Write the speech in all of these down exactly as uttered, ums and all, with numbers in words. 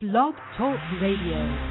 Blog Talk Radio.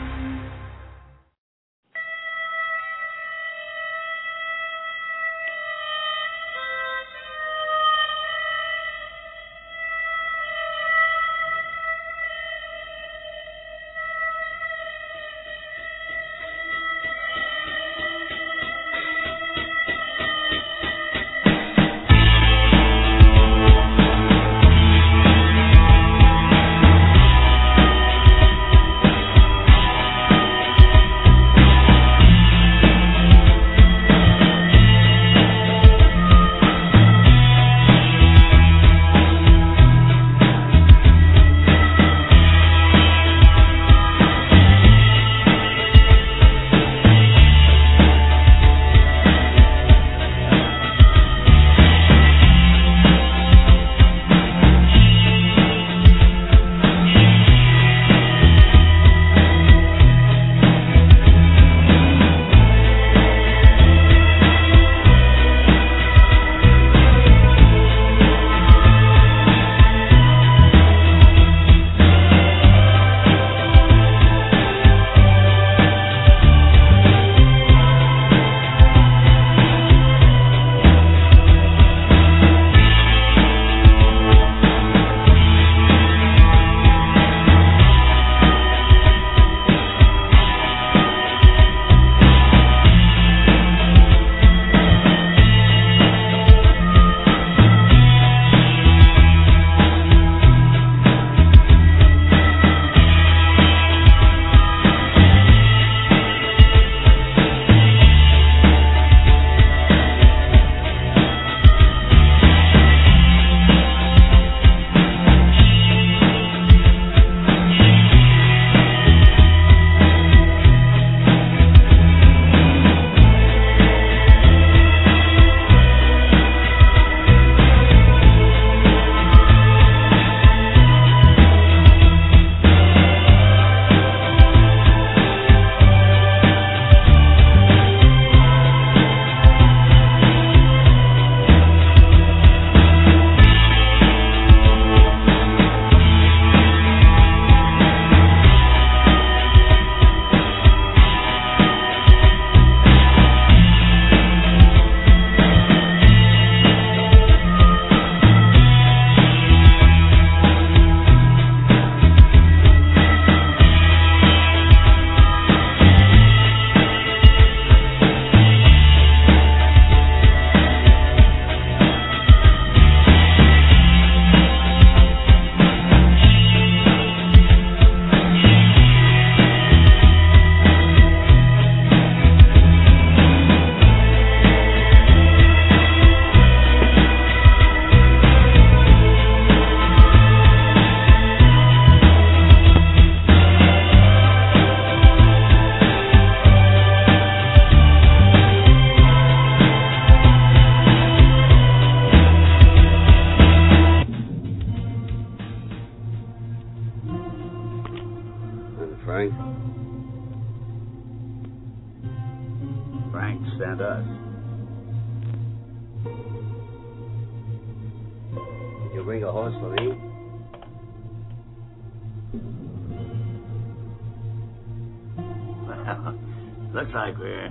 Looks like we're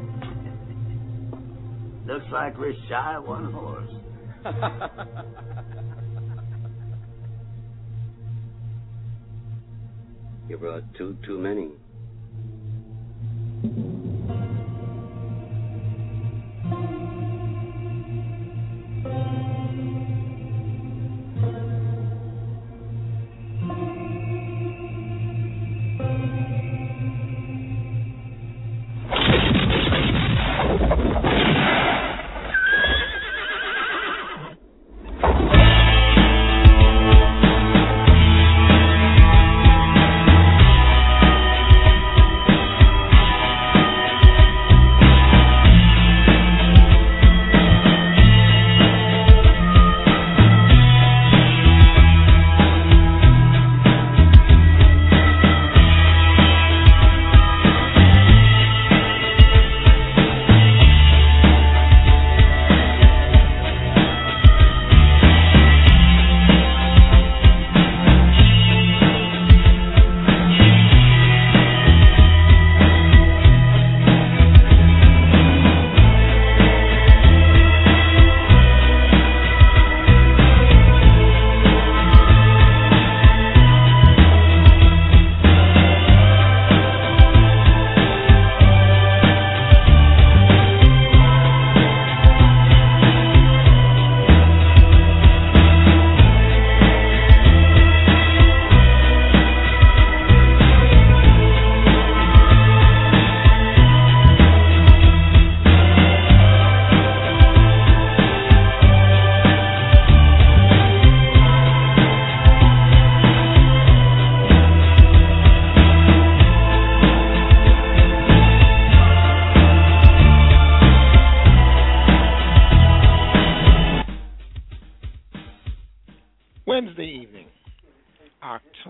looks like we're shy of one horse. You brought two too many.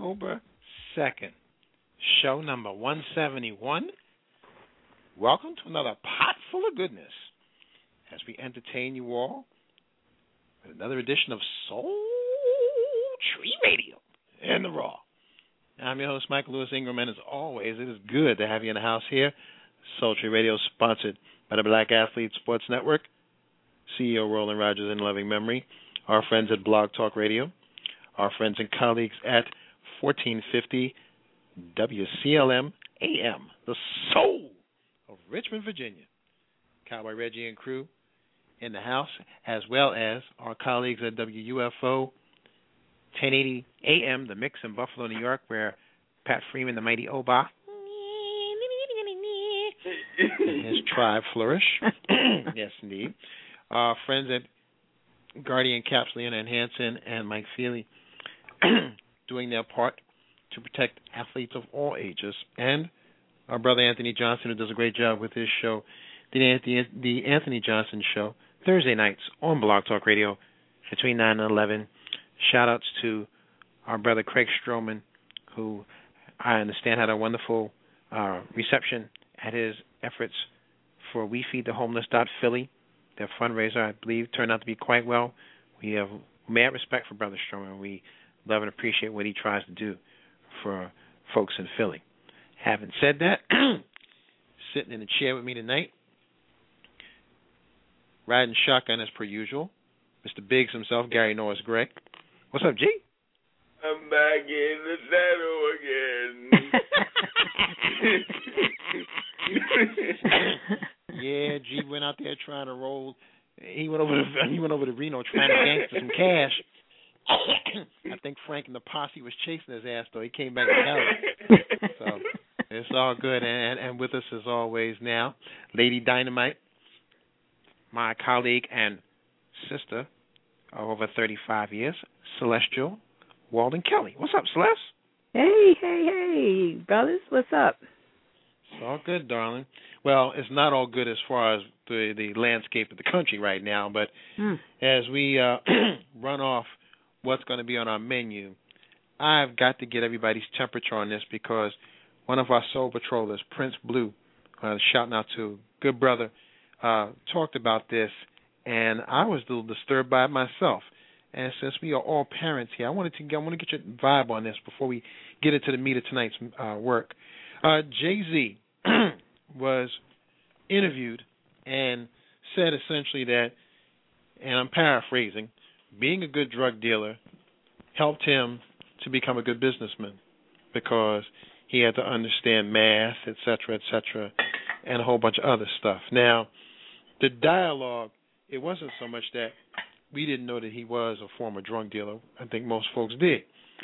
October second, show number one seventy-one. Welcome to another pot full of goodness as we entertain you all with another edition of Soul Tree Radio and the Raw. I'm your host, Michael Lewis Ingram, and as always, it is good to have you in the house here. Soul Tree Radio is sponsored by the Black Athlete Sports Network, C E O Roland Rogers in loving memory, our friends at Blog Talk Radio, our friends and colleagues at fourteen fifty W C L M A M, the soul of Richmond, Virginia. Cowboy Reggie and crew in the house, as well as our colleagues at W U F O ten eighty A M, The Mix in Buffalo, New York, where Pat Freeman, the mighty Oba, and his tribe flourish. Yes, indeed. Our friends at Guardian Capsule and Hansen and Mike Feely doing their part to protect athletes of all ages, and our brother Anthony Johnson, who does a great job with his show, the Anthony, the Anthony Johnson Show, Thursday nights on Blog Talk Radio between nine and eleven. Shout-outs to our brother Craig Stroman, who I understand had a wonderful uh, reception at his efforts for We Feed the Homeless Philly. Their fundraiser, I believe, turned out to be quite well. We have mad respect for Brother Stroman. We love and appreciate what he tries to do for folks in Philly. Having said that, sitting in the chair with me tonight, riding shotgun as per usual, Mister Biggs himself, Gary Norris Gray. What's up, G? I'm back in the saddle again. Yeah, G went out there trying to roll. He went over to he went over to Reno trying to gangster some cash. I think Frank and the posse was chasing his ass, though. He came back and got it. So it's all good. And, and with us, as always, now, Lady Dynamite, my colleague and sister of over thirty-five years, Celestial Walden Kelly. What's up, Celeste? Hey, hey, hey, brothers. What's up? It's all good, darling. Well, it's not all good as far as the, the landscape of the country right now, but mm. as we uh, run off what's going to be on our menu, I've got to get everybody's temperature on this because one of our soul patrollers, Prince Blue, uh, shouting out to good brother, uh, talked about this, and I was a little disturbed by it myself. And since we are all parents here, I wanted to get, I want to get your vibe on this before we get into the meat of tonight's uh, work. Uh, Jay-Z was interviewed and said essentially that, and I'm paraphrasing, being a good drug dealer helped him to become a good businessman because he had to understand math, et cetera, et cetera, and a whole bunch of other stuff. Now, the dialogue, it wasn't so much that we didn't know that he was a former drug dealer. I think most folks did.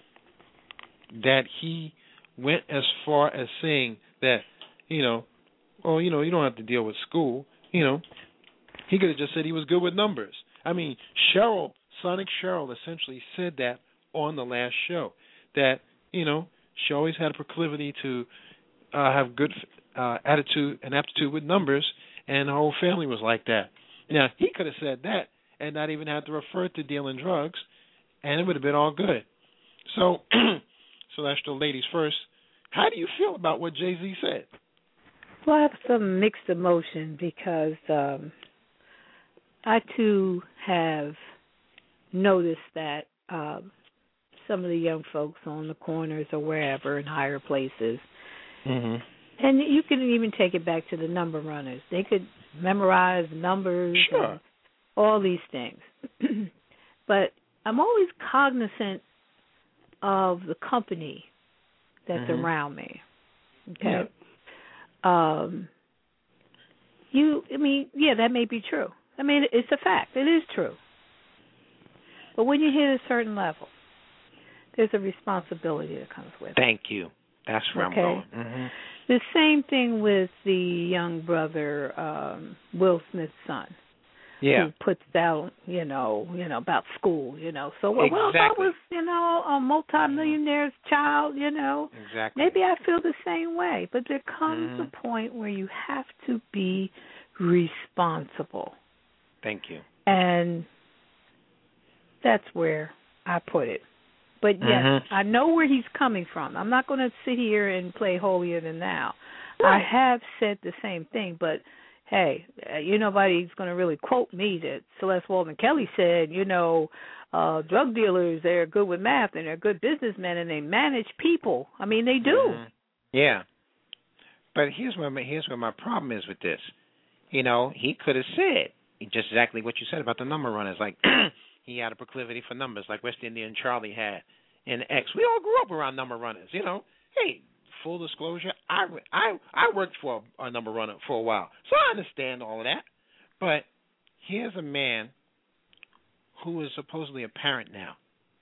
That he went as far as saying that, you know, oh, you know, you don't have to deal with school. You know, he could have just said he was good with numbers. I mean, Cheryl, Sonic Cheryl essentially said that on the last show, that, you know, she always had a proclivity to uh, have good uh, attitude and aptitude with numbers, and her whole family was like that. Now, he could have said that and not even have to refer to dealing drugs, and it would have been all good. So, Celestial ladies first, how do you feel about what Jay-Z said? Well, I have some mixed emotion because um, I, too, have noticed that um, some of the young folks on the corners or wherever in higher places, mm-hmm. and you can even take it back to the number runners. They could memorize numbers sure. and all these things. But I'm always cognizant of the company that's mm-hmm. around me. Okay. Yeah. Um, you, I mean, yeah, that may be true. I mean, it's a fact. It is true. But when you hit a certain level, there's a responsibility that comes with it. Thank you. That's where okay? I'm going. Mm-hmm. The same thing with the young brother, um, Will Smith's son. Yeah. Who puts down, you know, you know, about school, you know. So, well, exactly. well if I was, you know, a multimillionaire's child, you know, exactly. maybe I feel the same way. But there comes mm-hmm. a point where you have to be responsible. Thank you. And that's where I put it. But yet, mm-hmm. I know where he's coming from. I'm not going to sit here and play holier than thou. Right. I have said the same thing, but hey, uh, you nobody's going to really quote me that Celeste Walden Kelly said, you know, uh, drug dealers, they're good with math and they're good businessmen and they manage people. I mean, they do. Mm-hmm. Yeah. But here's where my, here's where my problem is with this. You know, he could have said just exactly what you said about the number runners. Like, he had a proclivity for numbers, like West Indian Charlie had in X. We all grew up around number runners, you know. Hey, full disclosure, I, I, I worked for a, a number runner for a while, so I understand all of that. But here's a man who is supposedly a parent now.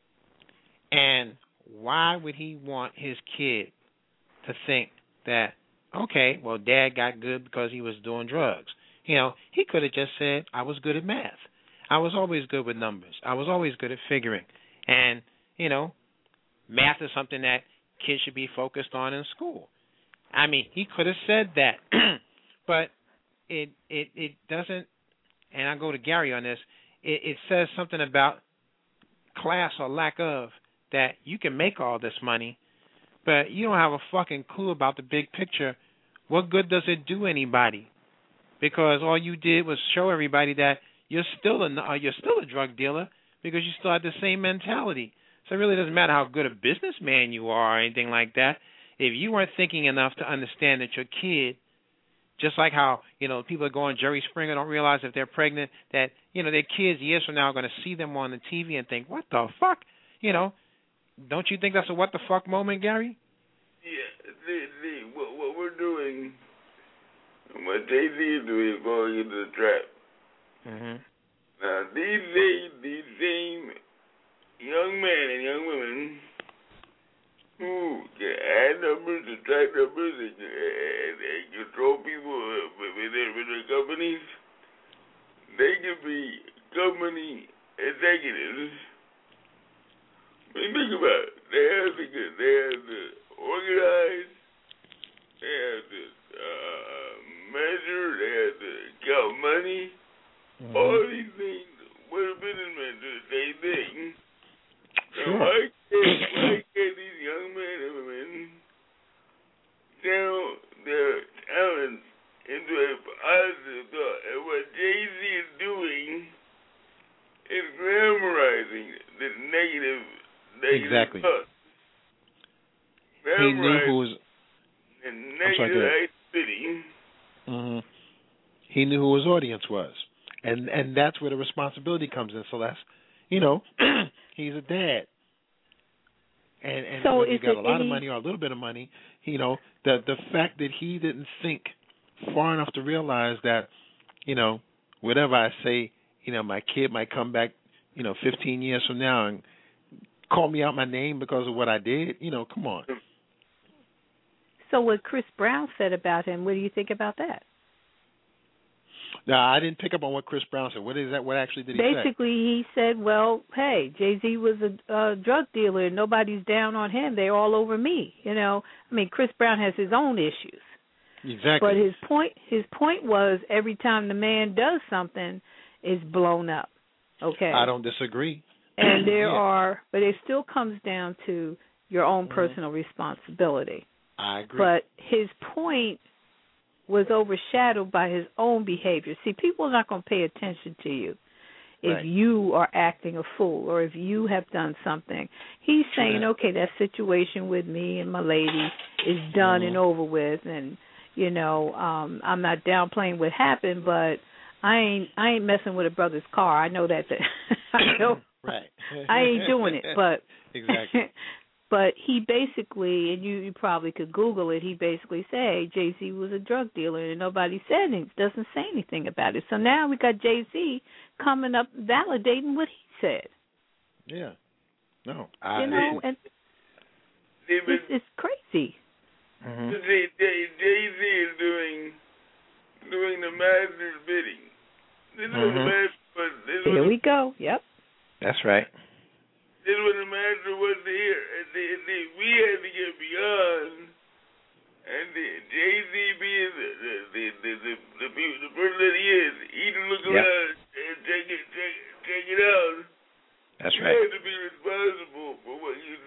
And why would he want his kid to think that, okay, well, Dad got good because he was doing drugs? You know, he could have just said, I was good at math. I was always good with numbers. I was always good at figuring. And, you know, math is something that kids should be focused on in school. I mean, he could have said that. But it, it, it doesn't, and I go to Gary on this, it, it says something about class or lack of, that you can make all this money, but you don't have a fucking clue about the big picture. What good does it do anybody? Because all you did was show everybody that you're still a uh, you're still a drug dealer because you still have the same mentality. So it really doesn't matter how good a businessman you are or anything like that. If you weren't thinking enough to understand that your kid, just like how, you know, people that go on Jerry Springer don't realize if they're pregnant that, you know, their kids years from now are going to see them on the T V and think, what the fuck? You know, don't you think that's a what the fuck moment, Gary? Yeah, the, the, what, what we're doing, what Jay-Z is doing is going into the trap. Mm-hmm. Now, these days, these same young men and young women who can add numbers, subtract numbers, and, and, and control people with their, with their companies, they can be company executives. I mean, think about it. They have to get, they have to organize, they have to uh, measure, they have to count money. Mm-hmm. All these things, what a businessman do the same thing. Sure. So why can't, why can't these young men and women channel their talents into a positive thought? And what Jay-Z is doing is glamorizing the negative. Exactly. He knew who was. I'm sorry, mm-hmm. He knew who his audience was, and and that's where the responsibility comes in. So that's, you know, he's a dad, and and so whether he got a lot any... of money or a little bit of money, you know, the the fact that he didn't think far enough to realize that, you know, whatever I say, you know, my kid might come back, you know, fifteen years from now and call me out my name because of what I did. You know, come on. So what Chris Brown said about him, what do you think about that? No, I didn't pick up on what Chris Brown said. What is that? What actually did he Basically, say? Basically, he said, well, hey, Jay-Z was a uh, drug dealer and nobody's down on him. They're all over me. You know, I mean, Chris Brown has his own issues. Exactly. But his point, his point was every time the man does something, it's blown up. Okay. I don't disagree. And there yeah. are, but it still comes down to your own mm-hmm. personal responsibility. I agree. But his point was overshadowed by his own behavior. See, people are not going to pay attention to you if right. you are acting a fool or if you have done something. He's saying, True. okay, that situation with me and my lady is done mm-hmm. and over with, and you know, um, I'm not downplaying what happened, but I ain't I ain't messing with a brother's car. I know that. that I know. Right. I ain't doing it, but exactly. But he basically, and you, you probably could Google it, he basically said, hey, Jay-Z was a drug dealer, and nobody said anything, doesn't say anything about it. So now we got Jay-Z coming up validating what he said. Yeah. No. I, you know, and it's, it's crazy. Mm-hmm. Jay-Z is doing doing the master's bidding. This is mm-hmm. what the master, this Here what we go. Yep. That's right. This is what the master was here. And the, the, we had to get beyond. And the Jay-Z being the the the the, the, the, the person that he is, he can look yep. around and check it check, check it out. That's you right. You have to be responsible for what you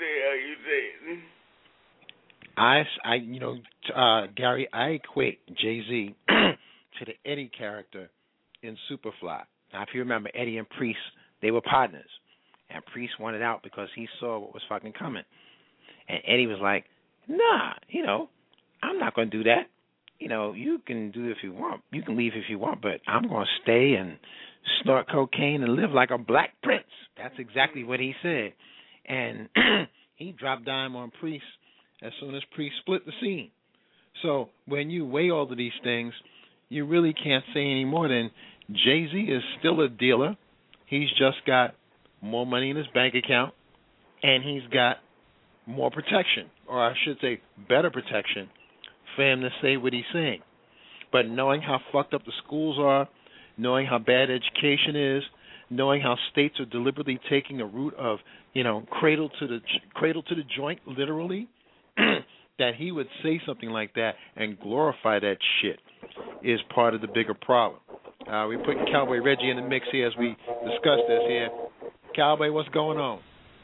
I, I, you know, uh, Gary, I equate Jay-Z to the Eddie character in Superfly. Now, if you remember, Eddie and Priest, they were partners, and Priest wanted out because he saw what was fucking coming, and Eddie was like, "Nah, you know, I'm not going to do that. You know, you can do it if you want. You can leave if you want, but I'm going to stay and snort cocaine and live like a black prince." That's exactly what he said, and he dropped dime on Priest as soon as Priest split the scene. So when you weigh all of these things, you really can't say any more than Jay-Z is still a dealer. He's just got more money in his bank account, and he's got more protection, or I should say better protection, for him to say what he's saying. But knowing how fucked up the schools are, knowing how bad education is, knowing how states are deliberately taking a route of, you know, cradle to the cradle to the joint, literally, that he would say something like that and glorify that shit is part of the bigger problem. Uh, we're putting Cowboy Reggie in the mix here as we discuss this here. Cowboy, what's going on?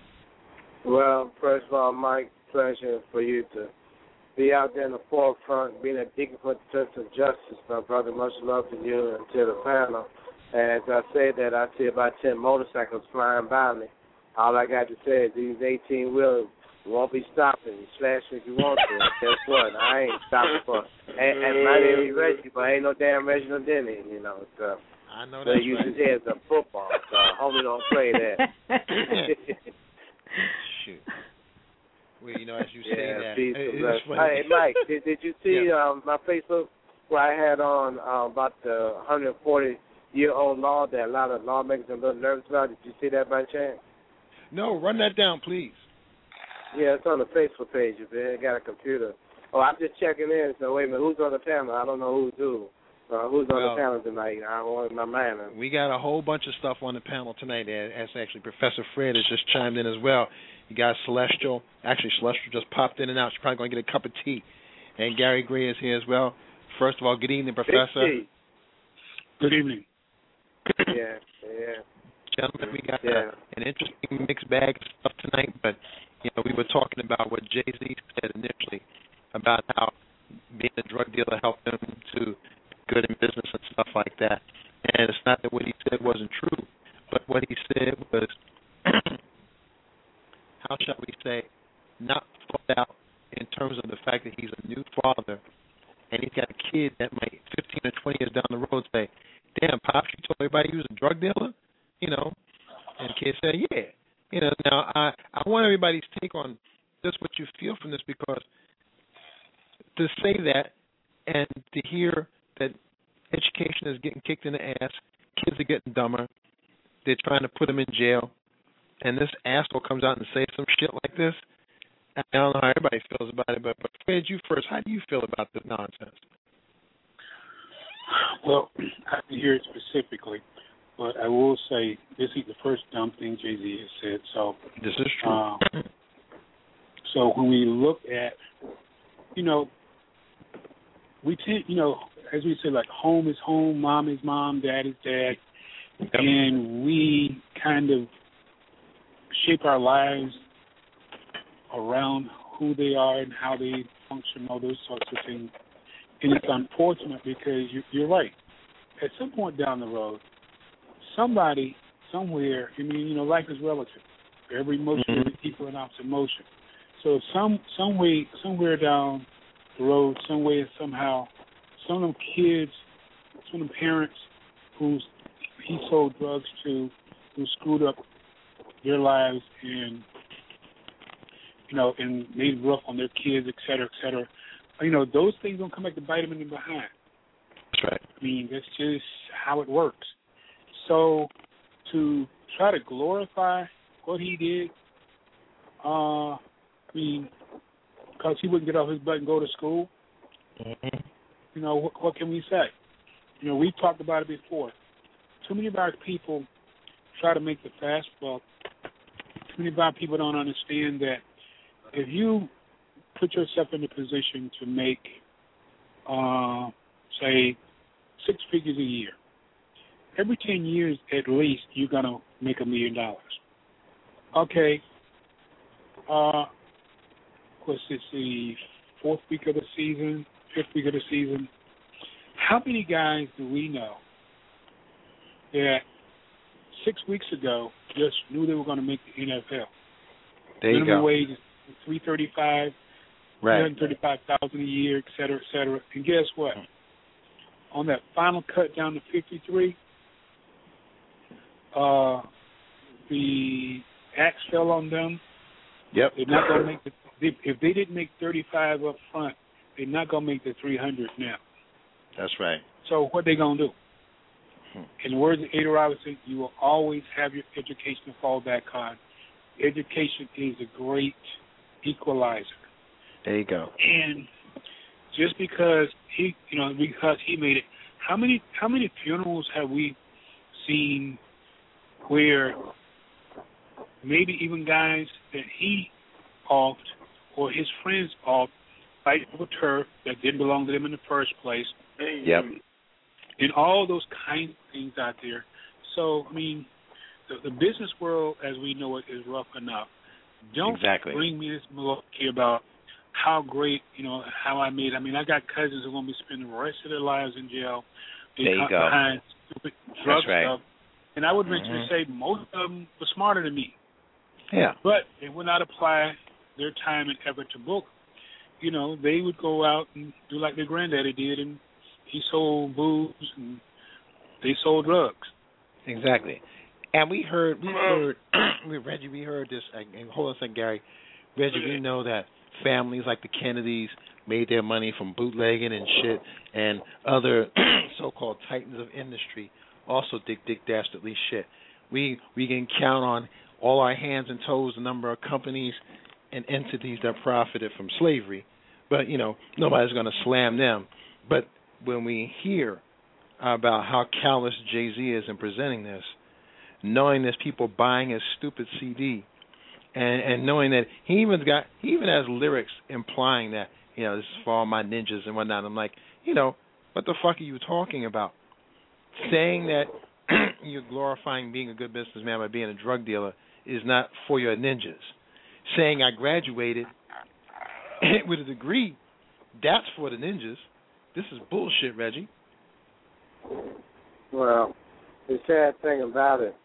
Well, first of all, Mike, pleasure for you to be out there in the forefront, being a deacon for the Church of Justice. My brother, much love to you and to the panel. And as I say that, I see about ten motorcycles flying by me. All I got to say is these eighteen-wheelers won't be stopping. You slash if you want to. Guess what? I ain't stopping for and, and my name is Reggie, but ain't no damn Reginald Denny, you know. So, I know so that's you right. should say it's a football, so homie don't play that. Shoot. Well, you know, as you say yeah, that, peace it, and it's blessings. funny. Hey, Mike, did, did you see yeah. um, my Facebook where I had on uh, about the one hundred forty-year-old law that a lot of lawmakers are a little nervous about? Did you see that by chance? No, run that down, please. Yeah, it's on the Facebook page. If you ain't got a computer. Oh, I'm just checking in. So wait a minute, who's on the panel? I don't know who's who. Uh, who's on well, the panel tonight? I want my man. We got a whole bunch of stuff on the panel tonight. As actually, Professor Fred has just chimed in as well. You got Celestial. Actually, Celestial just popped in and out. She's probably going to get a cup of tea. And Gary Gray is here as well. First of all, good evening, Professor. Good evening. Yeah, yeah. Gentlemen, we got yeah. a, an interesting mixed bag of stuff tonight, but you know, we were talking about what Jay-Z said initially about how being a drug dealer helped him to be good in business and stuff like that. And it's not that what he said wasn't true, but what he said was, how shall we say, not thought out in terms of the fact that he's a new father and he's got a kid that might fifteen or twenty years down the road say, "Damn, Pops, you told everybody he was a drug dealer?" You know, and the kid said, "Yeah." You know, now I, I want everybody's take on just what you feel from this, because to say that and to hear that education is getting kicked in the ass, kids are getting dumber, they're trying to put them in jail, and this asshole comes out and says some shit like this, I don't know how everybody feels about it, but, but Fred, you first, how do you feel about this nonsense? Well, I didn't hear it specifically, but I will say this is the first dumb thing Jay-Z has said. So this is true. Uh, so when we look at, you know, we tend, you know, as we say, like home is home, mom is mom, dad is dad, yep. And we kind of shape our lives around who they are and how they function, all those sorts of things. And it's unfortunate because you, you're right. At some point down the road, somebody, somewhere, I mean, you know, life is relative. Every emotion mm-hmm. is equal and opposite emotion. So some, some way, somewhere down the road, some way, somehow, some of them kids, some of them parents who's he sold drugs to, who screwed up their lives and, you know, and made it rough on their kids, et cetera, et cetera. You know, those things don't come back to bite them in the behind. That's right. I mean, that's just how it works. So to try to glorify what he did, uh, I mean, because he wouldn't get off his butt and go to school, mm-hmm. you know, what, what can we say? You know, we've talked about it before. Too many of our people try to make the fast buck. Too many of our people don't understand that if you put yourself in a position to make, uh, say, six figures a year, every ten years at least you're going to make a million dollars. Okay. Uh, what's this, the fourth week of the season, fifth week of the season. How many guys do we know that six weeks ago just knew they were going to make the N F L? There you Minimum go. wage is three thirty-five, Right. three hundred thirty-five thousand a year, et cetera, et cetera. And guess what? On that final cut down to fifty-three, uh, the axe fell on them. Yep. They're not going to make the. They, if they didn't make thirty-five up front, they're not going to make the three hundred now. That's right. So what they going to do? Hmm. In the words of Ada Robinson, you will always have your education to fall back on. Education is a great equalizer. There you go. And just because he, you know, because he made it, how many how many funerals have we seen where maybe even guys that he offed or his friends offed fight over turf that didn't belong to them in the first place? Yep. And all those kinds of things out there. So, I mean, the, the business world as we know it is rough enough. Don't exactly. bring me this malarkey about how great, you know, how I made. I mean, I got cousins who are going to be spending the rest of their lives in jail. They there you go. Behind stupid drug That's right. stuff. And I would venture mm-hmm. to say most of them were smarter than me. Yeah. But they would not apply their time and effort to book. You know, they would go out and do like their granddaddy did, and he sold booze and they sold drugs. Exactly. And we heard, we heard, we Reggie, we heard this. And hold on a second, Gary. Reggie, we know that families like the Kennedys made their money from bootlegging and shit, and other so-called titans of industry also did dick dastardly shit. We we can count on all our hands and toes the number of companies and entities that profited from slavery, but you know nobody's going to slam them. But when we hear about how callous Jay-Z is in presenting this, knowing there's people buying his stupid C D, and, and knowing that he even got he even has lyrics implying that you know this is for all my ninjas and whatnot. I'm like, you know, what the fuck are you talking about? Saying that you're glorifying being a good businessman by being a drug dealer is not for your ninjas. Saying I graduated with a degree, that's for the ninjas. This is bullshit, Reggie. Well, the sad thing about it,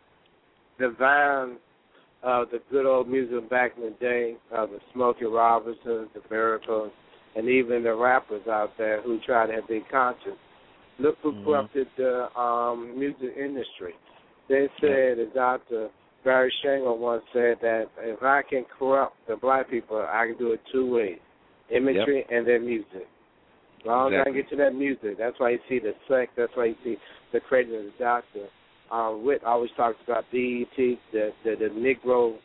the vine of the good old music back in the day, of the Smokey Robinsons, the Miracles, and even the rappers out there who try to be conscious. Look who mm-hmm. corrupted the um, music industry. They said, as Doctor Barry Shango once said, that if I can corrupt the black people, I can do it two ways, imagery yep. and then music. As long exactly. as I can get to that music, that's why you see the sex, that's why you see the crazy of the Doctor. Um, Whit always talks about B E T, the, the, the Negro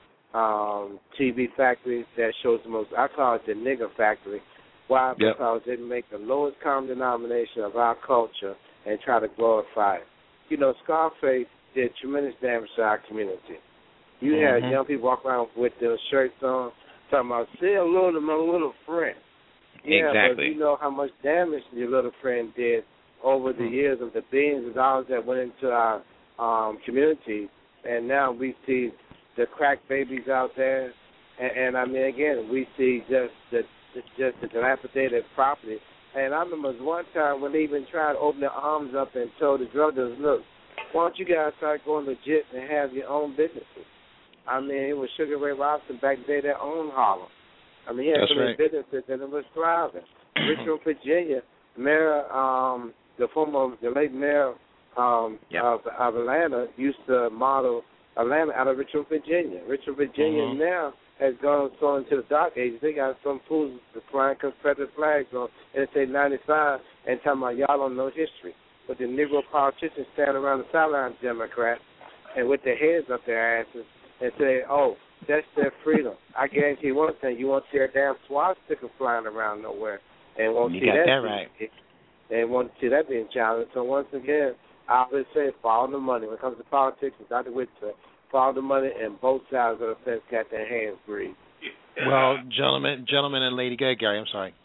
um, T V factory that shows the most, I call it the nigger factory. Why? Yep. Because they make the lowest common denomination of our culture and try to glorify it. You know, Scarface did tremendous damage to our community. You mm-hmm. had young people walk around with their shirts on, talking about, say hello to my little friend. Yeah, exactly. but you know how much damage your little friend did over the mm-hmm. years of the billions of dollars that went into our um, community. And now we see the crack babies out there. And, and I mean, again, we see just the just the dilapidated property. And I remember one time when they even tried to open their arms up and told the drug dealers, look, why don't you guys start going legit and have your own businesses? I mean, it was Sugar Ray Robinson back then that owned Harlem. I mean, he had That's so many right. businesses and it was thriving. Richmond, Virginia, Mayor, um, the former, the late mayor um, yep. of, of Atlanta used to model Atlanta out of Richmond, Virginia. Richmond, Virginia mm-hmm. now has gone so into the dark ages. They got some fools flying Confederate flags on Interstate ninety-five and talking about y'all don't know history. But the Negro politicians stand around the sidelines, Democrats, and with their heads up their asses and say, oh, that's their freedom. I guarantee one thing, you won't see a damn swastika flying around nowhere. And won't you see got that, that right. And won't see that being challenged. So once again, I always say follow the money. When it comes to politics, it's Doctor Whitaker. Follow the money, and both sides of the fence got their hands greased. Well, gentlemen, gentlemen, and lady, go ahead, Gary. I'm sorry.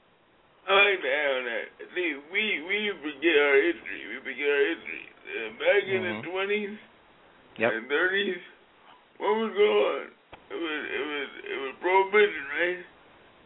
I like to add on that. See, we we forget our history. We forget our history. Uh, back in mm-hmm. the twenties yep. and thirties, what was going on? It was it was it was prohibition, right?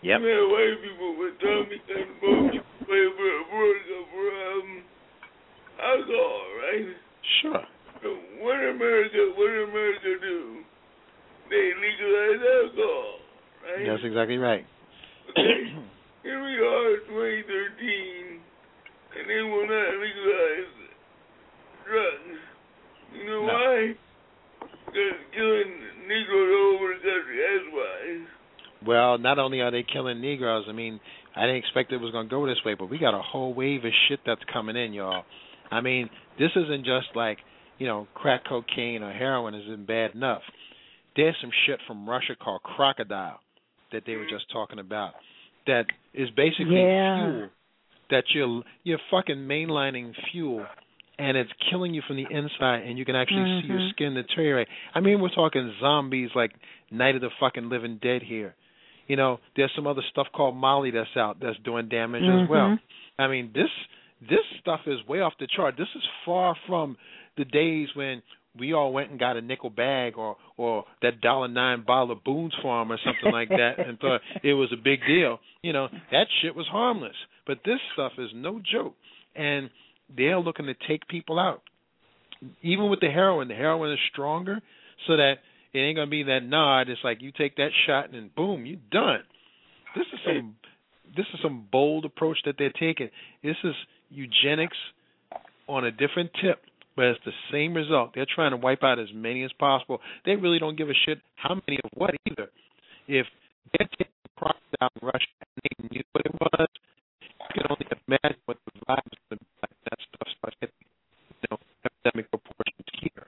Yep. You know, white people were telling me that most people pay for America for um, alcohol, right? Sure. So what America, what America do? They legalize alcohol, right? That's exactly right. Okay. Here we are, twenty thirteen, and they will not legalize drugs. You know no. why? Because killing Negroes all over the country. That's why. Well, not only are they killing Negroes, I mean, I didn't expect it was going to go this way, but we got a whole wave of shit that's coming in, y'all. I mean, this isn't just like, you know, crack cocaine or heroin isn't bad enough. There's some shit from Russia called crocodile that they were just talking about that is basically yeah. fuel that you're you're fucking mainlining fuel, and it's killing you from the inside, and you can actually mm-hmm. see your skin deteriorate. I mean, we're talking zombies like Night of the fucking Living Dead here. You know, there's some other stuff called Molly that's out that's doing damage mm-hmm. as well. I mean, this this stuff is way off the chart. This is far from the days when we all went and got a nickel bag or or that dollar nine bottle of Boone's Farm or something like that and thought it was a big deal. You know, that shit was harmless. But this stuff is no joke. And they're looking to take people out. Even with the heroin, the heroin is stronger so that it ain't going to be that nod. It's like you take that shot and boom, you're done. This is some this is some bold approach that they're taking. This is eugenics on a different tip. But it's the same result. They're trying to wipe out as many as possible. They really don't give a shit how many of what either. If they're taking crocodile in Russia and they knew what it was, you can only imagine what the vibes would be like that stuff starts getting, you know, epidemic proportions here.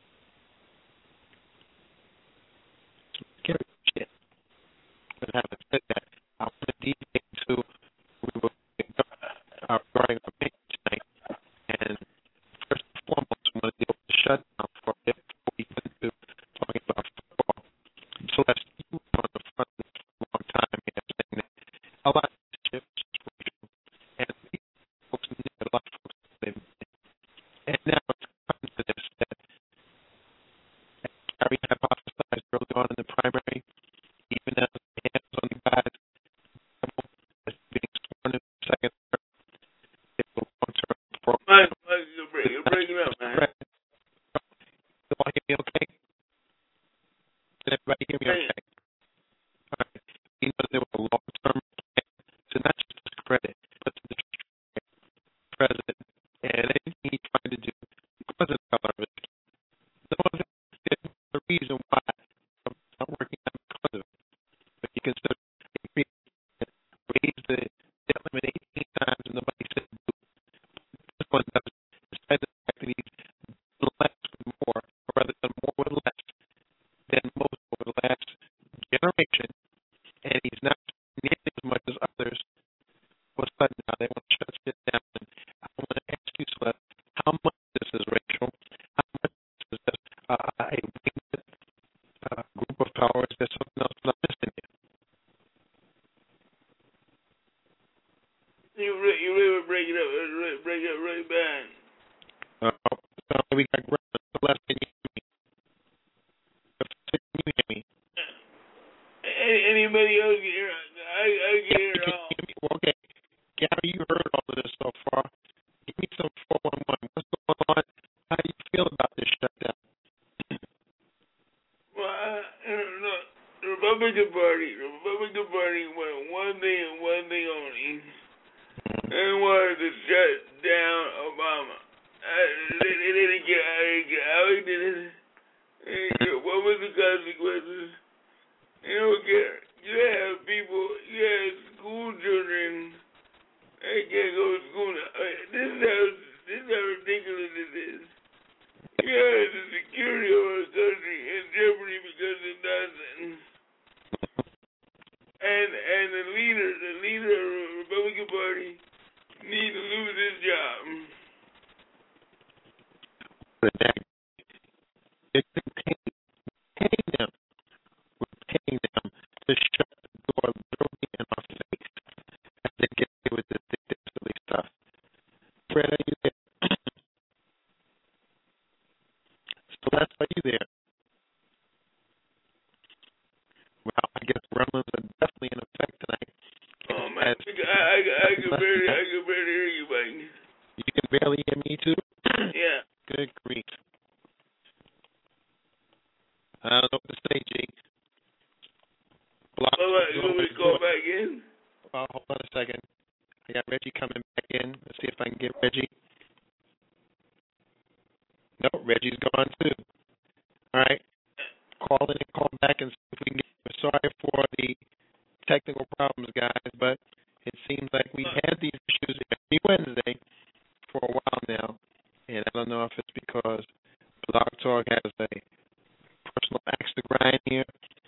Some scary shit. But having said that, I want to deviate to we were uh, regarding our meeting tonight, and first and foremost, we want to deal with the shutdown for a bit before we get into talking about football. So that's you on the front for a long time here saying that a lot of this shit is racial, and folks knew a lot of folks lived in it. And now it's come to this that Gary hypothesized early on in the primary, even as the hands on the guys as being sworn in the second term, it will long-term program. Mike, Mike, you're breaking, you're breaking up, man. You all hear me okay? Can everybody hear me okay? All right. He knows there was a long-term plan to not just discredit, but to destroy the president and anything he tried to do because of color of his skin. No of it, there's no reason why I'm not working out because of it. But you consider raise the debt limit eighteen times and nobody said boo. This one does, despite the fact that he's done less with more, or rather done more with less than most over the last generation, and he's not nearly as much as others. All of a sudden now they want to shut shit down. And I want to ask you, Celeste, how much this is racial, how much this is just uh, a winged uh, group of power, is there something else that I'm missing here? You re- you really break it up, really break it up really bad. Uh, so we got Celeste, can you hear me? Can you hear me? Any, anybody else can hear? I I can hear it all. Well, okay, Gary, you heard all of this so far. Give me some four one one. What's going on? How do you feel about this shutdown? Well, I, look, the Republican Party, the Republican Party wanted one thing and one thing only. They wanted to shut down Obama. I, they, they didn't get, I didn't get how he did it. They didn't get what was the consequences. They don't care. You have people, you have school children. They can't go to school now. I mean, this is how this is how ridiculous it is. You have the security of our country in jeopardy because of nothing. And and the leader, the leader of the Republican Party, need to lose his job. It's paying, paying them. We're paying them to shut the door literally in our face as they get away with this silly stuff. Fred, are you there? Celeste, are you there? Well, I guess gremlins are definitely in effect tonight. guys. I, I, I can barely, I can barely hear you, Mike. You can barely hear me too? Yeah. Good grief. I don't know what to say, G. Block. All right, you want me to call back in? Oh, hold on a second. I got Reggie coming back in. Let's see if I can get Reggie. No, Reggie's gone too. All right. Call in and call back and see if we can get him. Sorry for the technical problems, guys, but it seems like we've had these issues every Wednesday for a while now, and I don't know if it's because Blog Talk has a personal axe to grind here.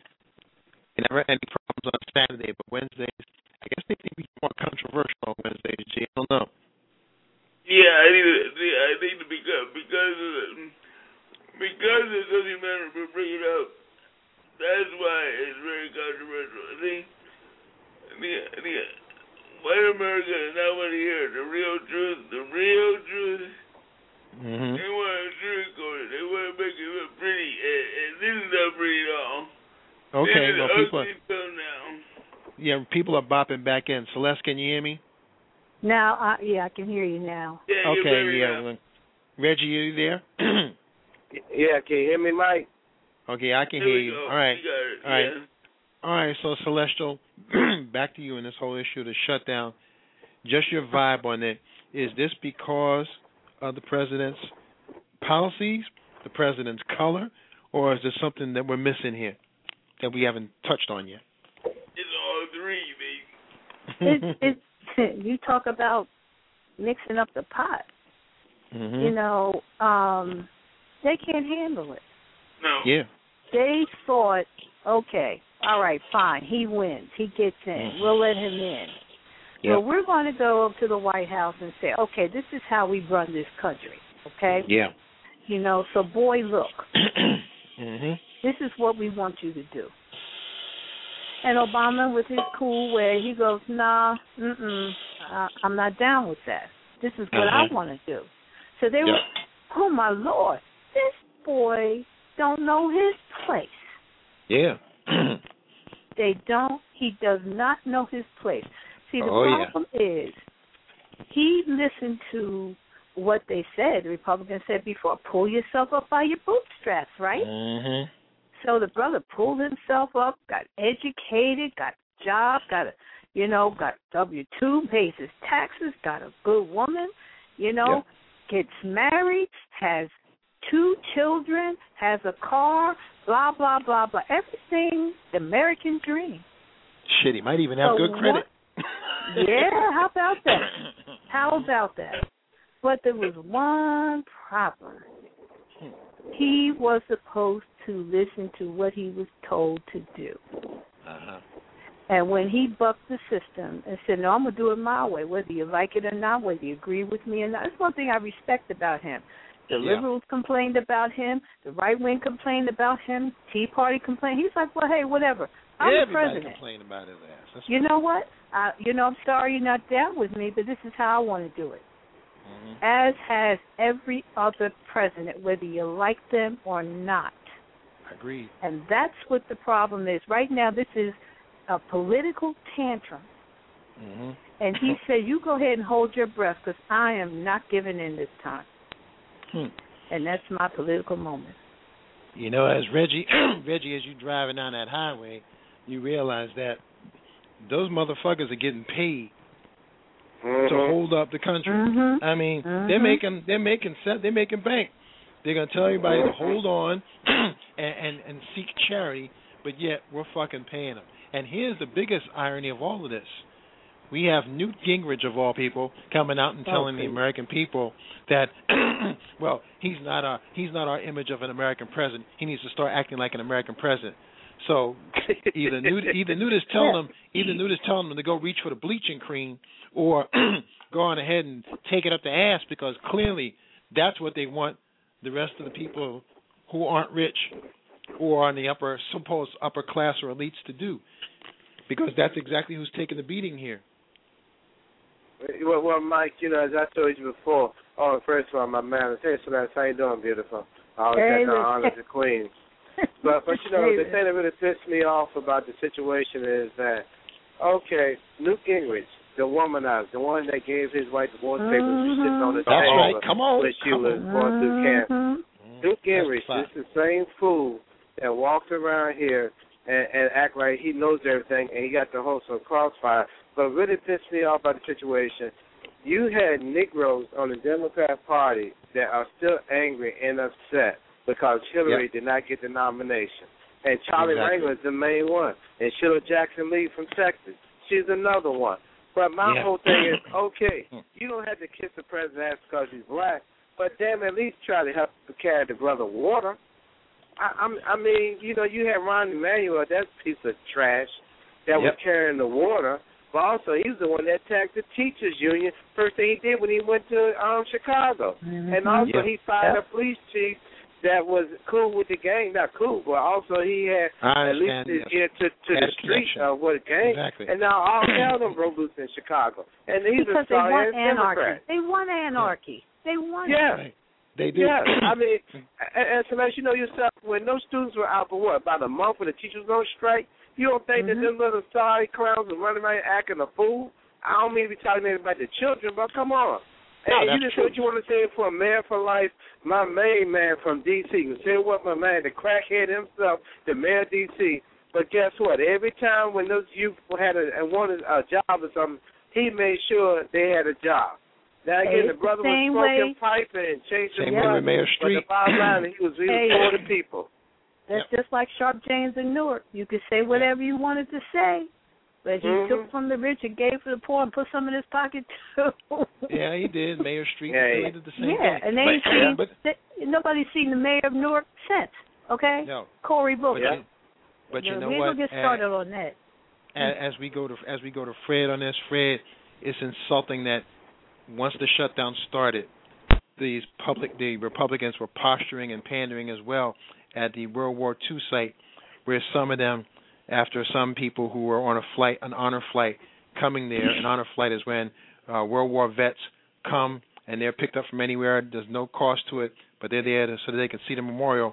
We never had any problems on Saturday, but Wednesdays, I guess they think we're more controversial on Wednesdays, G. I don't know. Yeah, I need to, I need to because, because of the, because it doesn't matter if we bring it up. That's why it's very controversial. I think, the, the, white America is not want to hear the real truth, the real truth. Mm-hmm. They want to sugarcoat it. They want to make it look pretty, and, and this is not pretty at all. Okay, this is well, people, ugly stuff now. Yeah, people are bopping back in. Celeste, can you hear me? Now, uh, yeah, I can hear you now. Yeah, okay, yeah. Well, Reggie, are you there? Yeah, can you hear me, Mike? Okay, I can There hear we you. go. All right. You got it. All right. Yeah. All right, so Celestial, back to you in this whole issue of the shutdown. Just your vibe on it. Is this because of the president's policies, the president's color, or is there something that we're missing here that we haven't touched on yet? It's all three, baby. It's, it's, you talk about mixing up the pot. Mm-hmm. You know, um, they can't handle it. No. Yeah. They thought, okay, all right, fine, he wins, he gets in, we'll let him in. Yep. But we're going to go up to the White House and say, okay, this is how we run this country, okay? Yeah. You know, so boy, look, mm-hmm. this is what we want you to do. And Obama, with his cool way, he goes, nah, mm-mm, uh, I'm not down with that. This is what uh-huh. I want to do. So they yep. were, oh, my Lord, this boy don't know his place. Yeah. They don't, he does not know his place. See, the oh, problem yeah. is he listened to what they said, the Republicans said before, pull yourself up by your bootstraps, right? Mm-hmm. So the brother pulled himself up, got educated, got a job, got a, you know, got W two, pays his taxes, got a good woman, you know, yep. gets married, has two children, has a car, blah, blah, blah, blah. Everything, the American dream. Shit, he might even have so good credit. Yeah, how about that? How about that? But there was one problem. He was supposed to listen to what he was told to do. Uh-huh. And when he bucked the system and said, no, I'm going to do it my way, whether you like it or not, whether you agree with me or not, that's one thing I respect about him. The yeah. liberals complained about him. The right wing complained about him. Tea Party complained. He's like, well, hey, whatever. I'm yeah, the president. Complained about his ass. That's you right. know what? I, you know, I'm sorry you're not down with me, but this is how I want to do it. Mm-hmm. As has every other president, whether you like them or not. Agreed. And that's what the problem is. Right now, this is a political tantrum. Mm-hmm. And he said, you go ahead and hold your breath because I am not giving in this time. Hmm. And that's my political moment. You know, as Reggie, Reggie, as you driving down that highway, you realize that those motherfuckers are getting paid mm-hmm. to hold up the country. Mm-hmm. I mean, mm-hmm. they're making they're making set they're making bank. They're gonna tell everybody to hold on and, and and seek charity, but yet we're fucking paying them. And here's the biggest irony of all of this: we have Newt Gingrich of all people coming out and telling okay. the American people that, well, he's not our he's not our image of an American president. He needs to start acting like an American president. So either Newt either Newt is telling them either Newt is telling them to go reach for the bleaching cream, or go on ahead and take it up the ass, because clearly that's what they want the rest of the people who aren't rich or on the upper supposed upper class or elites to do, because that's exactly who's taking the beating here. Well, well, Mike, you know, as I told you before, oh, first of all, my man, hey, Celeste, how you doing, beautiful? I always hey, got the honors of Queens. But, but you know, hey, the thing that really pissed me off about the situation is that Okay, Newt Gingrich, the womanizer, the one that gave his wife divorce papers and Mm-hmm. sitting on the That's table right. Come on. when she Come was on. going through cancer. Mm-hmm. Newt Gingrich That's is the same fool that walks around here and, and act like he knows everything, and he got the host of Crossfire. But really pissed me off about the situation. You had Negroes on the Democrat Party that are still angry and upset because Hillary Yep. did not get the nomination. And Charlie Exactly. Rangel is the main one. And Sheila Jackson Lee from Texas, she's another one. But my Yeah. whole thing is, okay, you don't have to kiss the president's ass because he's black, but damn, at least try to help to carry the brother water. I, I'm, I mean, you know, you had Ron Emanuel, that piece of trash that was Yep. carrying the water, but also he's the one that attacked the teachers union. First thing he did when he went to um, Chicago. Mm-hmm. And also Yep. he fired Yep. a police chief that was cool with the gang, not cool, but also he had I at least understand, his yes. ear to, to Had the a street connection. of what a gang. Exactly. And now all hell them broke loose in Chicago. And he's Because a they sorry want ass anarchy. Democrat. They want anarchy. They want Yeah. Right. They do. Yeah, I mean, and, and to let you know yourself, when those students were out for what, about a month when the teachers was on strike, you don't think Mm-hmm. that them little sorry clowns are running around acting a fool? I don't mean to be talking about the children, but come on. No, Hey, that's you just true. what you want to say for a man for life, my main man from D C. You say what, my man, the crackhead himself, the mayor of D C. But guess what? Every time when those youth had a, and wanted a job or something, he made sure they had a job. Now again, Hey, the brother the was same smoking way- pipe and changing Same the way with Mayor but the Street. bottom line, he was he was Hey. for the people. That's Yep. just like Sharp James and Newark. You could say whatever you wanted to say, but he Mhm. took from the rich and gave to the poor and put some in his pocket too. Yeah, he did. Mayor Street Yeah, really yeah. did the same Yeah, thing. and they but, ain't seen, but th- nobody's seen the mayor of Newark since. Okay, no. Corey Booker. Yeah. You, but you No, know we ain't what? gonna get started on that. as, as we go to as we go to Fred on this, Fred, it's insulting that once the shutdown started, these public the Republicans were posturing and pandering as well at the World War Two site, where some of them, after some people who were on a flight, an honor flight, coming there, an honor flight is when uh, World War vets come and they're picked up from anywhere. There's no cost to it, but they're there to, so that they can see the memorial.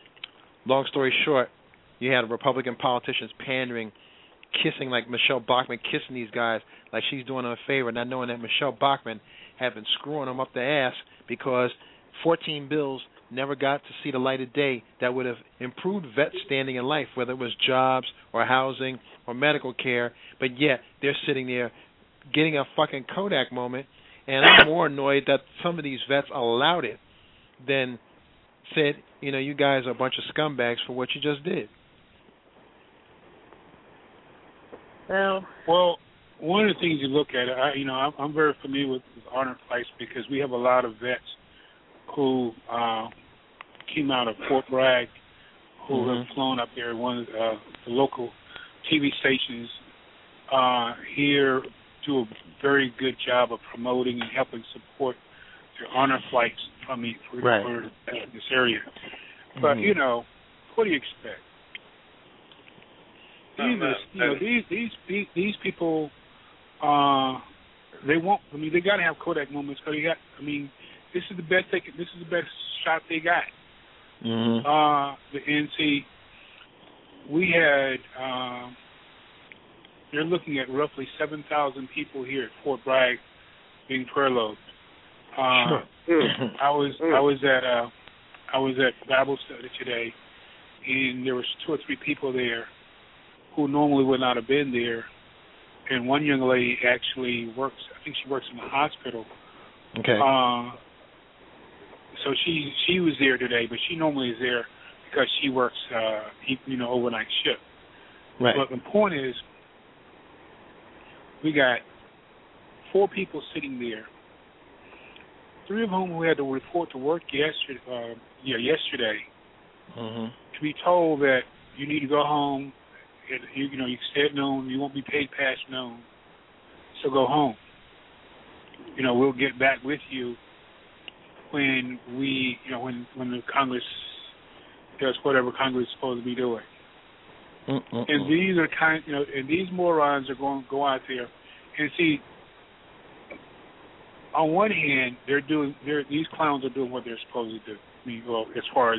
Long story short, you had Republican politicians pandering, kissing like Michelle Bachmann, kissing these guys like she's doing them a favor, not knowing that Michelle Bachmann had been screwing them up the ass because fourteen bills never got to see the light of day that would have improved vets' standing in life, whether it was jobs or housing or medical care, but yet they're sitting there getting a fucking Kodak moment, and I'm more annoyed that some of these vets allowed it than said, you know, you guys are a bunch of scumbags for what you just did. Well, Well, one of the things you look at, I, you know, I'm, I'm very familiar with, with honor flights because we have a lot of vets who uh, came out of Fort Bragg, who Mhm. have flown up there. One of uh, the local T V stations uh, here do a very good job of promoting and helping support their honor flights from the, for, Right. for uh, this area. But Mhm. you know, what do you expect? No, These, no, are, you know, no. these these these these people, uh, they won't. I mean, they got to have Kodak moments because they got. I mean, this is the best they can, this is the best shot they got. Mm-hmm. Uh, the N C, we had. Um, they're looking at roughly seven thousand people here at Fort Bragg being furloughed. Uh, Sure. I was I was at uh, I was at Bible study today, and there was two or three people there who normally would not have been there, and one young lady actually works. I think she works in the hospital. Okay. Uh, so she she was there today, but she normally is there because she works uh, you know overnight shift. Right. But the point is, we got four people sitting there. Three of whom who had to report to work yesterday. Uh, yeah, yesterday. Mm-hmm. To be told that you need to go home. It, you, you know, you stay at noon. You won't be paid past noon. So go home. You know, we'll get back with you when we, you know, when when the Congress does whatever Congress is supposed to be doing. Mm-mm-mm. And these are kind, you know, and these morons are going to go out there and see. On one hand, they're doing, they're, these clowns are doing what they're supposed to do. I mean, well, as far as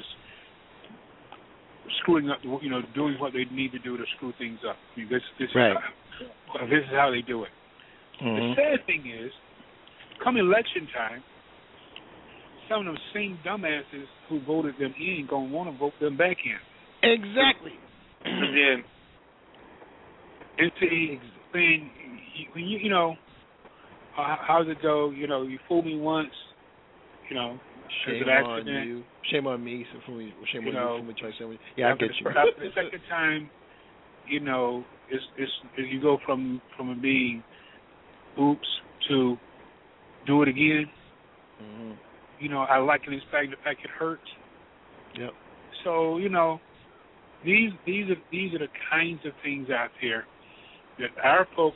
screwing up, you know, doing what they need to do to screw things up. I mean, this, this Right. Well, this is how they do it. Mm-hmm. The sad thing is, come election time, some of them same dumbasses who voted them in going to want to vote them back in. Exactly. Yeah. And see, when you, when you, you know, uh, how's it go? You know, you fool me once, you know, shame an accident. on you. Shame on me. So for me, shame you on know, you for me trying to say me. Yeah, I get the, you. After the second time, you know, it's, it's, it's you go from from being oops to do it again. Mm-hmm. You know, I like it in fact the fact it hurts. Yep. So, you know, these these are these are the kinds of things out there that our folks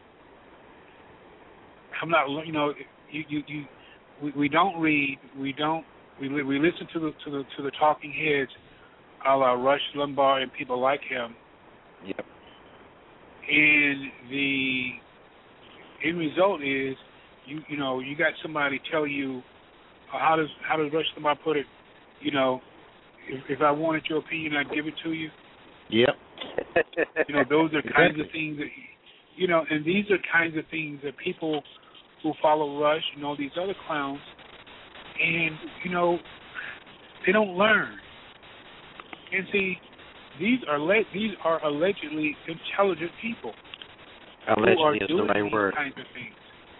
I'm not you know, you, you, you we, we don't read, we don't we we listen to the to the to the talking heads a la Rush Limbaugh and people like him. Yep. And the end result is you you know, you got somebody tell you uh, how does how does Rush Limbaugh put it, you know, if, if I wanted your opinion I'd give it to you. Yep. You know, those are exactly. kinds of things that you know, and these are kinds of things that people who follow Rush and all these other clowns and, you know, they don't learn. And see, these are le- these are allegedly intelligent people. Allegedly is doing the right these word. Kinds of things.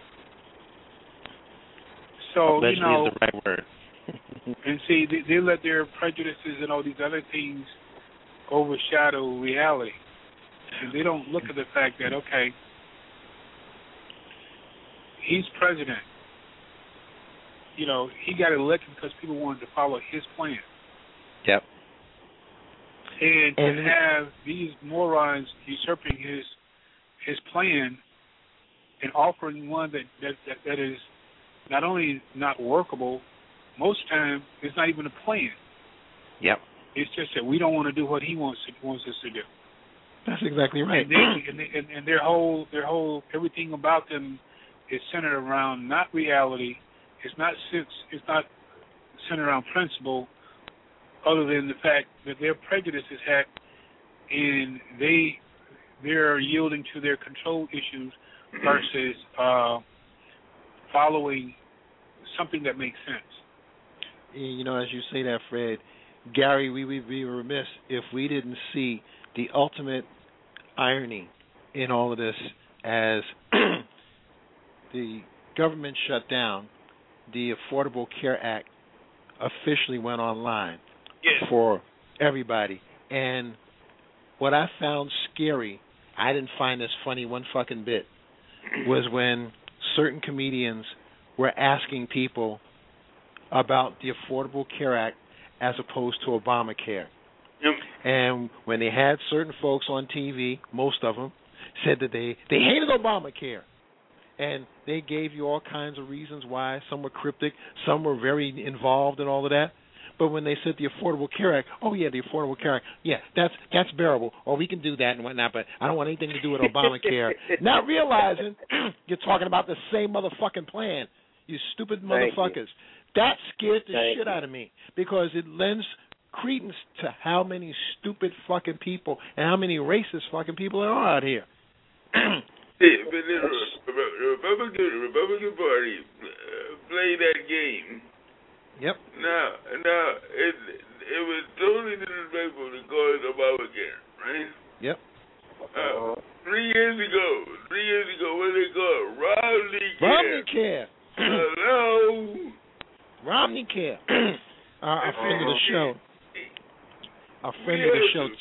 So, allegedly you know, is the right word. and see, they, they let their prejudices and all these other things overshadow reality. And they don't look at the fact that, okay, he's president. You know, he got elected because people wanted to follow his plan. Yep. And, and to have these morons usurping his his plan and offering one that, that, that, that is not only not workable, most time it's not even a plan. Yep. It's just that we don't want to do what he wants to, wants us to do. That's exactly right. And, they, and, they, and, and their whole their whole everything about them is centered around not reality. It's not it's not centered around principle, other than the fact that their prejudices have, and they they're yielding to their control issues versus uh, following something that makes sense. You know, as you say that, Fred, Gary, we would be remiss if we didn't see the ultimate irony in all of this as the government shut down, the Affordable Care Act officially went online yes. for everybody. And what I found scary, I didn't find this funny one fucking bit, was when certain comedians were asking people about the Affordable Care Act as opposed to Obamacare. Yep. And when they had certain folks on T V, most of them, said that they, they hated Obamacare. And they gave you all kinds of reasons why. Some were cryptic, some were very involved in all of that. But when they said the Affordable Care Act, oh, yeah, the Affordable Care Act, yeah, that's that's bearable, or we can do that and whatnot, but I don't want anything to do with Obamacare. Not realizing you're talking about the same motherfucking plan, you stupid motherfuckers. You. That scared the Thank shit you. out of me because it lends credence to how many stupid fucking people and how many racist fucking people there are out here. Yeah, but the, the Republican, the Republican Party uh, played that game. Yep. Now, now it it was totally disrespectful to call it Obamacare, right? Yep. Uh, three years ago, three years ago, what did they call it? Romney Care. Romney Care. Hello. Romney Care. uh, a friend of the show. A friend of the show.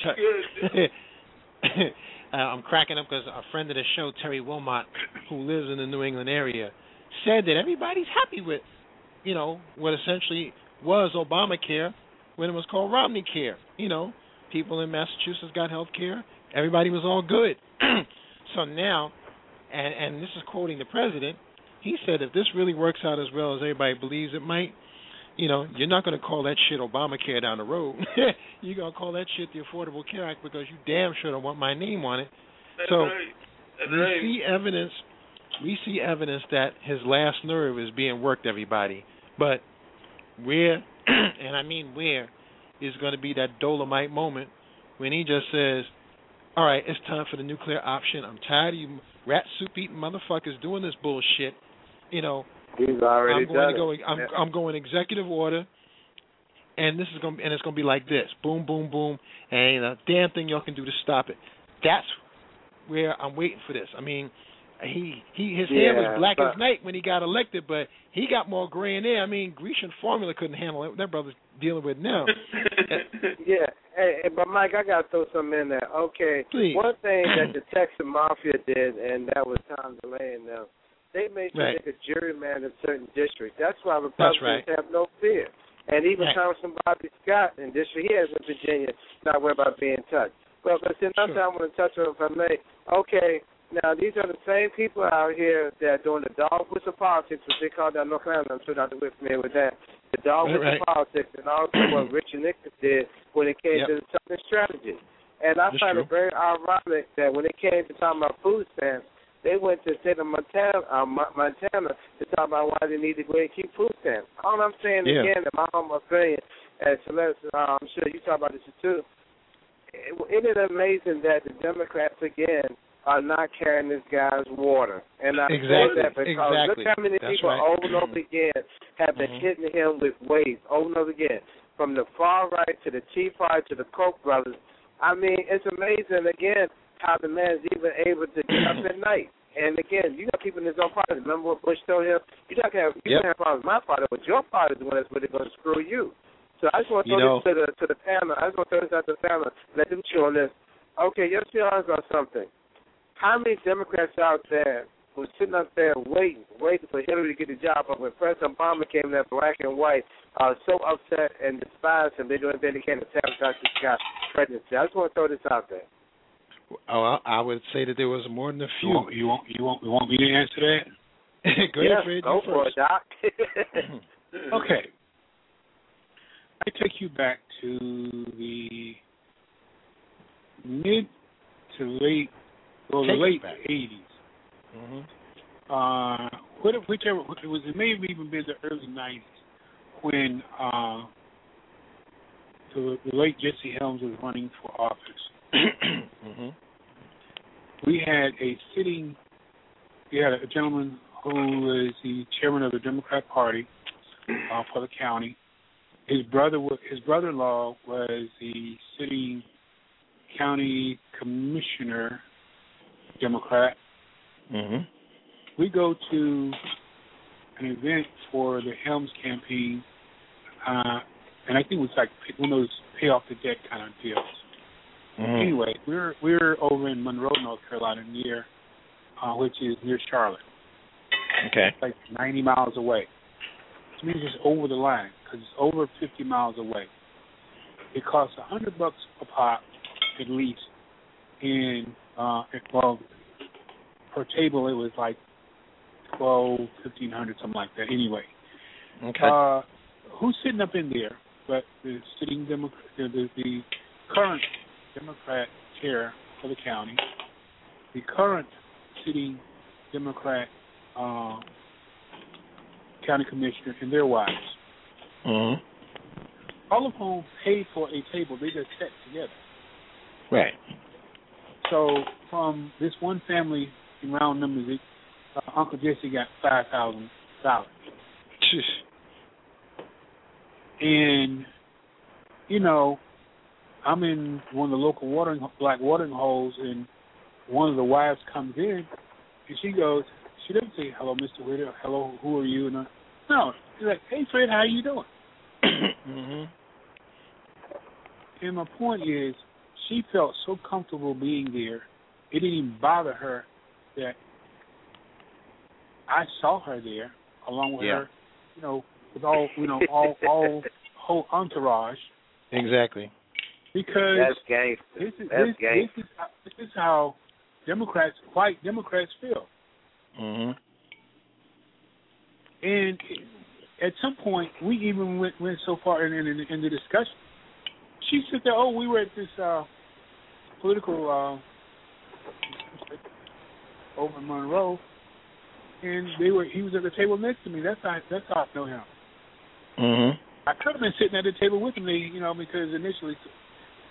Ter- uh, I'm cracking up because a friend of the show, Terry Wilmot, who lives in the New England area, said that everybody's happy with, you know, what essentially was Obamacare when it was called Romney Care. You know, people in Massachusetts got health care. Everybody was all good. So now, and, and this is quoting the president, he said if this really works out as well as everybody believes it might, you know, you're not going to call that shit Obamacare down the road. You're going to call that shit the Affordable Care Act because you damn sure don't want my name on it. That's so right. That's we right. see evidence. We see evidence that his last nerve is being worked, everybody. But where, and I mean where, is going to be that Dolomite moment when he just says, all right, it's time for the nuclear option. I'm tired of you rat soup eating motherfuckers doing this bullshit. You know, He's already I'm going done to go. it. I'm Yeah. I'm going executive order, and this is going and it's going to be like this: boom, boom, boom, and ain't a damn thing y'all can do to stop it. That's where I'm waiting for this. I mean, he he his hair Yeah, was black but- as night when he got elected, but he got more gray in there. I mean, Grecian formula couldn't handle it. That brother's dealing with now. Yeah, hey, hey, but Mike, I got to throw something in there. Okay, Please. one thing that the Texas Mafia did, and that was Tom DeLay and them, they made sure Right. they could gerrymander certain districts. That's why That's Republicans right. have no fear. And even Right. Congressman Bobby Scott in district he has in Virginia, not worried about being touched. Well, but see, another Sure. thing I want to touch on, if I may. Okay, now these are the same people out here that are doing the dog whistle politics, which they call down North Carolina. I'm sure Doctor Whit's familiar with that. The dog Right, whistle right. politics, and also what Richard Nixon did when it came Yep. to the Southern strategy. And I That's find true. it very ironic that when it came to talking about food stamps, they went to the state of Montana, uh, Montana to talk about why they need to go ahead and keep food stamps. All I'm saying, Yeah. again, in my humble opinion, and Celeste, uh, I'm sure you talk about this too, it, isn't it amazing that the Democrats, again, are not carrying this guy's water? And I Exactly. say that because Exactly. look how many That's people right. over and over again have been Mhm. hitting him with waves over and over again, from the far right to the Tea Party to the Koch brothers. I mean, it's amazing, again, how the man is even able to get up at night. And again, you got people in his own party. Remember what Bush told him? You're not gonna have you Yep. can have problems with my party, but your party is the one that's really going to screw you. So I just want to You throw know- this to the to the panel. I just want to throw this out to the panel. Let them chew on this. Okay, let's be honest about something. How many Democrats out there were sitting up there waiting, waiting for Hillary to get the job, but when President Obama came there, black and white, are so upset and despised him, they're doing anything they can to sabotage this guy's presidency. I just want to throw this out there. Oh, I, I would say that there was more than a You few. want, you want you want you want me to answer that? Go yes, ahead, Fred. go You for first. it, Doc. Okay. I take you back to the mid to late, well, the Take us late back. eighties. Mm-hmm. Uh, what- whichever it was, it may have even been the early nineties when uh, the, the late Jesse Helms was running for office. mm-hmm. We had a sitting, we had a gentleman who was the chairman of the Democrat Party uh, for the county. His brother, wa- his brother-in-law was the sitting county commissioner, Democrat. Mm-hmm. We go to an event for the Helms campaign, uh, and I think it was like one of those pay off the debt kind of deals. Mm-hmm. Anyway, we're we're over in Monroe, North Carolina, near uh, which is near Charlotte. Okay. It's like ninety miles away. Which means it's over the line because it's over fifty miles away. It costs a hundred bucks a pop at least. In uh, well, per table it was like twelve, fifteen hundred, something like that. Anyway, Okay. uh, who's sitting up in there? But the sitting Democrat, the, the, the current Democrat chair for the county, the current sitting Democrat uh, county commissioner, and their wives, mm-hmm. all of whom paid for a table. They just sat together. Right. So from this one family, in round numbers, it, uh, Uncle Jesse got five thousand dollars. And, you know, I'm in one of the local watering, black watering holes, and one of the wives comes in, and she goes, she doesn't say, hello, Mister Witter, hello, who are you? And I, no, she's like, hey, Fred, how you doing? mm-hmm. And my point is, she felt so comfortable being there, it didn't even bother her that I saw her there, along with Yeah. her, you know, with all, you know, all, all whole entourage. Exactly. Because That's gangster. this is That's this, gangster. this is how, this is how Democrats, white Democrats, feel. Mm-hmm. And at some point, we even went, went so far in, in, in the discussion. She said that, oh, we were at this uh, political uh, over in Monroe, and they were. He was at the table next to me. That's how. That's how I know him. Mm-hmm. I could have been sitting at the table with him, you know, because initially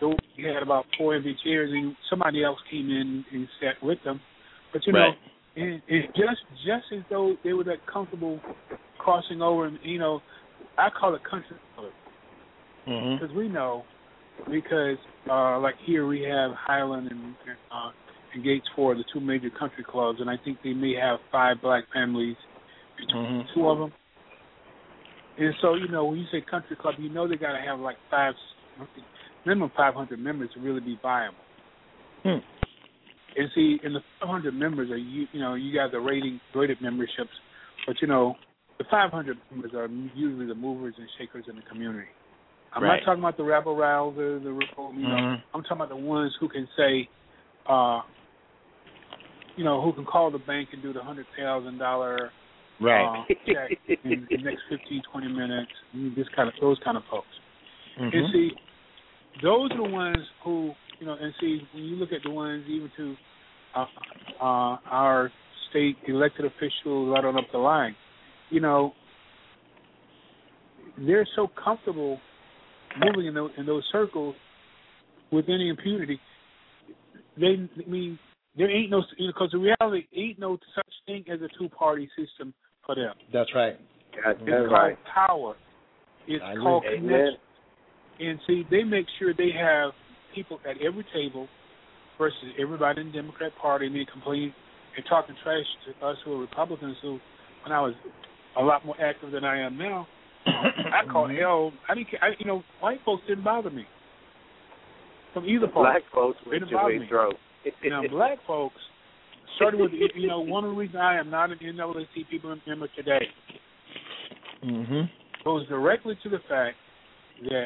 so we had about four empty chairs, and somebody else came in and sat with them. But you know, right. and, and just just as though they were that comfortable crossing over, and you know, I call it country club because mm-hmm. we know because uh, like here we have Highland and uh, and Gates Ford, the two major country clubs, and I think they may have five black families between mm-hmm. the two of them. And so you know, when you say country club, you know they got to have like five, minimum five hundred members to really be viable. Hmm. And see, in the five hundred members are you, you know, you got the rating rated memberships, but you know, the five hundred members are usually the movers and shakers in the community. I'm right. not talking about the rabble rousers, the you know, mm-hmm. I'm talking about the ones who can say, uh, you know, who can call the bank and do the hundred thousand dollar right uh, check in the next fifteen, twenty minutes. This kind of those kind of folks. Mm-hmm. And see, those are the ones who. You know, and see, when you look at the ones even to uh, uh, our state elected officials right on up the line, you know, they're so comfortable moving in those, in those circles with any impunity. They, I mean, there ain't no, because the reality ain't no such thing as a two-party system for them. That's right. That's it's called right. power. It's I called agree. connection. And see, they make sure they have people at every table versus everybody in the Democrat Party and they complaining and talking trash to us who are Republicans who, when I was a lot more active than I am now, I called hell. I didn't care. I, you know, white folks didn't bother me. From either party. Black folks they with didn't your bother big me. throat. Now, black folks, started with, you know, one of the reasons I am not an N double A C P member today mm-hmm. goes directly to the fact that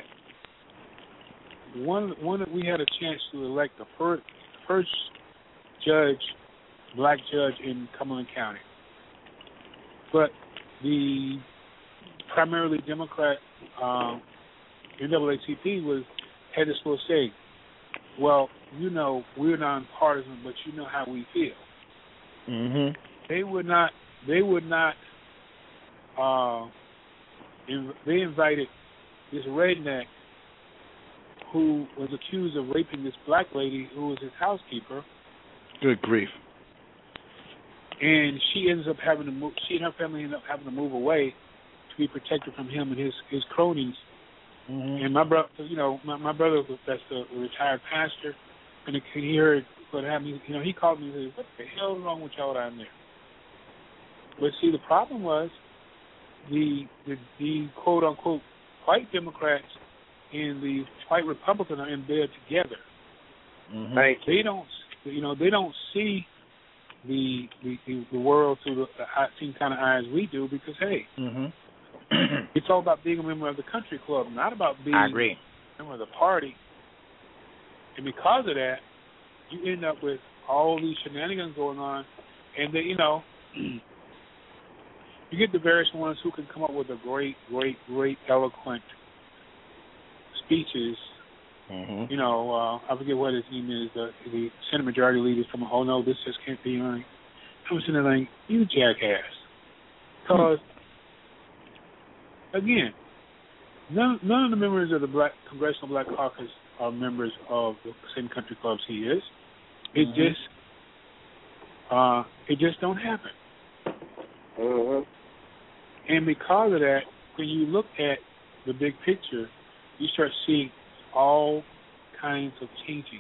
One, one that we had a chance to elect the first, first judge, black judge in Cumberland County. But the primarily Democrat um, N double A C P was had this little saying, well, you know, we're nonpartisan, but you know how we feel. Mm-hmm. They would not, they would not, uh, in, they invited this redneck who was accused of raping this black lady who was his housekeeper. Good grief. And she ends up having to move, she and her family end up having to move away to be protected from him and his, his cronies. Mm-hmm. And my brother, you know, my, my brother, that's the retired pastor, and he heard what happened. You know, he called me and said, what the hell is wrong with y'all down there? But see, the problem was the, the, the quote-unquote white Democrats and the white Republicans are in bed together. Mm-hmm. Thank you. They don't, you know, they don't see the the, the world through the, the same kind of eyes we do because, hey, mm-hmm. it's all about being a member of the country club, not about being I agree. a member of the party. And because of that, you end up with all these shenanigans going on, and then, you know, you get the various ones who can come up with a great, great, great, eloquent speeches. Mm-hmm. You know, uh, I forget what his name is. Uh, the Senate Majority Leader is coming, oh, no, this just can't be on. I was sitting there like, you jackass. Because, again, none, none of the members of the Black Congressional Black Caucus are members of the same country clubs he is. It mm-hmm. just, uh, it just don't happen. Mm-hmm. And because of that, when you look at the big picture, you start seeing all kinds of changing.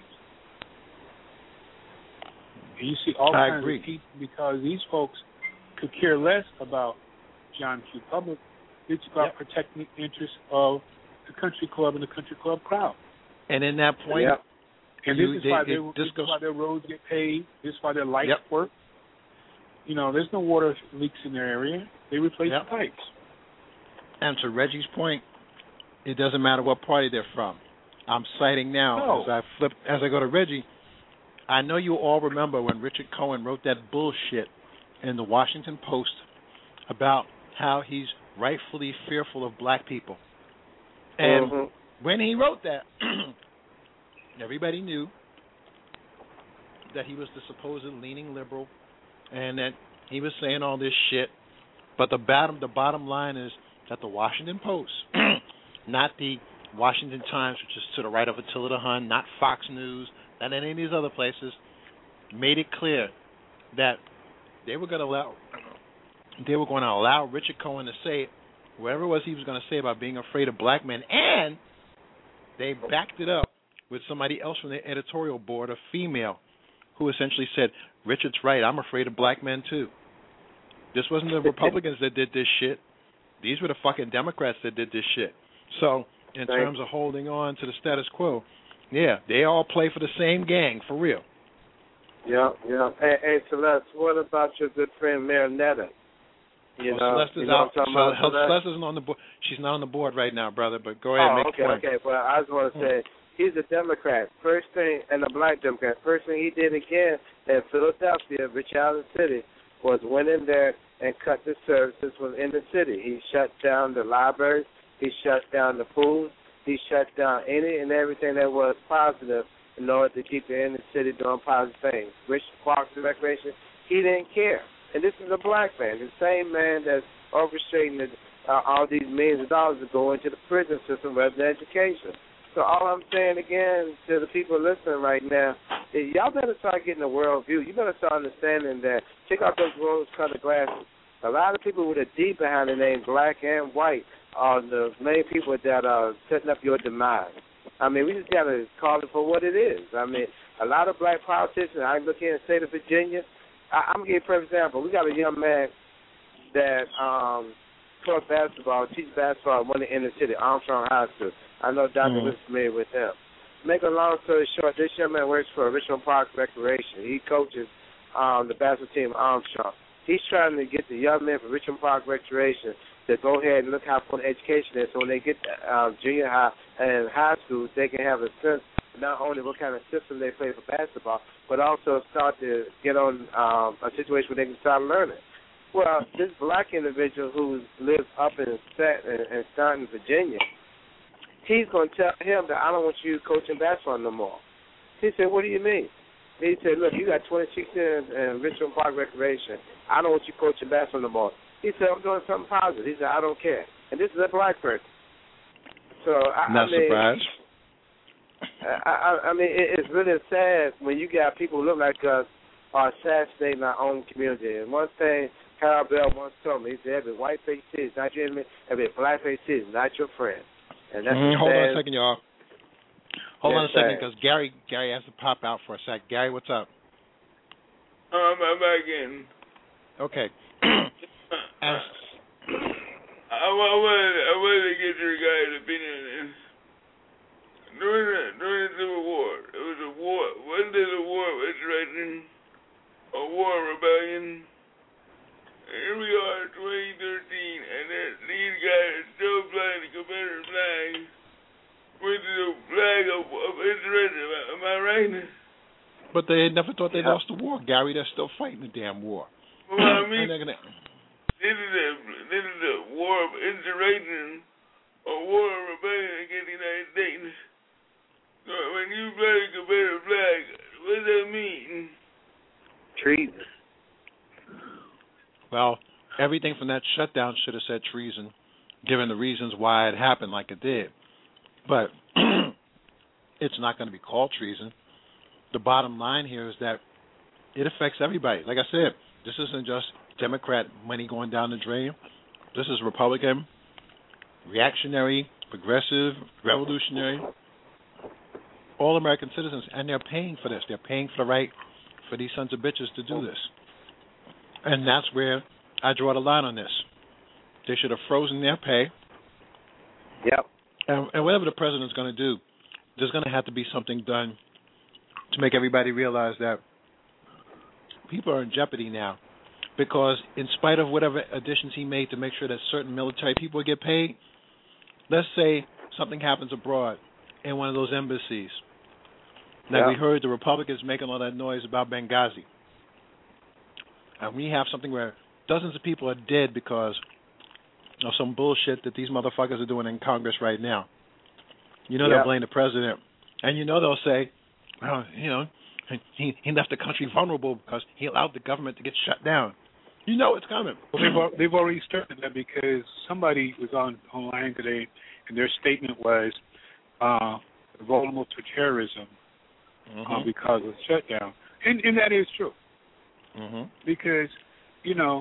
And you see all I kinds agree. of people because these folks could care less about John Q. Public. It's about yep. protecting the interests of the country club and the country club crowd. And in that point, yep. and you, this is they, why they, this is why their roads get paved. This is why their lights yep. work. You know, there's no water leaks in their area. They replace yep. the pipes. And to Reggie's point, it doesn't matter what party they're from. I'm citing now no. as I flip as I go to Reggie. I know you all remember when Richard Cohen wrote that bullshit in the Washington Post about how he's rightfully fearful of black people. And mm-hmm. when he wrote that, everybody knew that he was the supposed leaning liberal and that he was saying all this shit. But the bottom, the bottom line is that the Washington Post, not the Washington Times, which is to the right of Attila the Hun, not Fox News, not any of these other places, made it clear that they were going to allow they were going to allow Richard Cohen to say whatever it was he was going to say about being afraid of black men, and they backed it up with somebody else from the editorial board, a female, who essentially said, Richard's right, I'm afraid of black men too. This wasn't the Republicans that did this shit. These were the fucking Democrats that did this shit. So, in terms of holding on to the status quo, yeah, they all play for the same gang, for real. Yeah, yeah. Hey, hey Celeste, what about your good friend Marinetta? You well, know, Celeste is you know out. what I'm talking about, Celeste, Celeste? Celeste isn't on the board. She's not on the board right now, brother. But go ahead, oh, make okay, a point. okay. Well, I just want to say he's a Democrat. First thing, and a black Democrat. First thing he did again in Philadelphia, Richland City, was went in there and cut the services within the city. He shut down the libraries. He shut down the food. He shut down any and everything that was positive in order to keep the inner city doing positive things. Rich Parks and Recreation, he didn't care. And this is a black man, the same man that's orchestrating the, uh, all these millions of dollars to go into the prison system rather than education. So all I'm saying again to the people listening right now is y'all better start getting a world view. You better start understanding that. Check out those rose-colored glasses. A lot of people with a D behind the name, black and white, are the main people that are setting up your demise. I mean, we just got to call it for what it is. I mean, a lot of black politicians, I look here in the state of Virginia, I, I'm going to give you a perfect example. We got a young man that um, taught basketball, teaches basketball at one in the city, Armstrong High School. I know Doctor Mm-hmm. is familiar with him. Make a long story short, this young man works for Richmond Park Recreation. He coaches um, the basketball team, Armstrong. He's trying to get the young men from Richmond Park Recreation to go ahead and look how important education is, so when they get to um, junior high and high school, they can have a sense not only what kind of system they play for basketball, but also start to get on um, a situation where they can start learning. Well, this black individual who lives up in in Staunton, Virginia, he's going to tell him that I don't want you coaching basketball no more. He said, what do you mean? He said, look, you got twenty-six years in Richmond Park Recreation. I don't want you coaching basketball no more. He said, I'm doing something positive. He said, I don't care. And this is a black person. So I, Not I mean, surprised. I, I, I mean, it, it's really sad when you got people who look like us are assassinating our own community. And one thing Harold Bell once told me, he said, every white face is not your enemy, every black face is not your friend. And that's Mm-hmm. Hold on a second, y'all. Hold yes, on a second, because Gary Gary has to pop out for a sec. Gary, what's up? Um, I'm back in. Okay. As, I, I, wanted, I wanted to get your guys' opinion on this. During the, during the Civil War, it was a war. Wasn't it a war of insurrection? A war of rebellion? And here we are, twenty thirteen, and these guys are still flying the Confederate flag, which is a flag of, of insurrection. Am I right? but they never thought they lost the war, Gary. They're still fighting the damn war. Well, I mean, And they're gonna, this is a this is a war of insurrection, a war of rebellion against the United States. So when you fly the Confederate flag, what does that mean? treason. well, everything from that shutdown should have said treason, given the reasons why it happened like it did. But it's not going to be called treason. The bottom line here is that it affects everybody. Like I said, this isn't just Democrat money going down the drain. This is Republican, reactionary, progressive, revolutionary, all American citizens, and they're paying for this. They're paying for the right for these sons of bitches to do this. And that's where I draw the line on this. They should have frozen their pay. Yep. And, and whatever the president's going to do, there's going to have to be something done to make everybody realize that people are in jeopardy now. Because in spite of whatever additions he made to make sure that certain military people get paid, let's say something happens abroad in one of those embassies. Now, yeah. we heard the Republicans making all that noise about Benghazi. And we have something where dozens of people are dead because of some bullshit that these motherfuckers are doing in Congress right now. You know yeah. they'll blame the president. And you know they'll say, oh, you know, he, he left the country vulnerable because he allowed the government to get shut down. You know it's coming. Well, they've, al- they've already started that because somebody was on online today, and their statement was uh, vulnerable to terrorism mm-hmm. uh, because of the shutdown. And, and that is true. Mm-hmm. Because, you know,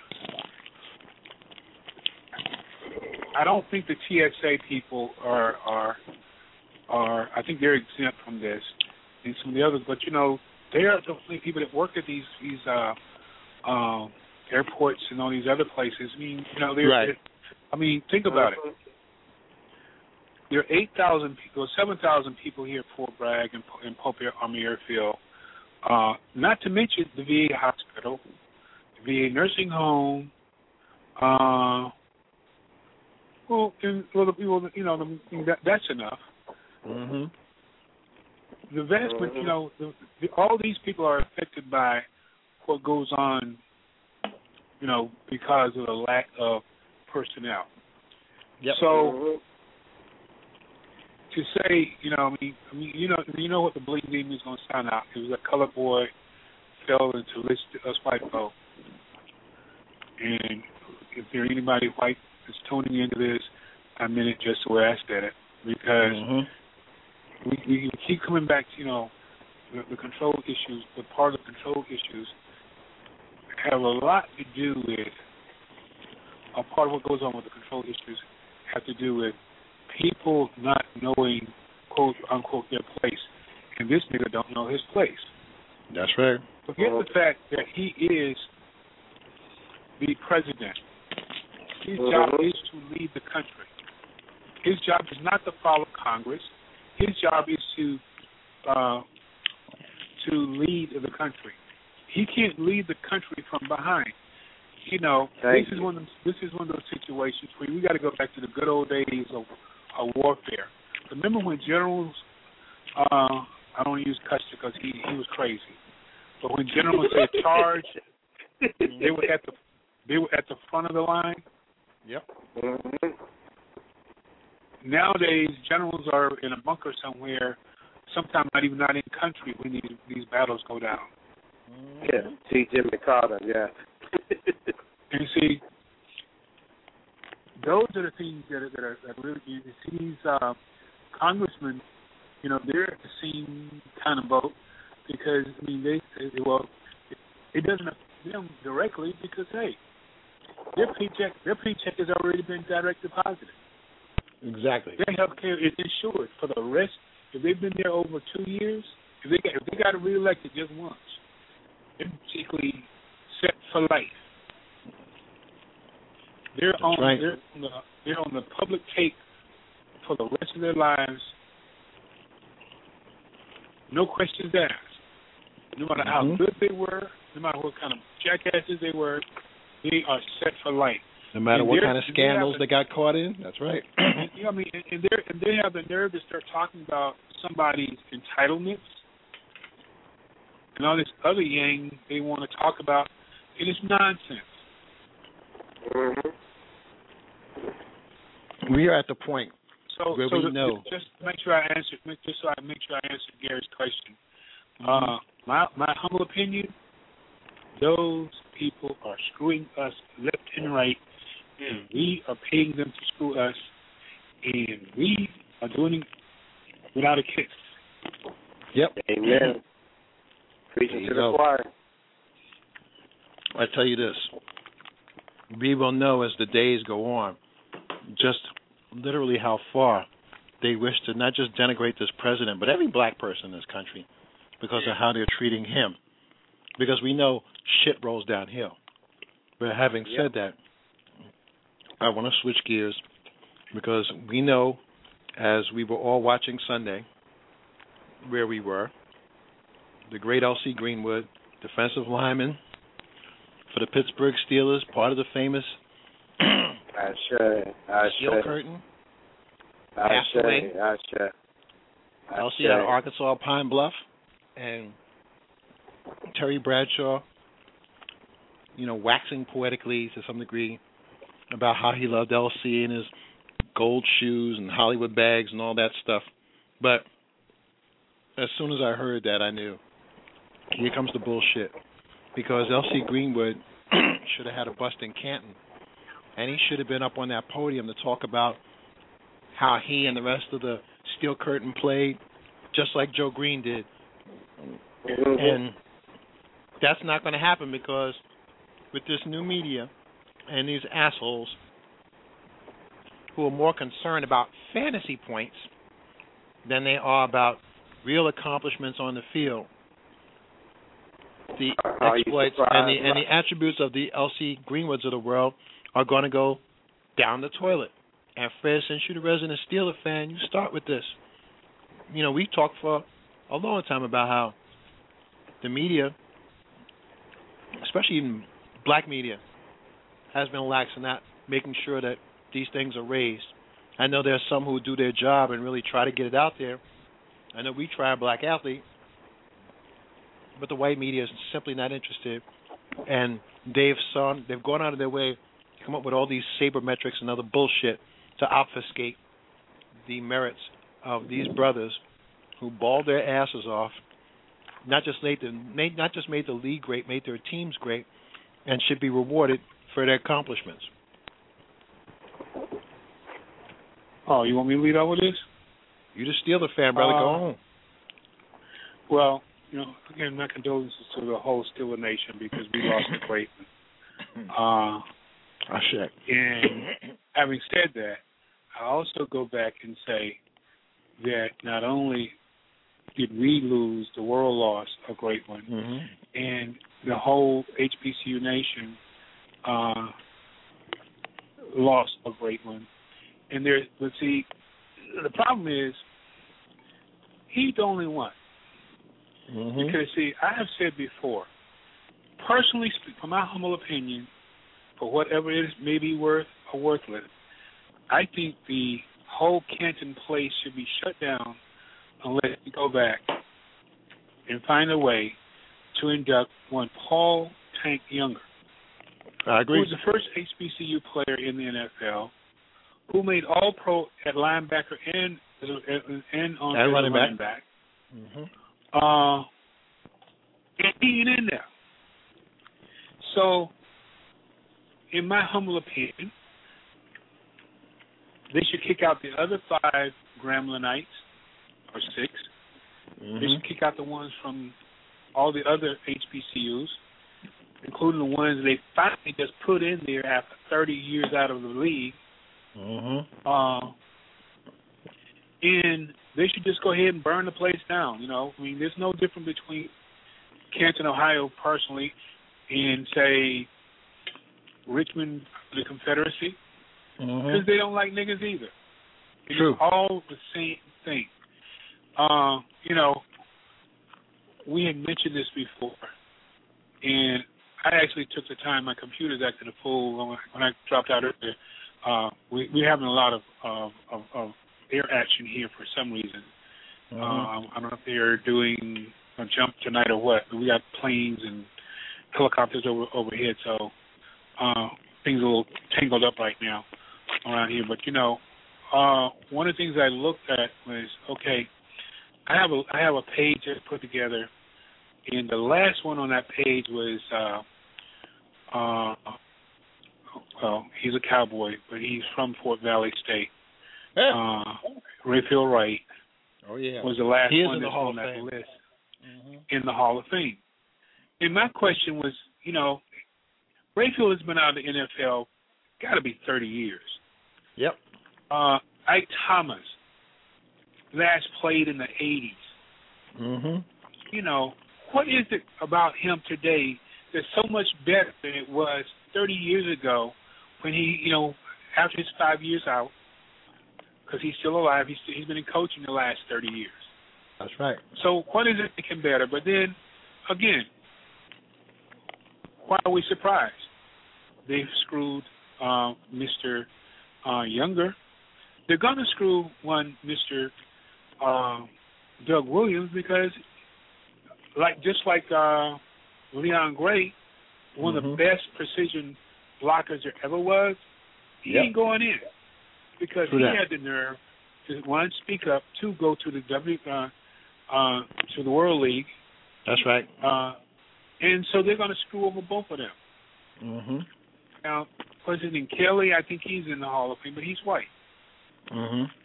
I don't think the T S A people are, are, are I think they're exempt from this and some of the others, but, you know, they are the only people that work at these, these uh, um, airports and all these other places. I mean, you know, they're, right. they're I mean, think about it. There are eight thousand people, seven thousand people here at Fort Bragg and, and Pope Army Airfield, uh, not to mention the V A hospital, the V A nursing home, uh, well, and, well, the people, you know, the, that, that's enough. Mm-hmm. The vast, mm-hmm. you know, the, the, all these people are affected by what goes on, you know, because of the lack of personnel. Yep. So mm-hmm. to say, you know, I mean, I mean, you know, you know what the Bling Demon is going to sound out. It was a colored boy fell into list us white folk, and if there anybody white that's tuning into this, I meant it just the way I said it, because mm-hmm. we, we keep coming back to, you know, the, the control issues, but part of the control issues have a lot to do with, a part of what goes on with the control issues have to do with people not knowing, quote, unquote, their place. And this nigga don't know his place. That's right. Forget the fact that he is the president. His mm-hmm. job is to lead the country. His job is not to follow Congress. His job is to uh, to lead the country. He can't lead the country from behind. You know, Thank this you. is one of them, this is one of those situations where we got to go back to the good old days of, of warfare. Remember when generals, uh, I don't use Custer because he, he was crazy, but when generals said charge, they were at the they were at the front of the line. Yep. Mm-hmm. Nowadays, generals are in a bunker somewhere, sometimes not even not in country when these these battles go down. Yeah, T. Jimmy Carter, yeah. And see, those are the things that are, that are that really, you see these uh, congressmen, you know, they're at the same kind of boat because, I mean, they say, well, it, it doesn't affect them directly because, hey, their paycheck, their paycheck has already been direct deposited. Exactly. Their health care is insured for the rest. If they've been there over two years, if they got, if they got reelected just once, they're basically set for life. They're That's on right. they're on the they're on the public tape for the rest of their lives. No questions asked. No matter mm-hmm. how good they were, no matter what kind of jackasses they were, they are set for life. No matter and what kind of scandals they, they got caught in, that's right. and, you know, I mean, and, and they and they have the nerve to start talking about somebody's entitlements and all this other yang they want to talk about. It is nonsense. Mm-hmm. We are at the point so, where so we the, know. Just to make sure I answer. Just so I make sure I answer Gary's question. Mm-hmm. Uh, my my humble opinion: those people are screwing us left and right, and we are paying them to screw us, and we are doing it without a kiss. Yep. Amen. Preaching to the choir. I tell you this, we will know as the days go on just literally how far they wish to not just denigrate this president, but every black person in this country because of how they're treating him. Because we know shit rolls downhill. But having yep. said that, I want to switch gears because we know, as we were all watching Sunday, where we were, the great L C Greenwood, defensive lineman for the Pittsburgh Steelers, part of the famous I should. I Steel should. Curtain, I passed should. away. I should. L C out of Arkansas, Pine Bluff, and Terry Bradshaw, you know, waxing poetically to some degree about how he loved L C and his gold shoes and Hollywood bags and all that stuff. But as soon as I heard that, I knew, here comes the bullshit. Because L C Greenwood should have had a bust in Canton. And he should have been up on that podium to talk about how he and the rest of the steel curtain played, just like Joe Green did. Mm-hmm. And that's not going to happen because with this new media and these assholes who are more concerned about fantasy points than they are about real accomplishments on the field, the Are exploits and the and the attributes of the L C Greenwoods of the world are going to go down the toilet. And Fred, since you're the resident Steeler fan, you start with this. You know, we talked for a long time about how the media, especially even black media, has been lax in not making sure that these things are raised. I know there's some who do their job and really try to get it out there. I know we try Black Athlete, but the white media is simply not interested. And they've saw, they've gone out of their way to come up with all these sabermetrics and other bullshit to obfuscate the merits of these brothers who balled their asses off, not just made the not just made the league great, made their teams great, and should be rewarded for their accomplishments. Oh, you want me to lead out with this? You the Steeler fan, brother. Uh, Go home. Well, you know, again, my condolences to the whole Steeler nation because we lost a great one. Uh, oh, shit. And having said that, I also go back and say that not only did we lose, the world lost a great one, mm-hmm. and the whole H B C U nation uh, lost a great one. And there, but see, the problem is he's the only one. Mm-hmm. Because see, I have said before, personally, from my humble opinion, for whatever it is may be worth or worthless, I think the whole Canton place should be shut down unless we go back and find a way to induct one Paul Tank Younger. I agree. Who was the first H B C U player in the N F L, who made All-Pro at linebacker and and on and running running back. back. Mm-hmm. Uh, and he ain't in there. So, in my humble opinion, they should kick out the other five Gremlinites, or six. Mm-hmm. They should kick out the ones from all the other H B C Us, including the ones they finally just put in there after thirty years out of the league. Mm-hmm. Uh, and they should just go ahead and burn the place down. You know, I mean, there's no difference between Canton, Ohio, personally, and say Richmond, the Confederacy, because mm-hmm. they don't like niggas either. It's True. all the same thing. Uh, you know, we had mentioned this before, and I actually took the time. My computer's acted a fool when I, when I dropped out earlier. Uh, we, we're having a lot of, of, of, of air action here for some reason. Mm-hmm. Um, I don't know if they're doing a jump tonight or what, but we got planes and helicopters over overhead, so uh, things are a little tangled up right now around here. But, you know, uh, one of the things I looked at was, okay, I have a, I have a page that I put together, and the last one on that page was uh, uh, well, he's a cowboy, but he's from Fort Valley State. Uh, Rayfield Wright oh, yeah. was the last he one that's on that Fame. list mm-hmm. in the Hall of Fame. And my question was, you know, Rayfield has been out of the N F L got to be thirty years. Yep. Uh, Ike Thomas last played in the eighties. Mm-hmm. You know, what is it about him today that's so much better than it was thirty years ago when he, you know, after his five years out, because he's still alive, he's, he's been in coaching the last thirty years. That's right. So what is it that can better? But then, again, why are we surprised? They've screwed uh, Mister Uh, Younger. They're going to screw one Mister Uh, Doug Williams because, like just like uh, Leon Gray, one mm-hmm. of the best precision blockers there ever was, he yep. ain't going in because True he that. had the nerve to, one, speak up, two, go to the W uh, uh, to the World League. That's right. Uh, and so they're going to screw over both of them. Mm-hmm. Now, President Kelly, I think he's in the Hall of Fame, but he's white. Mm-hmm.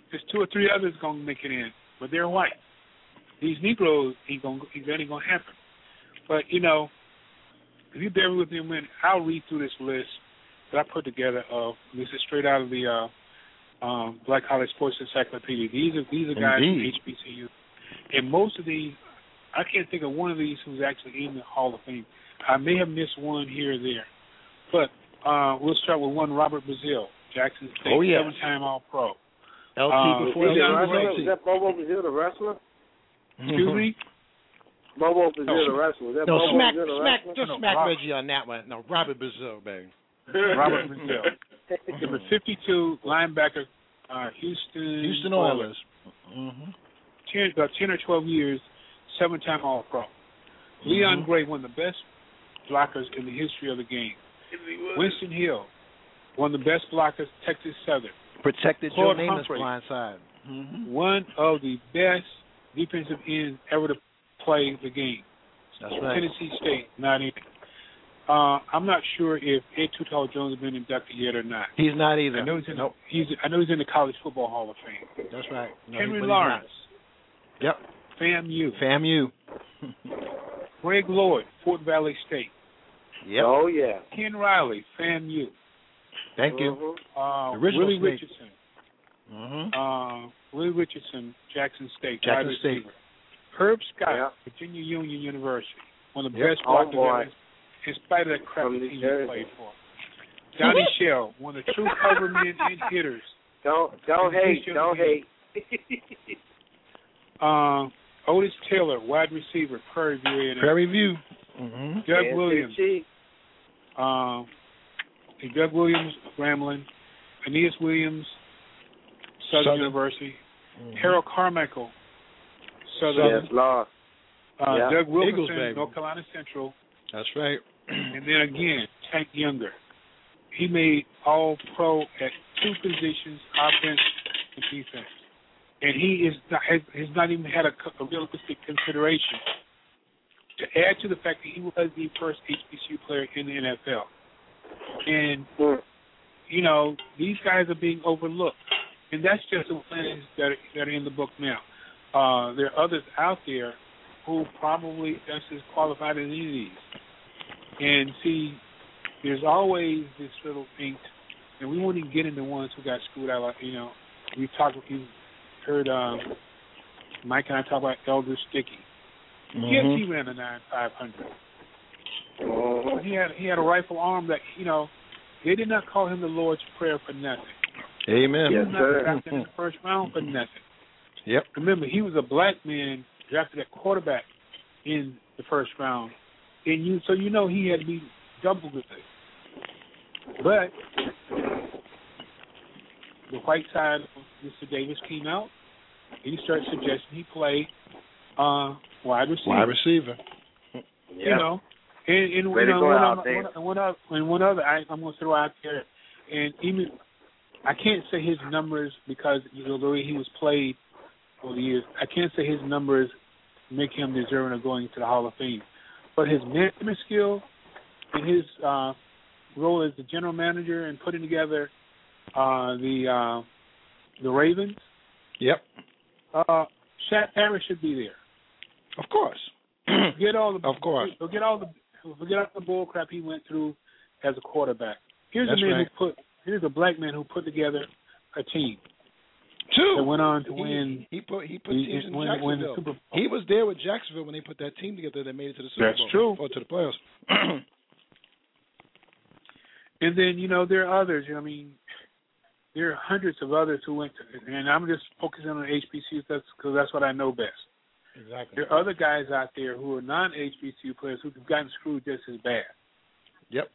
There's two or three others gonna make it in, but they're white. These Negroes ain't gonna that ain't gonna happen. But you know, if you bear with me a minute, I'll read through this list that I put together. Of this is straight out of the uh, um, Black College Sports Encyclopedia. These are these are guys Indeed. from H B C U, and most of these, I can't think of one of these who's actually in the Hall of Fame. I may have missed one here or there, but uh, we'll start with one. Robert Brazile, Jackson State, Oh, yes. seven-time All-Pro. L T Uh, before Is L that T. wrestler? Is that Bobo Brazile, the wrestler? Excuse me. Bobo Brazile, the wrestler. Is that No, Bobo smack, Brazile, the smack, wrestler? just No, smack Robert. Reggie on that one. No, Robert Brazile, baby. Robert Brazile. Number fifty-two, linebacker, uh, Houston. Houston Oilers. Mm-hmm. ten, about ten or twelve years, seven-time All-Pro. Leon Mm-hmm. Gray, one of the best blockers in the history of the game. Winston Hill, one of the best blockers, Texas Southern. Protected Joe Claude Namath's Humphrey. blind side. Mm-hmm. One of the best defensive ends ever to play the game. That's right. Tennessee State, not in. Uh, I'm not sure if Ed Tutal Jones has been inducted yet or not. He's not either. I know he's in. Nope. He's. I know he's in the College Football Hall of Fame. That's right. No, Henry he- but he's Lawrence, not. Yep. FAMU. FAMU. Greg Lloyd, Fort Valley State. Yep. Oh, yeah. Ken Riley, FAMU. Thank you. Mhm. Uh, Original Willie Snake. Richardson. Mm-hmm. Uh, Willie Richardson, Jackson State. Jackson wide State. receiver. Herb Scott, Yeah. Virginia Union University. One of the Yep. best Oh, blockers boy. ever, in spite of that crap From New team he Jersey. played for. Johnny Shell, one of the true cover men and hitters. Don't, don't hate. Don't hate. Uh, Otis Taylor, wide receiver, Prairie View. A and M. Prairie View. Mm-hmm. Doug Kansas Williams. City. Um, Doug Williams, Grambling. Aeneas Williams, Southern, Southern. University. Mm-hmm. Harold Carmichael, Southern. Yes, Lord. Uh, Yeah. Doug Wilkerson, Eagles, baby. North Carolina Central. That's right. And then again, Tank Younger. He made all pro at two positions, offense and defense. And he is not, has, has not even had a, a realistic consideration to add to the fact that he was the first H B C U player in the N F L. And, Mm. you know, these guys are being overlooked. And that's just the ones that are, that are in the book now. Uh, there are others out there who probably just as qualified as any of these. And see, there's always this little thing, and we won't even get into ones who got screwed out. Like, you know, we've talked, you've heard um, Mike and I talk about Elder Sticky. Mm-hmm. Yes, he ran a nine five hundred. Mhm. He had he had a rifle arm that, you know, they did not call him the Lord's Prayer for nothing. Amen. He was Yes, not sir. drafted in the first round for nothing. Yep. Remember, he was a black man drafted at quarterback in the first round, and you so you know he had to be double good. But the white side of Mister Davis came out, and he started suggesting he play uh, wide receiver. Wide receiver. You know, and, and Way you to know, go one, out other, there. one, and one other, and one other I, I'm going to throw out there, and even I can't say his numbers because you know the way he was played over the years. I can't say his numbers make him deserving of going to the Hall of Fame, but his management skill and his uh, role as the general manager and putting together uh, the uh, the Ravens. Yep. Uh, Shaq Harris should be there. Of course. Forget all the Of course. Forget all the forget all the bull crap he went through as a quarterback. Here's That's a man right. who put here's a black man who put together a team Two. that went on to He, win. he put he put he- teams in win- win the Jacksonville. Super Bowl. He was there with Jacksonville when they put that team together that made it to the Super That's Bowl. true. Or to the playoffs. And then you know there are others. I mean, there are hundreds of others who went to, and I'm just focusing on H B C Us because that's what I know best. Exactly. There are other guys out there who are non-H B C U players who've gotten screwed just as bad. Yep.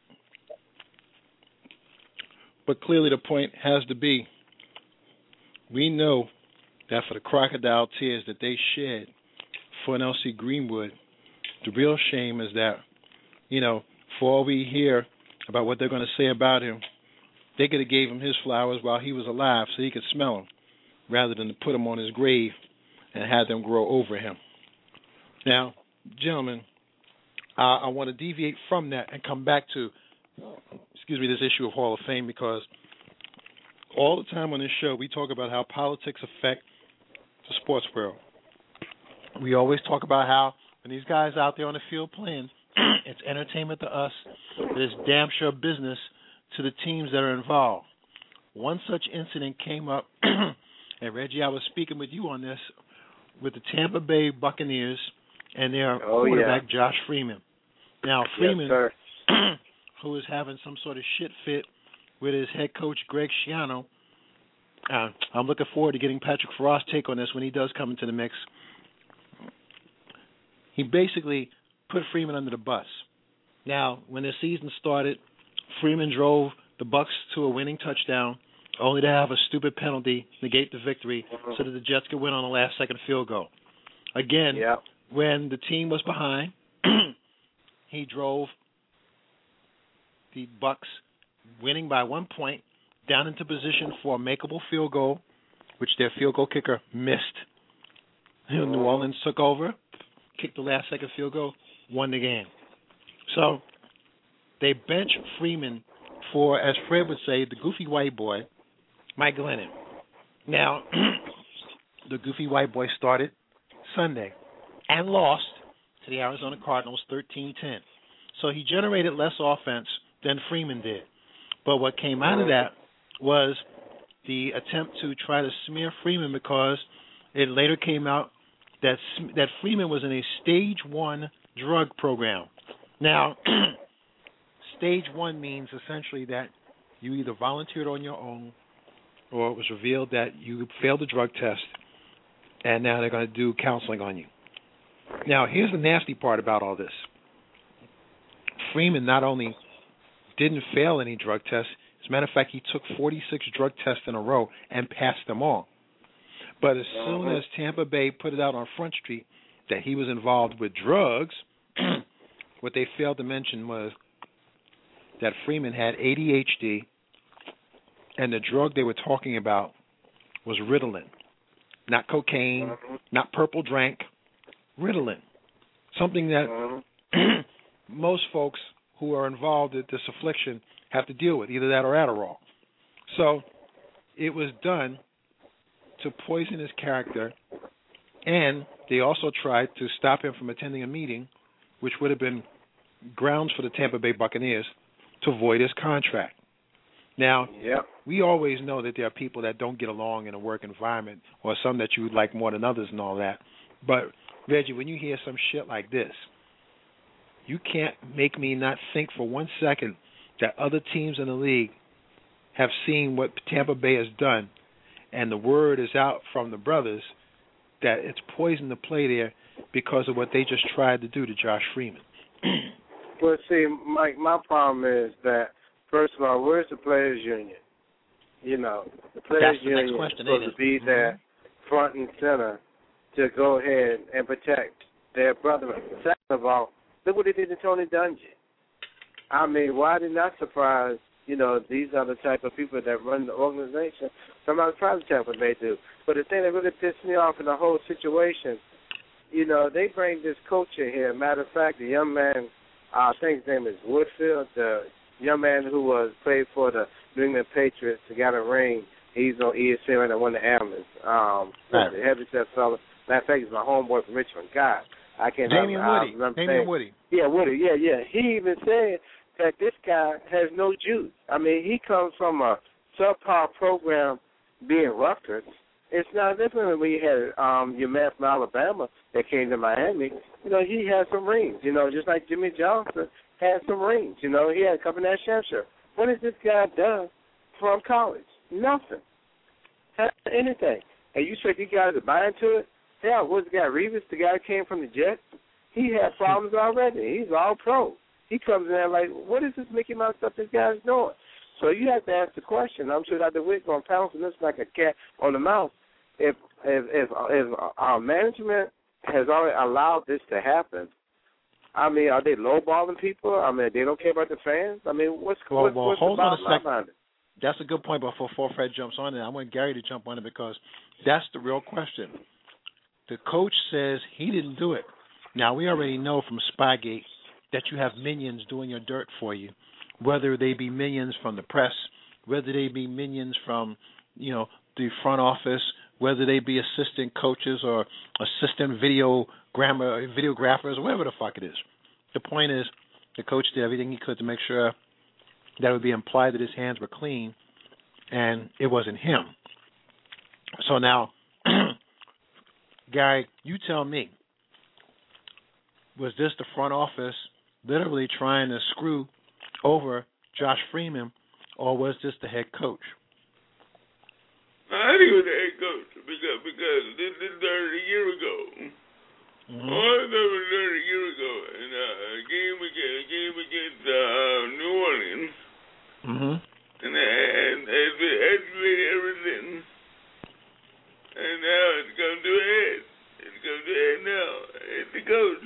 But clearly the point has to be, we know that for the crocodile tears that they shed for N L C Greenwood, the real shame is that, you know, for all we hear about what they're going to say about him, they could have gave him his flowers while he was alive so he could smell them, rather than to put him on his grave and have them grow over him. Now, gentlemen, uh, I want to deviate from that and come back to, excuse me, this issue of Hall of Fame, because all the time on this show, we talk about how politics affect the sports world. We always talk about how when these guys out there on the field playing, it's entertainment to us, but it's damn sure business to the teams that are involved. One such incident came up, and Reggie, I was speaking with you on this, with the Tampa Bay Buccaneers and their oh, quarterback, yeah. Josh Freeman. Now, Freeman, yes, who is having some sort of shit fit with his head coach, Greg Schiano, uh, I'm looking forward to getting Patrick Farrar's take on this when he does come into the mix. He basically put Freeman under the bus. Now, when the season started, Freeman drove the Bucs to a winning touchdown, only to have a stupid penalty negate the victory mm-hmm. so that the Jets could win on the last-second field goal. Again, yep. when the team was behind, he drove the Bucs winning by one point down into position for a makeable field goal, which their field goal kicker missed. Mm-hmm. New Orleans took over, kicked the last-second field goal, won the game. So they bench Freeman for, as Fred would say, the goofy white boy, Mike Glennon. Now, the goofy white boy started Sunday and lost to the Arizona Cardinals thirteen ten. So he generated less offense than Freeman did. But what came out of that was the attempt to try to smear Freeman because it later came out that that Freeman was in a stage one drug program. Now, stage one means essentially that you either volunteered on your own or it was revealed that you failed the drug test and now they're going to do counseling on you. Now, here's the nasty part about all this. Freeman not only didn't fail any drug tests, as a matter of fact, he took forty-six drug tests in a row and passed them all. But as soon as Tampa Bay put it out on Front Street that he was involved with drugs, what they failed to mention was that Freeman had A D H D, and the drug they were talking about was Ritalin. Not cocaine, uh-huh. not purple drink, Ritalin. Something that uh-huh. most folks who are involved in this affliction have to deal with, either that or Adderall. So it was done to poison his character, and they also tried to stop him from attending a meeting, which would have been grounds for the Tampa Bay Buccaneers to void his contract. Now, yep. we always know that there are people that don't get along in a work environment or some that you like more than others and all that. But, Reggie, when you hear some shit like this, you can't make me not think for one second that other teams in the league have seen what Tampa Bay has done, and the word is out from the brothers that it's poison to play there because of what they just tried to do to Josh Freeman. Well, see, Mike, my problem is that, first of all, where's the players' union? You know, the players' That's the union next question, is supposed to be there mm-hmm. front and center to go ahead and protect their brethren. Second of all, look what they did to Tony Dungy. I mean, why did not surprise, you know, these are the type of people that run the organization. So I'm not surprised at what they do. But the thing that really pissed me off in the whole situation, you know, they bring this coach in here. Matter of fact, the young man, I think his name is Woodfield, the young man who was played for the New England Patriots, the got a ring. He's on E S P N and won the Airmen. Um, right. The heavy-set fella. Matter of fact, he's my homeboy from Richmond. God, I can't Damian remember. Woody. remember Damian saying, Woody. Yeah, Woody. Yeah, yeah. He even said that this guy has no juice. I mean, he comes from a subpar program being Rutgers. It's not different when we had um, your man from Alabama that came to Miami. You know, he had some rings, you know, just like Jimmy Johnson had some rings. You know, he had a couple of Hampshire. What has this guy done from college? Nothing. Hasn't anything. And you said you guys are buying to it? Yeah, what's the guy, Reeves, the guy that came from the Jets? He had problems already. He's all pro. He comes in there like, what is this Mickey Mouse stuff this guy's doing? So you have to ask the question. I'm sure Doctor Wick going to pounce on this like a cat on the mouse. If if if, if our management has already allowed this to happen, I mean, are they lowballing people? I mean, they don't care about the fans? I mean, what's, well, what's, well, what's hold the on a bottom line second. behind it? That's a good point, but before Fred jumps on it, I want Gary to jump on it because that's the real question. The coach says he didn't do it. Now, we already know from Spygate that you have minions doing your dirt for you, whether they be minions from the press, whether they be minions from, you know, the front office, whether they be assistant coaches or assistant video grammar, videographers, or whatever the fuck it is. The point is, the coach did everything he could to make sure that it would be implied that his hands were clean, and it wasn't him. So now, Gary, you tell me, was this the front office literally trying to screw over Josh Freeman, or was this the head coach? I think it was the head coach because because this this started a year ago. Mm-hmm. All of that was done a year ago in uh, a game against a game against uh, New Orleans. Mm-hmm. And and it's been escalated ever since. And now it's come to a head. It's come to a head now. It's the coach.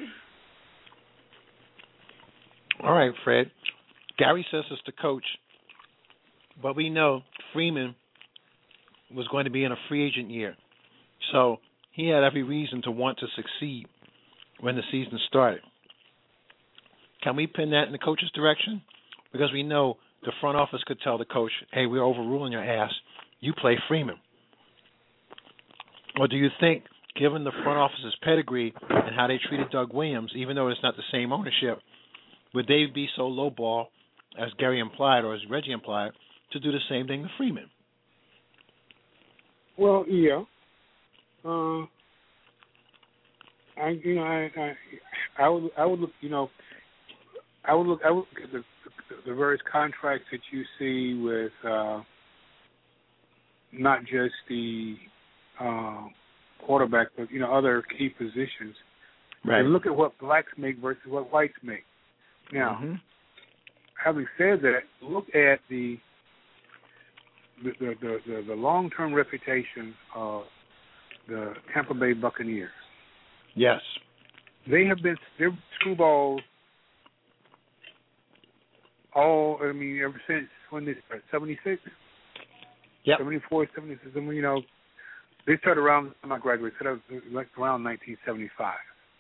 All right, Fred. Gary says it's the coach, but we know Freeman was going to be in a free agent year. So he had every reason to want to succeed when the season started. Can we pin that in the coach's direction? Because we know the front office could tell the coach, hey, we're overruling your ass. You play Freeman. Or do you think, given the front office's pedigree and how they treated Doug Williams, even though it's not the same ownership, would they be so lowball, as Gary implied or as Reggie implied, to do the same thing to Freeman? Well, yeah. Uh, I, you know, I, I, I would, I would look, you know, I would look, I would look at the, the, the various contracts that you see with uh, not just the uh, quarterback, but you know, other key positions. Right. And look at what blacks make versus what whites make. Now, mm-hmm. having said that, look at the the the, the, the long-term reputation of the Tampa Bay Buccaneers. Yes. They have been they're screwballs all, I mean, ever since when they started, seventy-six? Yep. seventy-four, seventy-six, I mean, you know, they started around, I'm not graduated, so that was like around nineteen seventy-five.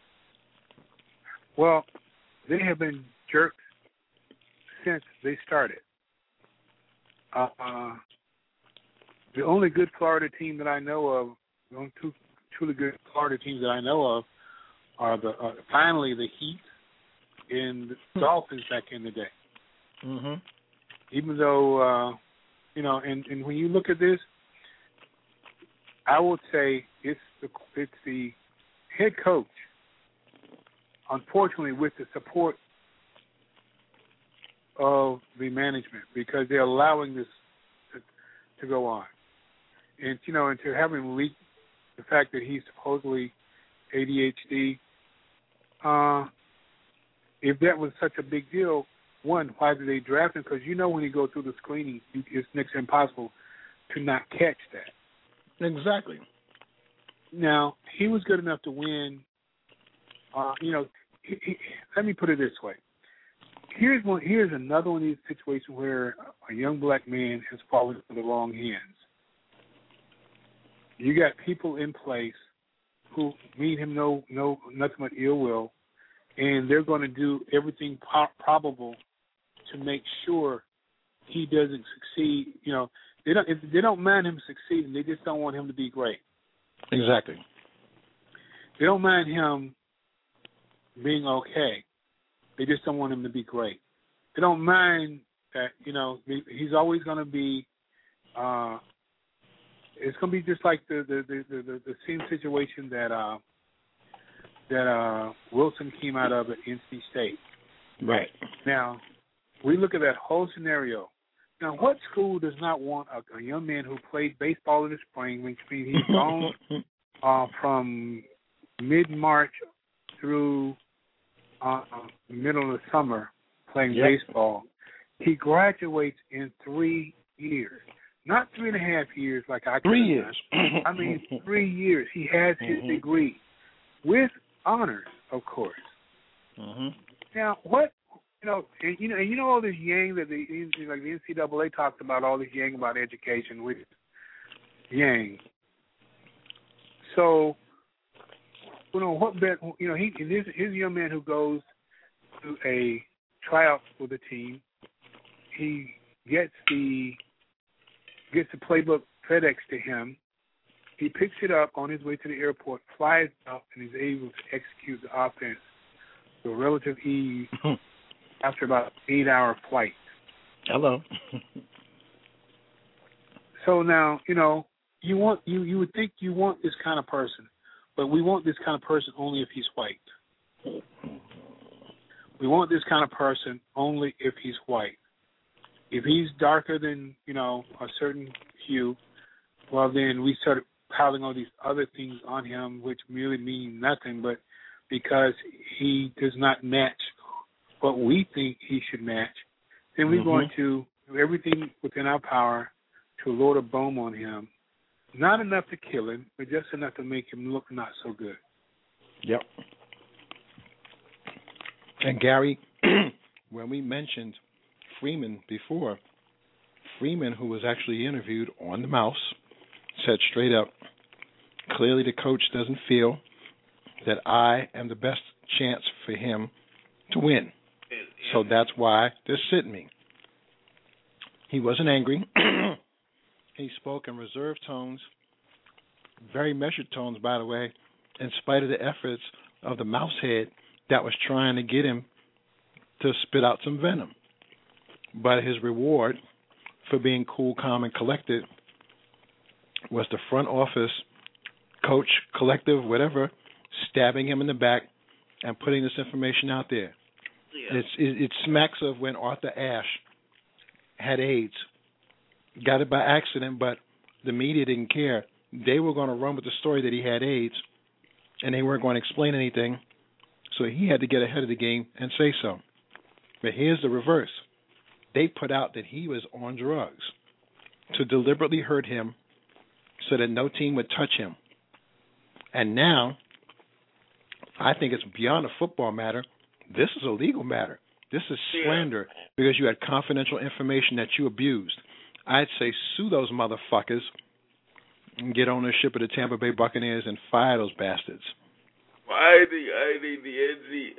Well, they have been jerks since they started. Uh, uh, the only good Florida team that I know of, the only two truly good Florida teams that I know of are the uh, finally the Heat and the Dolphins back in the day. Mm-hmm. Even though, uh, you know, and, and when you look at this, I would say it's the it's the head coach, unfortunately, with the support of the management, because they're allowing this to, to go on. And, you know, and to have him leak the fact that he's supposedly A D H D, uh, if that was such a big deal, one, why did they draft him? Because you know when you go through the screening, it's next to impossible to not catch that. Exactly. Now, he was good enough to win. Uh, you know, he, he, let me put it this way. Here's one. Here's another one of these situations where a young black man has fallen into the wrong hands. You got people in place who mean him no, no, nothing but ill will, and they're going to do everything po- probable to make sure he doesn't succeed. You know, they don't. If they don't mind him succeeding, they just don't want him to be great. Exactly. They don't mind him being okay. They just don't want him to be great. They don't mind that, you know, he's always going to be, uh, it's going to be just like the the, the, the, the same situation that uh, that uh, Wilson came out of at N C State. Right. Now, we look at that whole scenario. Now, what school does not want a, a young man who played baseball in the spring, which means he's gone uh, from mid-March through uh, the middle of the summer playing yep. baseball. He graduates in three years. Not three and a half years like I could Three years. I mean, three years. He has his mm-hmm. degree with honors, of course. Mm-hmm. Now, what, you know, and, you know, and you know all this yang that the, like the N C double A talked about, all this yang about education with yang. So, you know, what bet, you know, he, here's, here's a young man who goes to a tryout for the team. He gets the gets the playbook FedEx to him. He picks it up on his way to the airport, flies out, and is able to execute the offense with relative ease after about an eight-hour flight. Hello. So now, you know, you want you you would think you want this kind of person, but we want this kind of person only if he's white. We want this kind of person only if he's white. If he's darker than, you know, a certain hue, well, then we start piling all these other things on him, which really mean nothing, but because he does not match what we think he should match, then we're mm-hmm. going to do everything within our power to load a bomb on him. Not enough to kill him, but just enough to make him look not so good. Yep. And Gary, when we mentioned Freeman before, Freeman, who was actually interviewed on the Mouse, said straight up, clearly the coach doesn't feel that I am the best chance for him to win. So that's why they're sitting me. He wasn't angry. He spoke in reserved tones, very measured tones, by the way, in spite of the efforts of the mouse head that was trying to get him to spit out some venom. But his reward for being cool, calm, and collected was the front office, coach, collective, whatever, stabbing him in the back and putting this information out there. Yeah. It's, it, it smacks of when Arthur Ashe had AIDS. Got it by accident, but the media didn't care. They were going to run with the story that he had AIDS, and they weren't going to explain anything, so he had to get ahead of the game and say so. But here's the reverse. They put out that he was on drugs to deliberately hurt him so that no team would touch him. And now, I think it's beyond a football matter. This is a legal matter. This is slander because you had confidential information that you abused. I'd say sue those motherfuckers and get ownership of the Tampa Bay Buccaneers and fire those bastards. Well, I think I think the N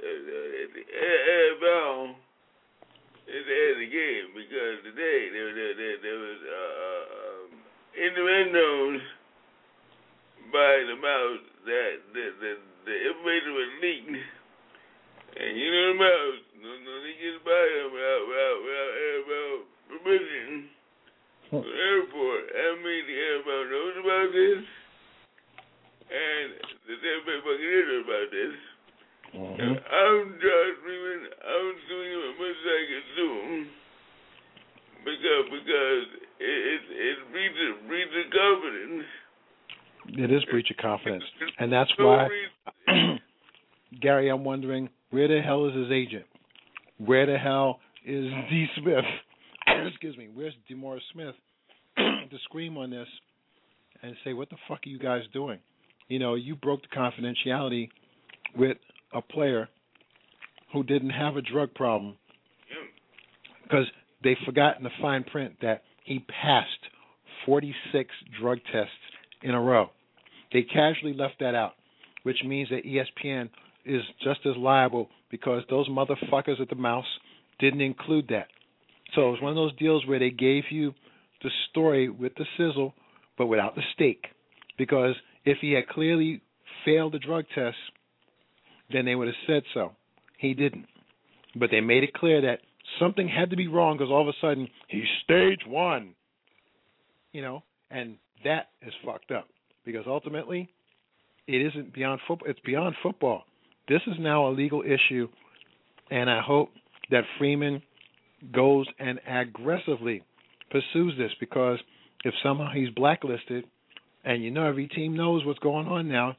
F L is ahead of the game because today there there there, there was uh, um, innuendos by the mouse that the the, the information was leaked, and you know the mouse no no they get by them without without without N F L permission. The airport, I mean the N F L knows about this, and the Tampa Bay Buccaneers know about this. Mm-hmm. And I'm Josh Freeman. I'm suing him as much as I can sue him because because it, it, it's breach of, breach of confidence. It is breach of confidence, and that's why, Gary, I'm wondering where the hell is his agent? Where the hell is D. Smith? Excuse me, where's DeMaurice Smith to scream on this and say, what the fuck are you guys doing? You know, you broke the confidentiality with a player who didn't have a drug problem because they forgot in the fine print that he passed forty-six drug tests in a row. They casually left that out, which means that E S P N is just as liable because those motherfuckers at the Mouse didn't include that. So it was one of those deals where they gave you the story with the sizzle, but without the steak. Because if he had clearly failed the drug test, then they would have said so. He didn't. But they made it clear that something had to be wrong because all of a sudden, he's stage one. You know, and that is fucked up. Because ultimately, it isn't beyond football. It's beyond football. This is now a legal issue, and I hope that Freeman goes and aggressively pursues this, because if somehow he's blacklisted, and you know every team knows what's going on now,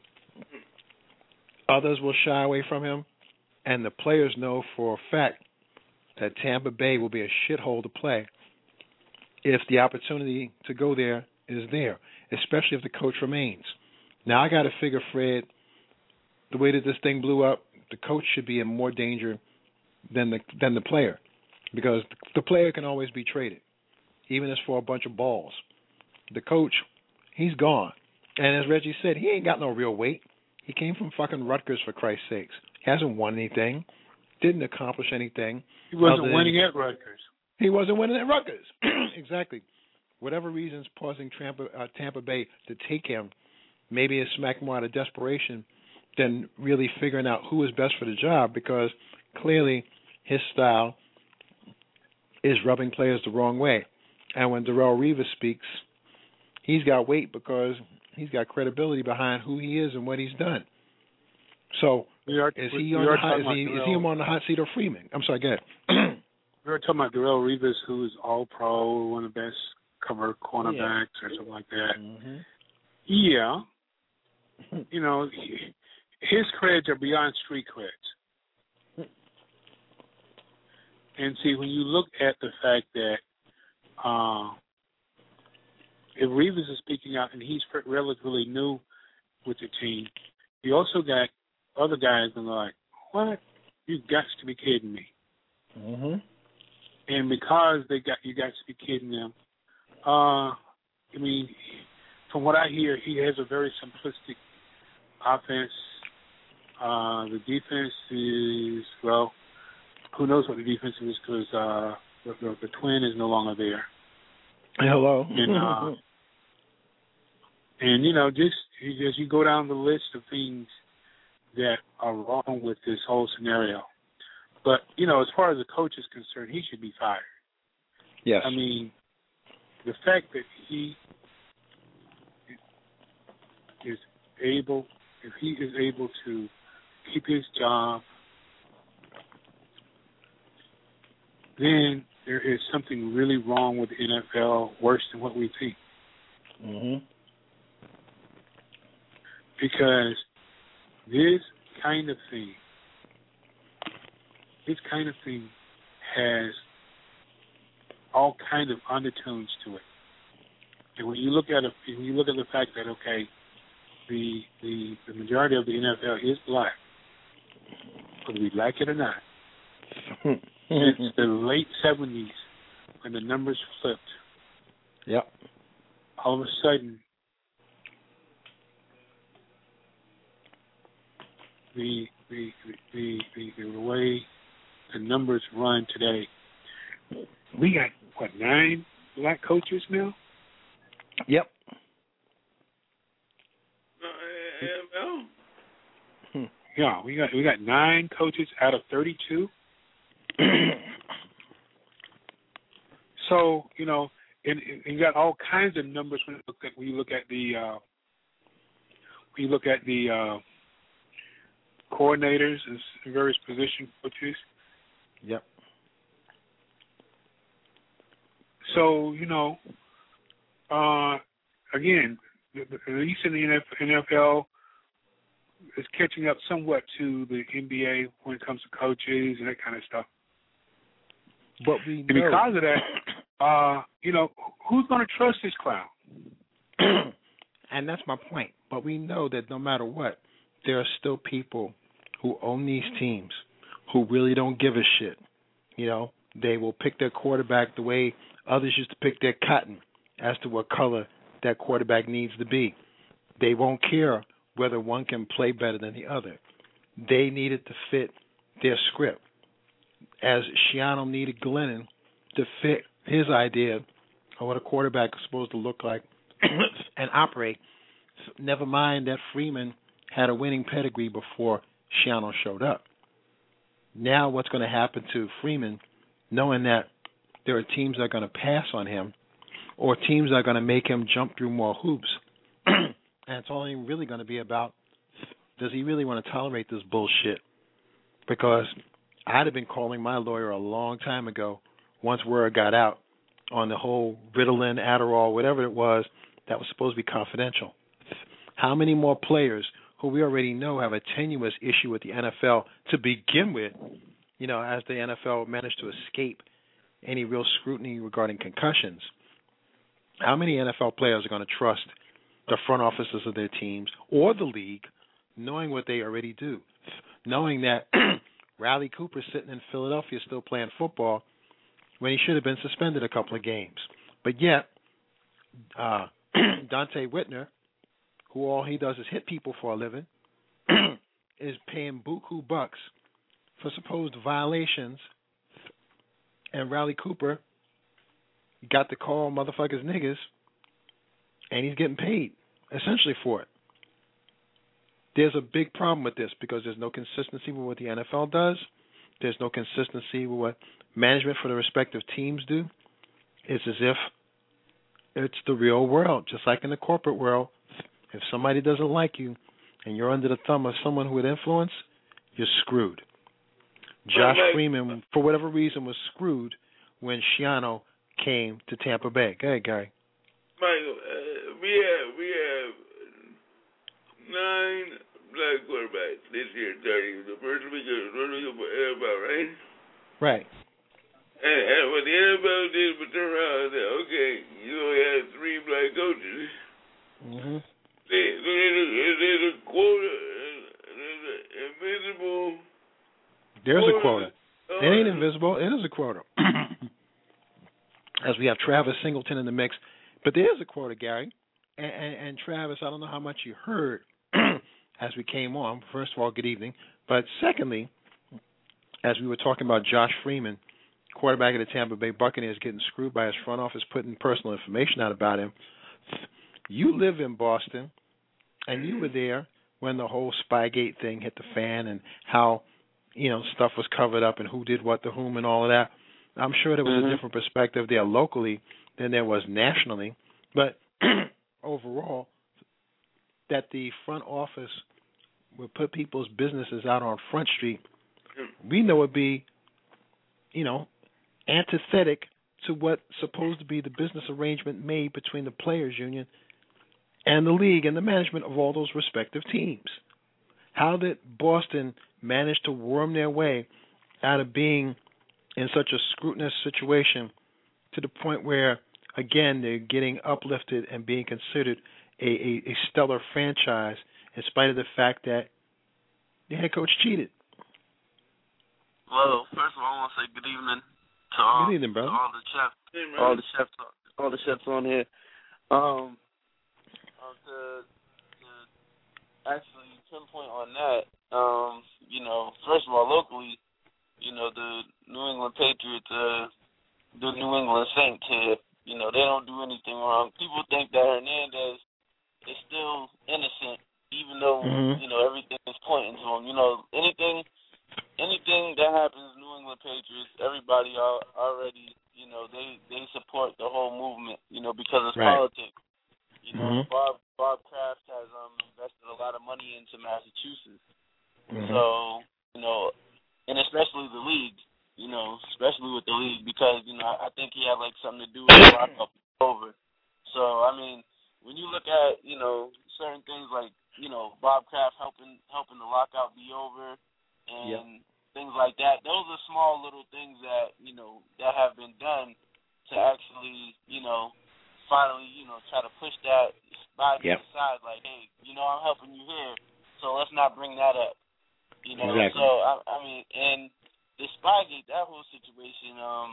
others will shy away from him, and the players know for a fact that Tampa Bay will be a shithole to play if the opportunity to go there is there, especially if the coach remains. Now, I got to figure, Fred, the way that this thing blew up, the coach should be in more danger than the than the player, because the player can always be traded, even if it's for a bunch of balls. The coach, he's gone. And as Reggie said, he ain't got no real weight. He came from fucking Rutgers, for Christ's sakes. He hasn't won anything, didn't accomplish anything. He wasn't winning at Rutgers. He wasn't winning at Rutgers. Exactly. whatever reasons causing Tampa, uh, Tampa Bay to take him, maybe it's smack more out of desperation than really figuring out who is best for the job, because clearly his style is rubbing players the wrong way. And when Darrelle Revis speaks, he's got weight because he's got credibility behind who he is and what he's done. So are, is he on the hot, is he, is he on the hot seat or Freeman? I'm sorry, go ahead. We were talking about Darrelle Revis, who is all-pro, one of the best cover cornerbacks yeah. or something like that. Mm-hmm. Yeah. You know, his creds are beyond street creds. And see, when you look at the fact that uh, if Revis is speaking out and he's relatively new with the team, you also got other guys that are like, what? You got to be kidding me. Mm-hmm. And because they got you got to be kidding them, uh, I mean, from what I hear, he has a very simplistic offense. Uh, the defense is, well, who knows what the defense is, because uh, the, the, the twin is no longer there. Hello. And, uh, and you know, just as you go down the list of things that are wrong with this whole scenario. But, you know, as far as the coach is concerned, he should be fired. Yes. I mean, the fact that he is able, if he is able to keep his job, then there is something really wrong with the N F L, worse than what we think. Mm-hmm. Because this kind of thing, this kind of thing has all kind of undertones to it. And when you look at it, when you look at the fact that okay, the the, the majority of the N F L is black, whether we like it or not, since the late seventies when the numbers flipped. Yep. All of a sudden, the the the the, the way the numbers run today, we got what, nine black coaches now? Yep. Yeah, we got we got nine coaches out of thirty-two. So you know, and, and you got all kinds of numbers when you look at when you look at the uh, when you look at the uh, coordinators and various position coaches. Yep. So you know, uh, again, at least in the N F L, is catching up somewhat to the N B A when it comes to coaches and that kind of stuff. But we know, and because of that, uh, you know, who's going to trust this clown? And that's my point. But we know that no matter what, there are still people who own these teams who really don't give a shit. You know, they will pick their quarterback the way others used to pick their cotton as to what color that quarterback needs to be. They won't care whether one can play better than the other. They needed to fit their script. As Schiano needed Glennon to fit his idea of what a quarterback is supposed to look like and operate. Never mind that Freeman had a winning pedigree before Schiano showed up. Now what's going to happen to Freeman, knowing that there are teams that are going to pass on him or teams that are going to make him jump through more hoops, and it's only really going to be about, does he really want to tolerate this bullshit? Because I'd have been calling my lawyer a long time ago once word got out on the whole Ritalin, Adderall, whatever it was, that was supposed to be confidential. How many more players who we already know have a tenuous issue with the N F L to begin with, you know, as the N F L managed to escape any real scrutiny regarding concussions, how many N F L players are going to trust the front offices of their teams or the league, knowing what they already do, knowing that Riley Cooper sitting in Philadelphia still playing football when he should have been suspended a couple of games. But yet, uh, Dante Whitner, who all he does is hit people for a living, is paying buku bucks for supposed violations, and Riley Cooper got to call motherfuckers niggas, and he's getting paid essentially for it. There's a big problem with this because there's no consistency with what the N F L does. There's no consistency with what management for the respective teams do. It's as if it's the real world, just like in the corporate world. If somebody doesn't like you and you're under the thumb of someone who would influence, you're screwed. Josh Freeman, for whatever reason, was screwed when Schiano came to Tampa Bay. Go ahead, Gary. Michael, uh, we have we have nine black quarterbacks this year, thirty. The first week of the first week of the N F L, right? Right. And, and what the N F L did was turn around and say, okay, you only have three black coaches. Mm-hmm. There's a, there's a quota, there's an invisible. There's a quota. It ain't invisible. It is a quota. As we have Travis Singleton in the mix. But there is a quota, Gary. And, and, and Travis, I don't know how much you heard as we came on. First of all, good evening. But secondly, as we were talking about Josh Freeman, quarterback of the Tampa Bay Buccaneers, getting screwed by his front office, putting personal information out about him. You live in Boston, and you were there when the whole Spygate thing hit the fan and how, you know, stuff was covered up and who did what to whom and all of that. I'm sure there was mm-hmm. a different perspective there locally than there was nationally. But overall, that the front office would put people's businesses out on Front Street, we know would be, you know, antithetic to what's supposed to be the business arrangement made between the players' union and the league and the management of all those respective teams. How did Boston manage to worm their way out of being in such a scrutinous situation to the point where, again, they're getting uplifted and being considered a, a, a stellar franchise in spite of the fact that the head coach cheated? Well, first of all, I want to say good evening to all, good evening, brother. all the chefs, all the chefs, all the chefs on here. Um, um to, to actually pinpoint on that, um, you know, first of all, locally, you know, the New England Patriots, uh, the New England Saints here, you know, they don't do anything wrong. People think that Hernandez is still innocent, even though, mm-hmm. you know, everything is pointing to him. You know, anything anything that happens New England Patriots, everybody already, you know, they, they support the whole movement, you know, because it's right. politics. You know, mm-hmm. Bob Bob Kraft has um, invested a lot of money into Massachusetts. Mm-hmm. So, you know, and especially the league, you know, especially with the league, because, you know, I think he had, like, something to do with the lockout over. So, I mean, when you look at, you know, certain things like, you know, Bob Kraft helping helping the lockout be over and yep. things like that, those are small little things that, you know, that have been done to actually, you know, finally, you know, try to push that by the yep. side, like, hey, you know, I'm helping you here, so let's not bring that up. You know, exactly. so, I, I mean, and the Spygate, that whole situation, um,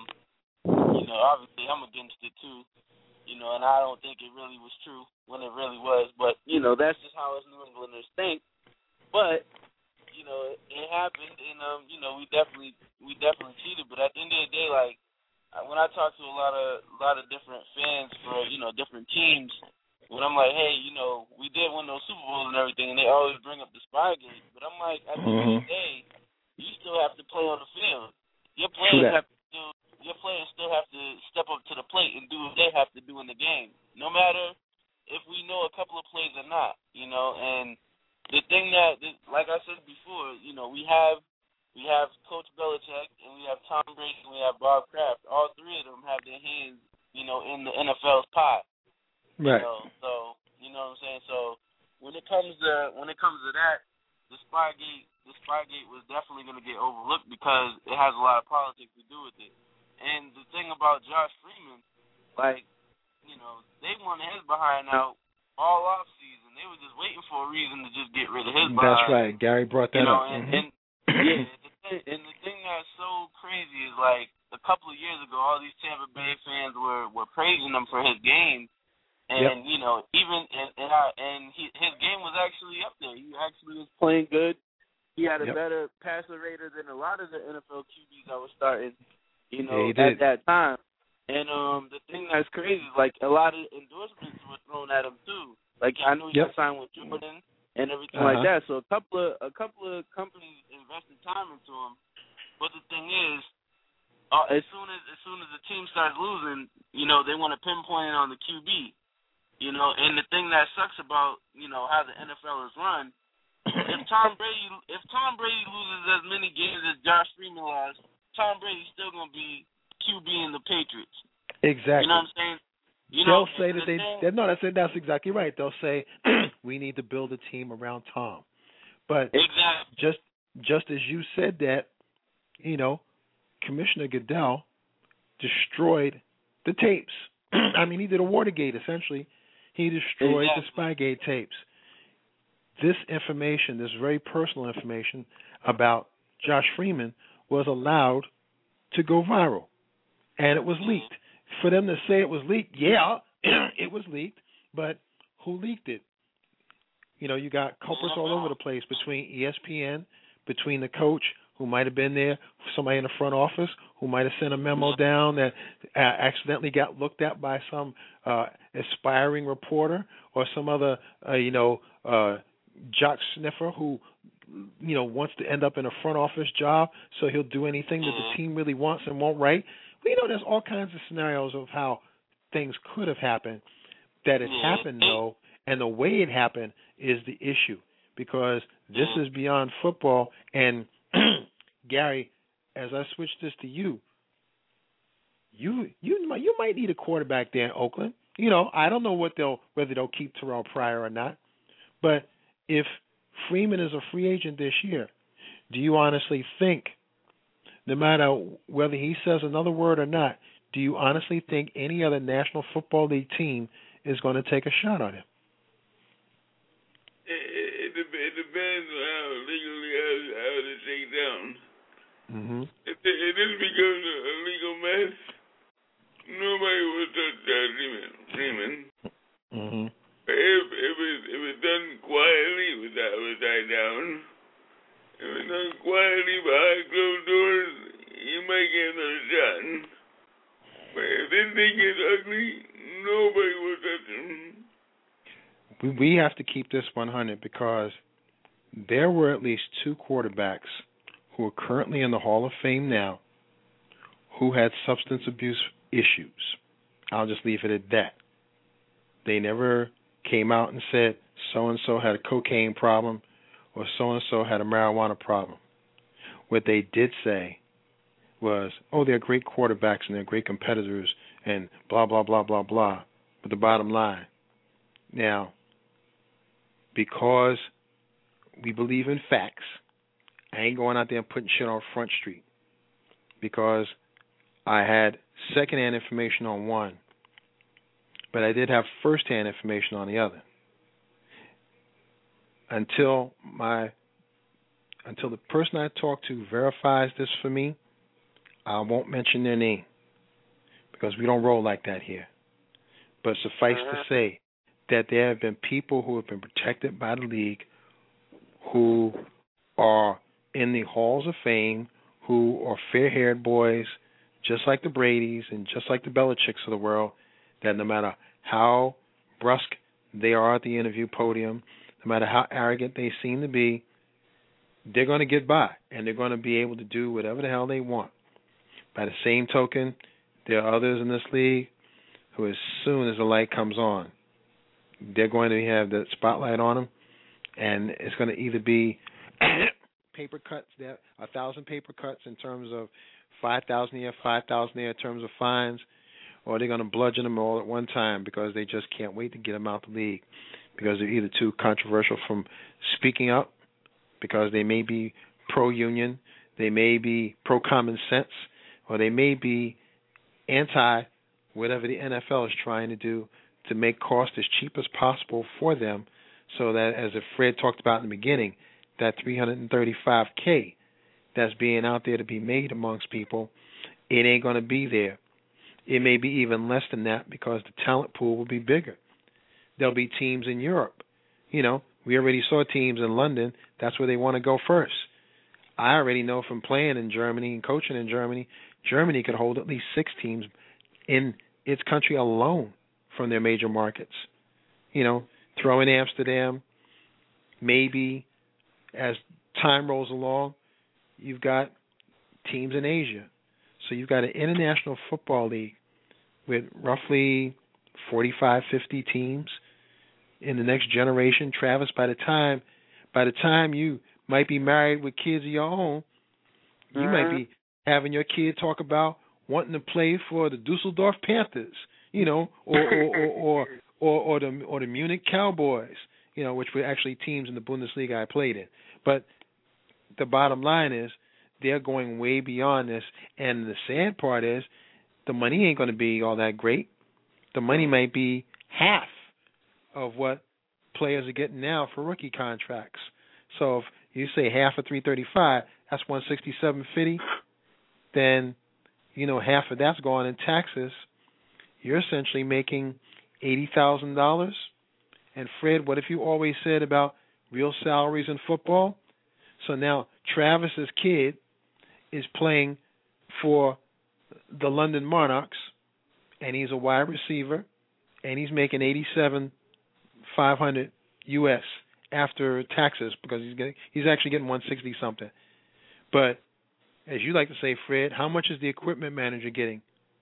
you know, obviously I'm against it too, you know, and I don't think it really was true when it really was, but, you know, that's just how us New Englanders think. But, you know, it, it happened, and, um, you know, we definitely, we definitely cheated, but at the end of the day, like, when I talk to a lot of a lot of different fans for, you know, different teams, when I'm like, hey, you know, we did win those Super Bowls and everything, and they always bring up the Spygate, but I'm like, at the mm-hmm. end of the day, you still have to play on the field. Your players have to do, your players still have to step up to the plate and do what they have to do in the game, no matter if we know a couple of plays or not, you know. And the thing that, like I said before, you know, we have. We have Coach Belichick, and we have Tom Brady, and we have Bob Kraft. All three of them have their hands, you know, in the N F L's pot. Right. You know, so, you know what I'm saying? So when it comes to when it comes to that, the Spygate, the Spygate was definitely going to get overlooked because it has a lot of politics to do with it. And the thing about Josh Freeman, like, you know, they wanted his behind out all off season. They were just waiting for a reason to just get rid of his behind. That's right. Gary brought that you know, up. And, mm-hmm. and, yeah, the thing, and the thing that's so crazy is, like, a couple of years ago, all these Tampa Bay fans were, were praising him for his game, and yep. you know, even and and, I, and he, his game was actually up there. He actually was playing good. He had a yep. better passer rater than a lot of the N F L Q Bs that were starting, you know, yeah, at that time. And um, the thing that's crazy is, like, a lot of endorsements were thrown at him, too. Like, I know he yep. got signed with Jordan and everything uh-huh. like that. So a couple of a couple of companies invested time into him. But the thing is, uh, as soon as as soon as the team starts losing, you know, they want to pinpoint it on the Q B. You know, and the thing that sucks about, you know, how the N F L is run, if Tom Brady if Tom Brady loses as many games as Josh Freeman lost, Tom Brady's still gonna be Q B in the Patriots. Exactly. You know what I'm saying? You They'll know, say that the they, thing, they no, that's that's exactly right. They'll say we need to build a team around Tom, but exactly. just just as you said that, you know, Commissioner Goodell destroyed the tapes. I mean, he did a Watergate essentially. He destroyed exactly. the Spygate tapes. This information, this very personal information about Josh Freeman, was allowed to go viral, and it was leaked. For them to say it was leaked, yeah, it was leaked, but who leaked it? You know, you got culprits all over the place between E S P N, between the coach who might have been there, somebody in the front office who might have sent a memo down that uh, accidentally got looked at by some uh, aspiring reporter or some other, uh, you know, uh, jock sniffer who, you know, wants to end up in a front office job, so he'll do anything that the team really wants and won't write. We know there's all kinds of scenarios of how things could have happened. That it happened, though, and the way it happened is the issue, because this is beyond football. And Gary, as I switch this to you, you you might you might need a quarterback there in Oakland. You know, I don't know what they'll whether they'll keep Terrell Pryor or not, but if Freeman is a free agent this year, do you honestly think, no matter whether he says another word or not, do you honestly think any other National Football League team is going to take a shot on him? It, it, it depends on how legally how, how they take down. Mm-hmm. If, it, if this becomes a, a legal mess, nobody will touch that Freeman. Mm-hmm. If if it if it's done quietly without without down, if it's done quietly behind closed doors, you might get another shot. But if this thing gets ugly, nobody will touch him. We we have to keep this one hundred, because there were at least two quarterbacks who are currently in the Hall of Fame now who had substance abuse issues. I'll just leave it at that. They never came out and said so-and-so had a cocaine problem or so-and-so had a marijuana problem. What they did say was, oh, they're great quarterbacks and they're great competitors and blah, blah, blah, blah, blah. But the bottom line, now, because we believe in facts, I ain't going out there and putting shit on Front Street, because I had secondhand information on one, but I did have firsthand information on the other. Until my, until the person I talk to verifies this for me, I won't mention their name, because we don't roll like that here. But suffice to say that there have been people who have been protected by the league who are in the halls of fame, who are fair-haired boys, just like the Bradys and just like the Belichicks of the world, that no matter how brusque they are at the interview podium, no matter how arrogant they seem to be, they're going to get by, and they're going to be able to do whatever the hell they want. By the same token, there are others in this league who, as soon as the light comes on, they're going to have the spotlight on them, and it's going to either be paper cuts, there a thousand paper cuts in terms of five thousand here, five thousand there in terms of fines, or they're going to bludgeon them all at one time because they just can't wait to get them out the league, because they're either too controversial from speaking up, because they may be pro-union, they may be pro-common sense, or they may be anti whatever the N F L is trying to do to make cost as cheap as possible for them, so that, as Fred talked about in the beginning, that three hundred thirty-five K that's being out there to be made amongst people, it ain't going to be there. It may be even less than that, because the talent pool will be bigger. There'll be teams in Europe. You know, we already saw teams in London. That's where they want to go first. I already know from playing in Germany and coaching in Germany, Germany could hold at least six teams in its country alone from their major markets. You know, throw in Amsterdam. Maybe as time rolls along, you've got teams in Asia. So you've got an international football league with roughly forty-five, fifty teams in the next generation. Travis, by the time by the time you might be married with kids of your own, you uh-huh. might be having your kid talk about wanting to play for the Dusseldorf Panthers, you know, or or or, or, or, or the or the Munich Cowboys, you know, which were actually teams in the Bundesliga I played in. But the bottom line is they're going way beyond this, and the sad part is the money ain't going to be all that great. The money might be half of what players are getting now for rookie contracts. So if you say half of three thirty-five, that's one sixty-seven fifty. Then, you know, half of that's gone in taxes. You're essentially making eighty thousand dollars. And Fred, what if you always said about real salaries in football? So now Travis's kid is playing for the London Monarchs, and he's a wide receiver, and he's making eighty-seven five hundred U S after taxes because he's getting he's actually getting one sixty something. But as you like to say, Fred, how much is the equipment manager getting?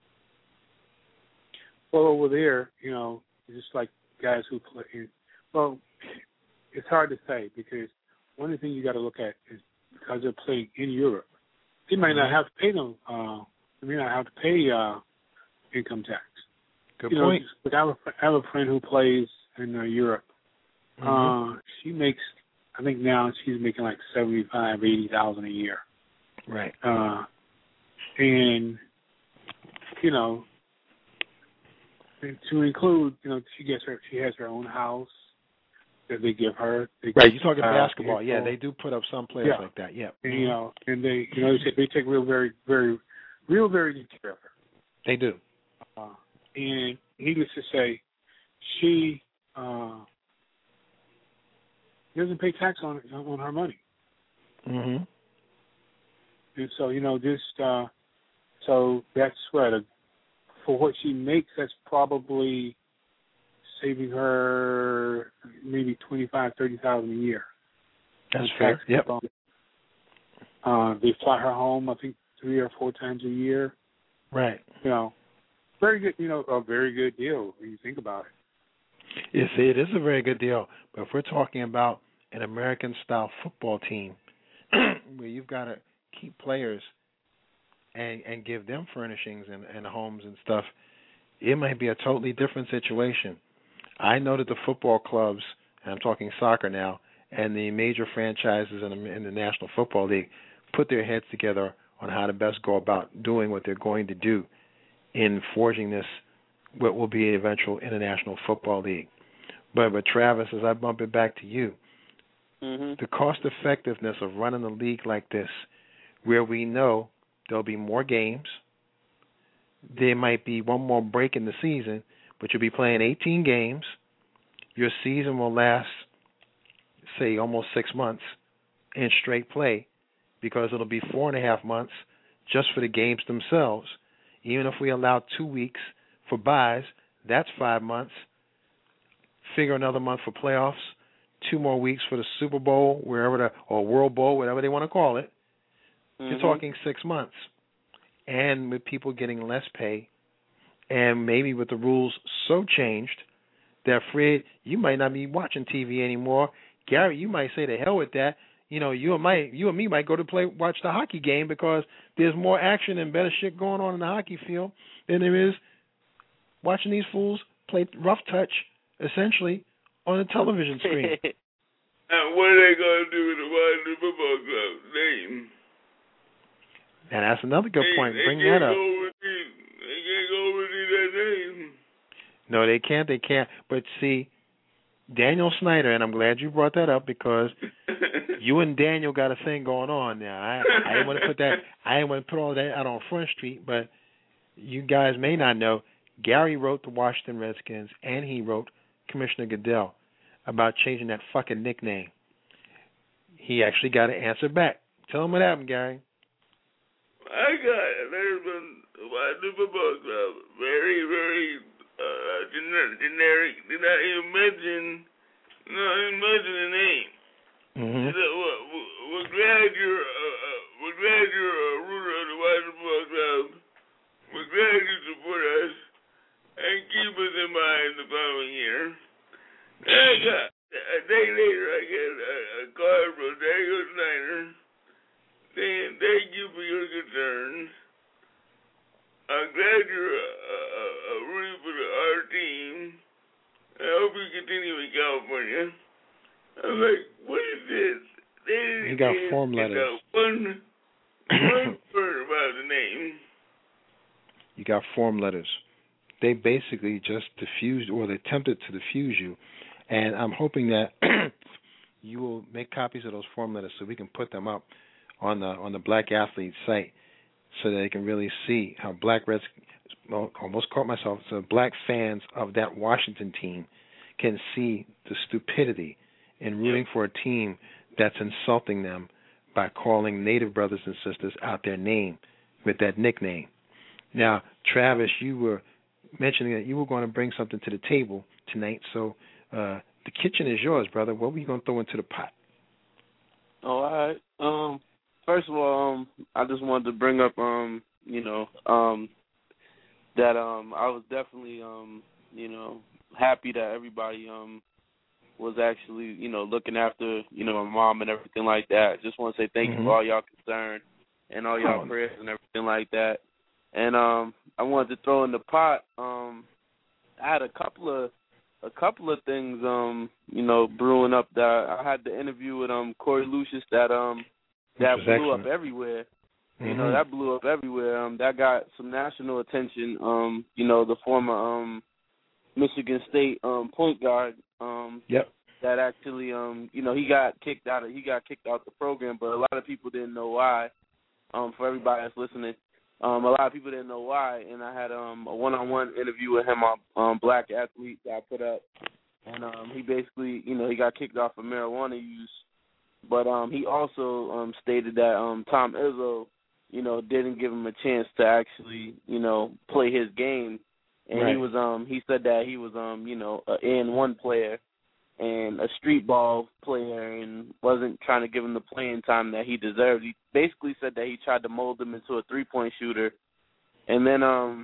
Well, over there, you know, just like guys who play. Well, it's hard to say because one of the things you got to look at is because they're playing in Europe, they might not have to pay them. Uh, they may not have to pay uh, income tax. Good you point. Know, but I have, a, I have a friend who plays in uh, Europe. Mm-hmm. Uh, she makes, I think now she's making like seventy-five, eighty thousand a year. Right. Uh, and you know, to include, you know, she gets her, she has her own house that they give her. They right. give, You're talking uh, basketball. Yeah, they do put up some players yeah. like that. Yeah. And, mm-hmm. you know, and they, you know, they take, they take real, very, very, real, very good care of her. They do. Uh, and needless to say, she uh, doesn't pay tax on on her money. Mm-hmm. And so, you know, just uh, so that's what a, for what she makes, that's probably saving her maybe twenty-five, thirty thousand a year. That's fair. Yep. Uh, they fly her home, I think, three or four times a year. Right. You know, very good. You know, a very good deal when you think about it. Yes, it is a very good deal. But if we're talking about an American-style football team where you've got to keep players and and give them furnishings and, and homes and stuff, it might be a totally different situation. I know that the football clubs, and I'm talking soccer now, and the major franchises in the, in the National Football League put their heads together on how to best go about doing what they're going to do in forging this, what will be an eventual International Football League. But, but Travis, as I bump it back to you, mm-hmm. the cost-effectiveness of running a league like this, where we know there'll be more games, there might be one more break in the season, but you'll be playing eighteen games. Your season will last, say, almost six months in straight play because it'll be four and a half months just for the games themselves. Even if we allow two weeks for buys, that's five months. Figure another month for playoffs, two more weeks for the Super Bowl, wherever the or World Bowl, whatever they want to call it. Mm-hmm. You're talking six months. And with people getting less pay, and maybe with the rules so changed that, Fred, you might not be watching T V anymore. Gary, you might say, to hell with that. You know, you and my, you and me might go to play, watch the hockey game because there's more action and better shit going on in the hockey field than there is watching these fools play rough touch, essentially, on a television screen. And what are they going to do with the Washington Football Club name? And that's another good they, point. they Bring that up. These, they can't go over that name. No, they can't. They can't. But see, Daniel Snyder, and I'm glad you brought that up because you and Daniel got a thing going on now. I, I didn't want to put that. I didn't want to put all that out on Front Street, but you guys may not know. Gary wrote the Washington Redskins, and he wrote Commissioner Goodell about changing that fucking nickname. He actually got an answer back. Tell him what happened, Gary. I got it. There's been Watch the football club. Very, very uh, generic. generic. Did not even mention, not even mention the name. Mm-hmm. So, uh, we're glad you're, uh, uh, we're glad you're a rooter of the Washington Football Club. We're glad you support us and keep us in mind the following year. And I got, a day later, I get a, a card from Daniel Snyder saying thank you for your concerns. I'm glad you're uh, uh, uh, rooting for the, our team. I hope you continue in California. I'm like, what is this? They didn't You got even form get letters. One, one word about the name. You got form letters. They basically just diffused, or they attempted to diffuse you. And I'm hoping that you will make copies of those form letters so we can put them up on the on the Black Athlete site, so that they can really see how Black Reds, well, almost caught myself, so Black fans of that Washington team can see the stupidity in rooting for a team that's insulting them by calling Native brothers and sisters out their name with that nickname. Now, Travis, you were mentioning that you were going to bring something to the table tonight, so uh, the kitchen is yours, brother. What were you going to throw into the pot? Oh, all right. Um, first of all, um, I just wanted to bring up, um, you know, um, that um, I was definitely, um, you know, happy that everybody um was actually, you know, looking after, you know, my mom and everything like that. Just want to say thank mm-hmm. you for all y'all concern and all y'all oh. prayers and everything like that. And um, I wanted to throw in the pot. Um, I had a couple of a couple of things, um, you know, brewing up. That I had the interview with um Corey Lucius that um that blew excellent. up everywhere. Mm-hmm. You know, that blew up everywhere. Um, that got some national attention. Um, you know, the former um Michigan State um point guard. Um, yep. That actually, um, you know, he got kicked out of he got kicked out the program, but a lot of people didn't know why. Um, for everybody that's listening. Um, a lot of people didn't know why, and I had um, a one-on-one interview with him on um, Black Athlete that I put up, and um, he basically, you know, he got kicked off of marijuana use, but um, he also um, stated that um, Tom Izzo, you know, didn't give him a chance to actually, you know, play his game, and right. he was, um, he said that he was, um, you know, an N one player and a street ball player, and wasn't trying to give him the playing time that he deserved. He basically said that he tried to mold him into a three-point shooter. And then um,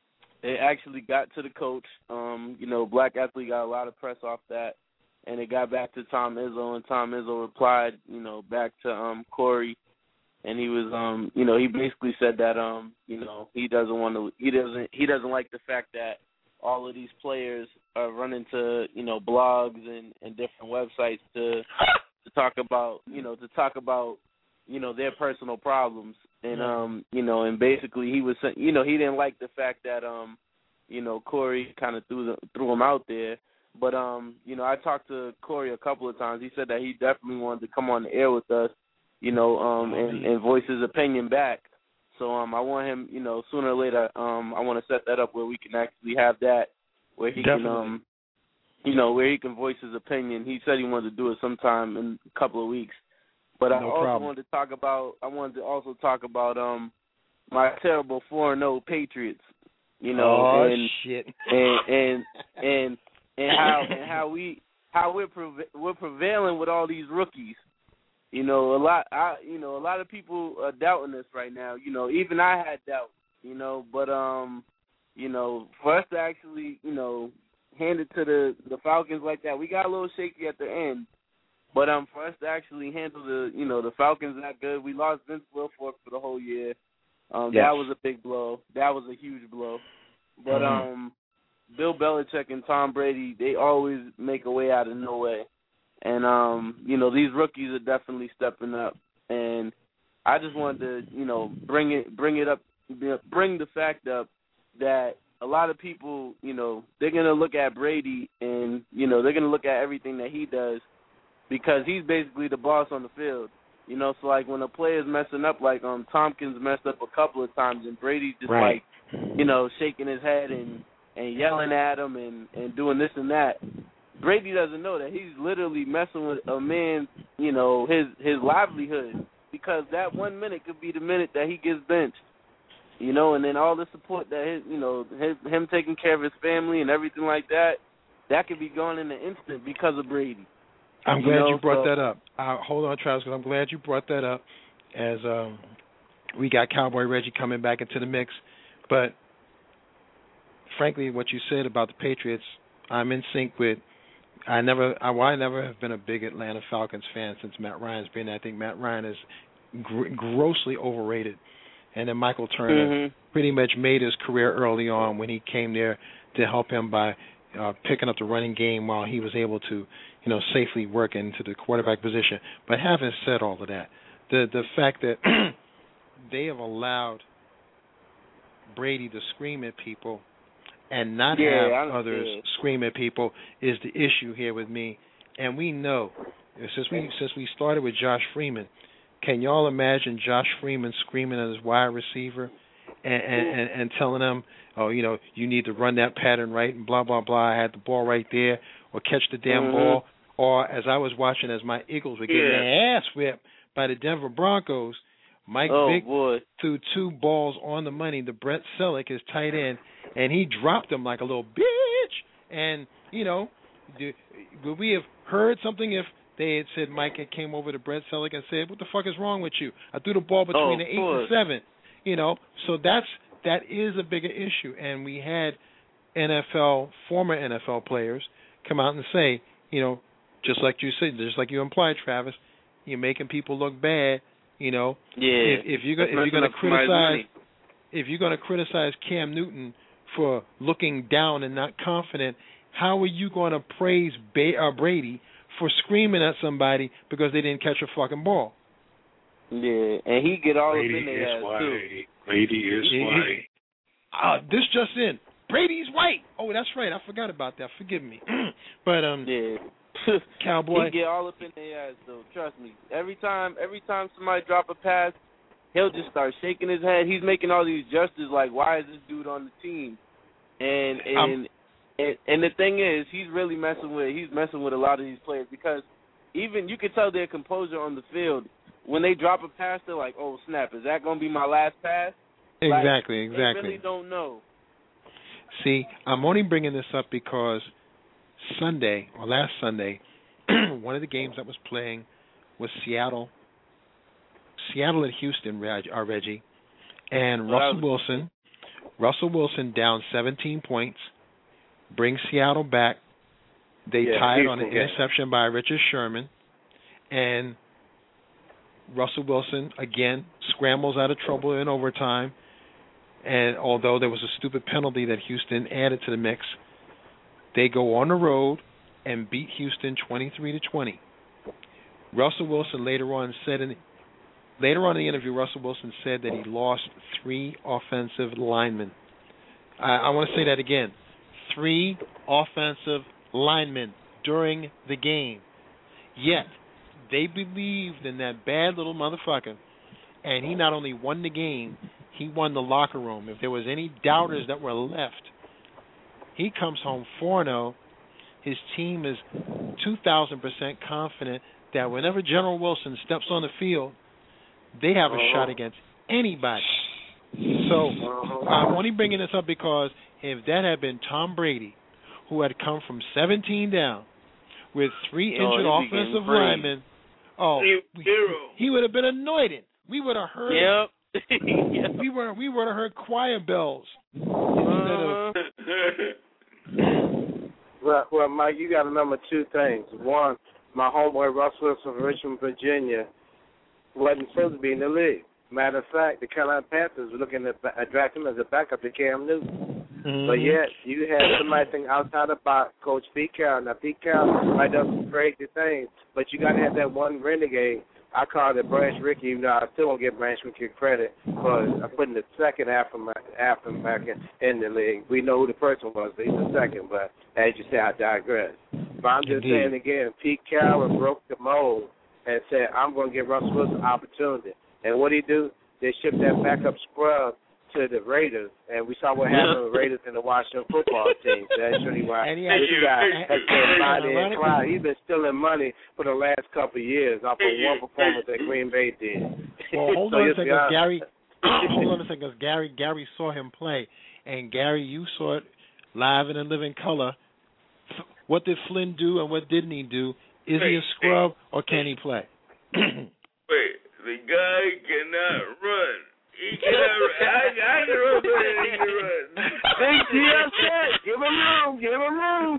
it actually got to the coach. Um, you know, Black Athlete got a lot of press off that, and it got back to Tom Izzo, and Tom Izzo replied, you know, back to um, Corey, and he was, um, you know, he basically said that, um, you know, he doesn't want to, he doesn't, he doesn't like the fact that all of these players are running to, you know, blogs and, and different websites to to talk about, you know, to talk about, you know, their personal problems. And, um, you know, and basically he was, you know, he didn't like the fact that, um, you know, Corey kind of threw the, threw him out there. But, um, you know, I talked to Corey a couple of times. He said that he definitely wanted to come on the air with us, you know, um, and, and voice his opinion back. So um, I want him, you know, sooner or later, um, I want to set that up where we can actually have that, where he Definitely. can, um, you know, where he can voice his opinion. He said he wanted to do it sometime in a couple of weeks. But no I also problem. wanted to talk about, I wanted to also talk about um, my terrible four and oh Patriots, you know, oh, and, shit. and and and and how and how we how we're preva- we're prevailing with all these rookies. You know, a lot. I, you know, a lot of people are doubting us right now. You know, even I had doubt. You know, but um, you know, for us to actually, you know, hand it to the the Falcons like that, we got a little shaky at the end. But um, for us to actually handle the, you know, the Falcons that good, we lost Vince Wilfork for the whole year. Um, yes. That was a big blow. That was a huge blow. But mm-hmm. um, Bill Belichick and Tom Brady, they always make a way out of no way. And, um, you know, these rookies are definitely stepping up. And I just wanted to, you know, bring it bring it up, bring the fact up that a lot of people, you know, they're going to look at Brady and, you know, they're going to look at everything that he does because he's basically the boss on the field. You know, so, like, when a player's messing up, like um, Tompkins messed up a couple of times and Brady's just, right. like, you know, shaking his head and, and yelling at him and, and doing this and that. Brady doesn't know that he's literally messing with a man, you know, his his livelihood, because that one minute could be the minute that he gets benched. You know, and then all the support that his, you know, his, him taking care of his family and everything like that, that could be gone in an instant because of Brady. I'm you glad know, you brought so, that up. Uh, hold on, Travis, because I'm glad you brought that up. As um, we got Cowboy Reggie coming back into the mix, but frankly, what you said about the Patriots, I'm in sync with. I never, I, well, I never have been a big Atlanta Falcons fan since Matt Ryan's been there. I think Matt Ryan is gr- grossly overrated, and then Michael Turner mm-hmm. pretty much made his career early on when he came there to help him by uh, picking up the running game while he was able to, you know, safely work into the quarterback position. But having said all of that, the the fact that they have allowed Brady to scream at people and not yeah, have others scream at people is the issue here with me. And we know, since we since we started with Josh Freeman, can y'all imagine Josh Freeman screaming at his wide receiver and, and, and, and telling him, oh, you know, you need to run that pattern right and blah, blah, blah, I had the ball right there, or catch the damn mm-hmm. ball. Or as I was watching as my Eagles were getting yeah. their ass whipped by the Denver Broncos, Mike oh, Vick boy. threw two balls on the money to Brett Selleck, his tight end, and he dropped him like a little bitch. And, you know, do, would we have heard something if they had said Mike had came over to Brett Selleck and said, what the fuck is wrong with you? I threw the ball between oh, the eight and seven. You know, so that's that is a bigger issue. And we had N F L, former N F L players come out and say, you know, just like you said, just like you implied, Travis, you're making people look bad. You know, yeah. if, if you're if you're going to criticize if you're going to criticize Cam Newton for looking down and not confident, how are you going to praise Bay, uh, Brady for screaming at somebody because they didn't catch a fucking ball? Yeah, and he get all Brady up in their ass white. too. Brady is he, white. Uh, this just in. Brady's white. Oh, that's right. I forgot about that. Forgive me. but um, yeah, Cowboy. He get all up in their ass though. Trust me. Every time, every time somebody drop a pass, he'll just start shaking his head. He's making all these gestures like, "Why is this dude on the team?" And and um, and, and the thing is, he's really messing with. He's messing with a lot of these players because even you can tell their composure on the field. When they drop a pass, they're like, "Oh snap! Is that gonna be my last pass?" Exactly, like, exactly. They really don't know. See, I'm only bringing this up because Sunday, or last Sunday, one of the games that was playing was Seattle. Seattle at Houston, Reg, uh, Reggie. And well, Russell was- Wilson, Russell Wilson down seventeen points, brings Seattle back. They yeah, tied Houston on an game. interception by Richard Sherman. And Russell Wilson, again, scrambles out of trouble in overtime. And although there was a stupid penalty that Houston added to the mix, they go on the road and beat Houston twenty-three to twenty. Russell Wilson later on said in later on in the interview, Russell Wilson said that he lost three offensive linemen. I, I want to say that again: three offensive linemen during the game. Yet they believed in that bad little motherfucker, and he not only won the game, he won the locker room. If there was any doubters that were left, he comes home four and oh. His team is two thousand percent confident that whenever General Wilson steps on the field, they have a uh-huh. shot against anybody. So uh-huh. I'm only bringing this up because if that had been Tom Brady, who had come from seventeen down with three injured oh, offensive linemen, oh, we, he would have been anointed. We would have heard. Yep. yep. We were we would have heard choir bells instead uh-huh. of. Well, well, Mike, you got to remember two things. One, my homeboy Russ Wilson from Richmond, Virginia, wasn't supposed to be in the league. Matter of fact, the Carolina Panthers were looking at uh, draft him as a backup to Cam Newton. Mm-hmm. But yet, you had somebody think outside the box, Coach Pete Carroll. Now, Pete Carroll might do some crazy things, but you got to have that one renegade. I call it Branch Rickey, even though I still don't give Branch Rickey credit for putting the second African American in the league. We know who the person was, but he's the second. But as you say, I digress. But I'm just Indeed. saying again, Pete Carroll broke the mold and said, I'm going to give Russell Wilson an opportunity. And what did he do? They shipped that backup scrub to the Raiders, and we saw what happened with Raiders and the Washington football team. That's really why and he this guy has been mighty and Ironically- quiet. He's been stealing money for the last couple of years off of one performance that Green Bay did. Well, hold So on a you'll second, be honest. Gary. hold on a second, because Gary, Gary saw him play, and Gary, you saw it live and in living color. What did Flynn do, and what didn't he do? Is wait, he a scrub, wait, or can he play? Wait, the guy cannot run. He cannot run. I, I can run better than he can run. Big deal said, give him room, give him room.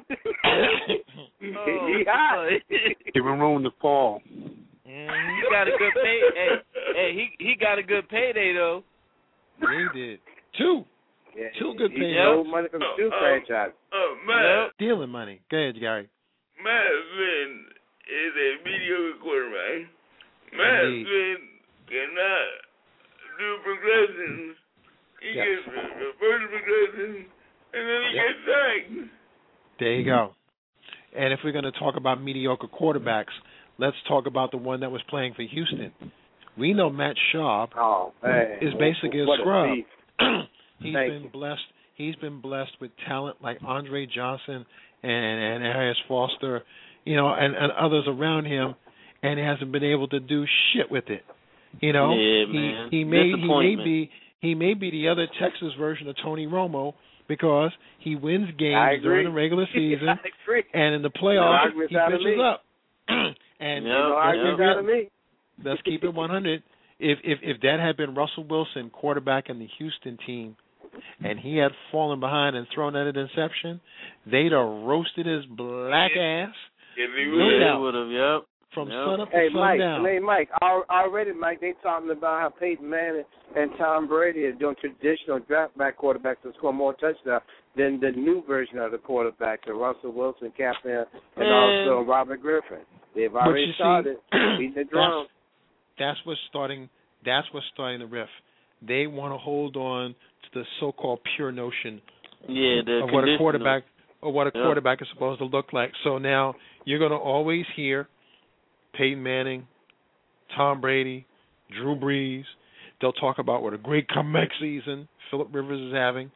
Oh, he hot. Give him room to fall. Mm, he got a good pay. Hey, hey, he he got a good payday though. Yeah, he did. Two. Yeah, Two good he, paydays. He stole money from two oh, franchises. Oh, man. Stealing money. Go ahead, Gary. Matt Flynn is a mediocre quarterback. Matt Indeed. Flynn cannot do progressions. He Yes. gets the, the first progression, and then he Yep. gets sacked. There you go. And if we're going to talk about mediocre quarterbacks, let's talk about the one that was playing for Houston. We know Matt Schaub Oh, man. is basically a What scrub. thief. He's Thank been you. blessed. He's been blessed with talent like Andre Johnson and and Arias Foster, you know, and, and others around him, and he hasn't been able to do shit with it. You know, Yeah, he man. he may he may Disappointment. be he may be the other Texas version of Tony Romo because he wins I games agree. during the regular season, I agree. and in the No playoffs arguments he out of pitches me. up. and Yep, No yep. arguments out of me. let's keep it one hundred. If if if that had been Russell Wilson, quarterback in the Houston team, and he had fallen behind and thrown that interception, they'd have roasted his black ass If he No was, doubt. Yeah, would have. Yep. from Yep. sun up Hey, to Mike. sundown. Hey, Mike. al- Already, Mike, they talking about how Peyton Manning and Tom Brady are doing traditional draft back quarterbacks to score more touchdowns than the new version of the quarterback, the Russell Wilson, Kaplan, and Man. also Robert Griffin. They've But already you see, started beating the drum. That's what's starting. That's what's starting the rift. They want to hold on to the so-called pure notion Yeah, the of what a conditional. quarterback or what a Yep. quarterback is supposed to look like. So now you're going to always hear Peyton Manning, Tom Brady, Drew Brees. They'll talk about what a great comeback season Phillip Rivers is having.